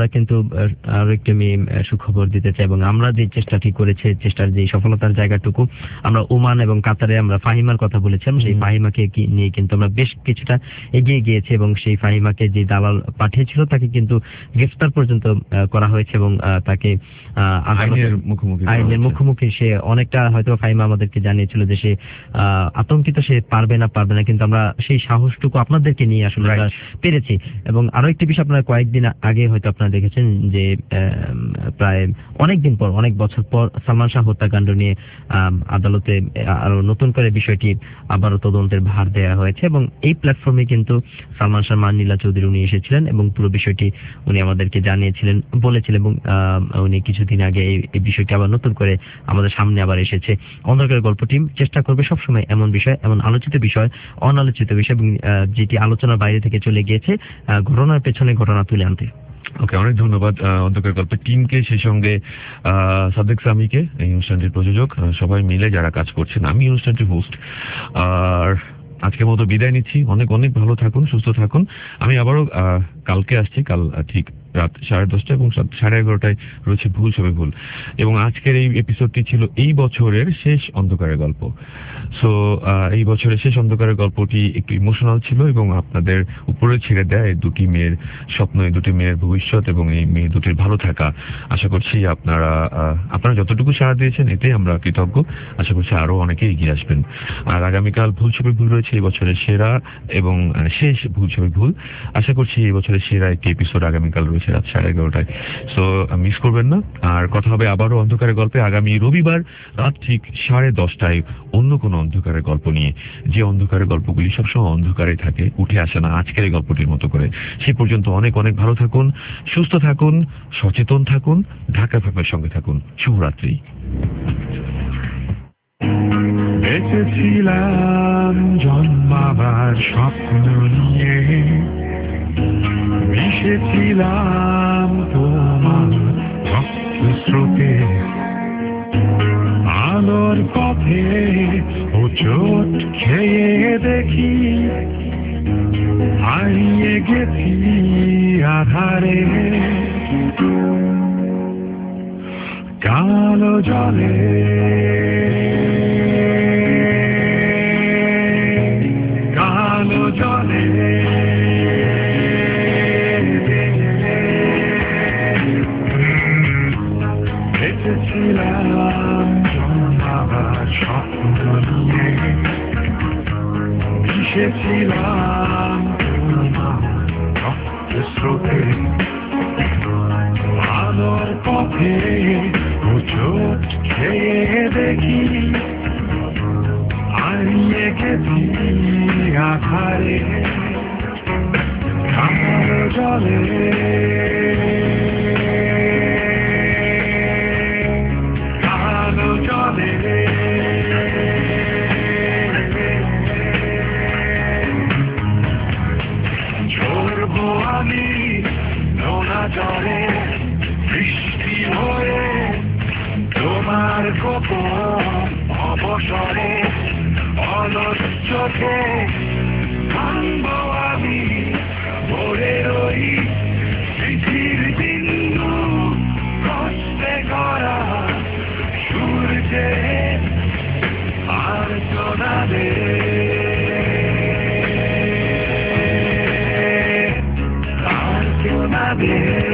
আমি সুখবর দিতে চাই। এবং আমরা যে চেষ্টাটি করেছি, চেষ্টার যে সফলতার জায়গাটুকু, আমরা ওমান এবং কাতারে আমরা ফাহিমার কথা বলেছিলাম। সেই ফাহিমাকে নিয়ে কিন্তু আমরা বেশ কিছুটা এগিয়ে গিয়েছি, এবং সেই ফাহিমাকে যে দালাল পাঠিয়েছিল তাকে কিন্তু গ্রেফতার পর্যন্ত করা হয়েছে, এবং তাকে আইনের মুখোমুখি সে অনেকটা, হয়তো ফাহিমা আমাদেরকে জানিয়েছিল যে সে আতঙ্কিত, সে পারবে না, কিন্তু আমরা সেই সাহসটুকু আপনাদেরকে নিয়ে আসলে পেরেছি। এবং আরো একটি বিষয়, আপনারা কয়েকদিন আগে হয়তো আপনারা দেখেছেন যে প্রায় অনেকদিন পর, অনেক বছর পর সালমান শাহ হত্যাকাণ্ড নিয়ে আদালতে আরো নতুন করে বিষয়টি আবারও তদন্তের ভার দেওয়া হয়েছে। এবং এই প্ল্যাটফর্মে কিন্তু সালমান শাহ মা নীলা চৌধুরী উনি এসেছিলেন, এবং পুরো বিষয়টি উনি আমাদেরকে জানিয়েছিলেন, বলেছিলেন, এবং উনি কিছুদিন আগে এই বিষয়টি আবার নতুন করে আমাদের সামনে আবার এসেছে। অন্ধকারের গল্প টিম চেষ্টা করবে সবসময় এমন বিষয়, এমন আলোচিত বিষয়, অনালোচিত বিষয়, এবং যেটি আলোচনার বাইরে থেকে চলে গিয়েছে, ঘটনার পেছনে ঘটনা তুলে আনতে। ওকে, অনেক ধন্যবাদ অন্ধকার গল্পের টিমকে, সেই সঙ্গে সাদেক সামিকে, এই অনুষ্ঠানটির প্রযোজক, সবাই মিলে যারা কাজ করছেন। আমি অনুষ্ঠানটির হোস্ট। আর আজকের মতো বিদায় নিচ্ছি। অনেক অনেক ভালো থাকুন, সুস্থ থাকুন। আমি আবারও কালকে আসছি, কাল ঠিক রাত 10:30 এবং 11:30 রয়েছে ভুল ছবি ভুল। এবং আজকের এই এপিসোডটি ছিল এই বছরের শেষ অন্ধকারের গল্প। সো এই বছরের শেষ অন্ধকারের গল্পটি একটু ইমোশনাল ছিল, এবং আপনাদের উপরে ছেড়ে দেয় এই দুটি মেয়ের স্বপ্ন, এই দুটি মেয়ের ভবিষ্যৎ, এবং এই মেয়ে দুটির ভালো থাকা। আশা করছি আপনারা যতটুকু সাড়া দিয়েছেন এতে আমরা কৃতজ্ঞ। আশা করছি আরো অনেকে এগিয়ে আসবেন। আর আগামীকাল ভুল ছবি ভুল রয়েছে এই বছরের সেরা এবং শেষ ভুল ছবি ভুল। আশা করছি এই বছরের সেরা একটি এপিসোড আগামীকাল রয়েছে। বলেছে রাত 11:30টায়। সো মিস করবেন না। আর কথা হবে আবারও অন্ধকারের গল্পে আগামী রবিবার রাত ঠিক 10:30টায় অন্য কোনো অন্ধকারের গল্প নিয়ে, যে অন্ধকারের গল্পগুলি সবসময় অন্ধকারে থাকে, উঠে আসে না আজকের এই গল্পটির মতো করে। সে পর্যন্ত অনেক অনেক ভালো থাকুন, সুস্থ থাকুন, সচেতন থাকুন, ঢাকা এফএমের সঙ্গে থাকুন। শুভরাত্রি। বেঁচেছিলাম জন্মাবার স্বপ্ন নিয়ে, মিশেছিলাম তোমার রক্তস্রোতে, আলোর পথে ও চোট খেয়ে দেখি হারিয়ে গেছি আধারে, কালো জলে কালো জলে বেঁচেছিলাম জন্মাবার স্বপ্ন নিয়ে, মিশেছিলাম তোমার রক্তস্রোতে, আলোর পথে ও চোট খেয়ে দেখি হারিয়ে গেছি আধারে, কালো জলে কালো জলে ঝরবো আমি নোনা জলে বৃষ্টি হয়ে, তোমার গোপন অবসরে অলস চোখে ভাঙবো আমি ভরে রই পৃথিবীর বিন্দু, কষ্টে করা সূর্যে আর জোনালে আর জোনালে।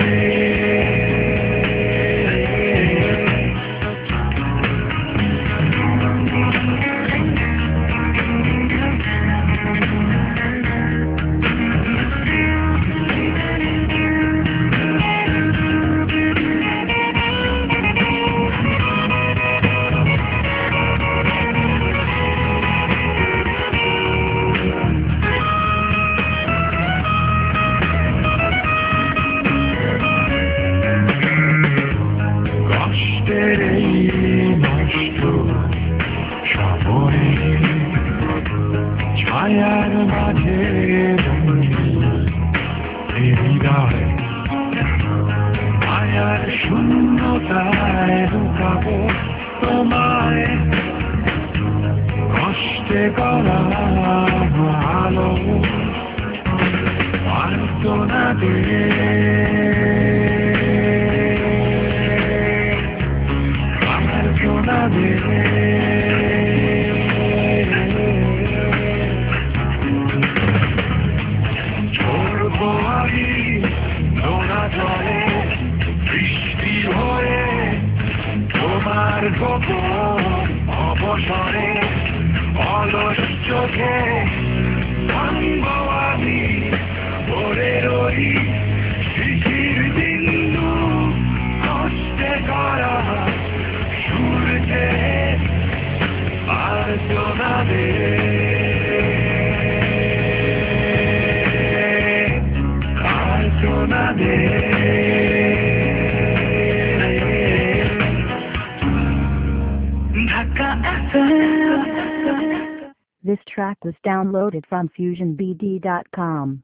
ছায়ার মাঝে হৃদয় মায়ার শূন্যতায় লুকাবো তোমায়, কষ্টে করা আলো আর্তনা দে আর্তনা দে। জলে বৃষ্টি হয়ে তোমার গোপন অবসরে অলস চোখে ভাঙবো আমি ভরে রই শিশির বিন্দু, কষ্টে করা সূর্যে আর জোনালে আর জোনালে। This track was downloaded from FusionBD.com.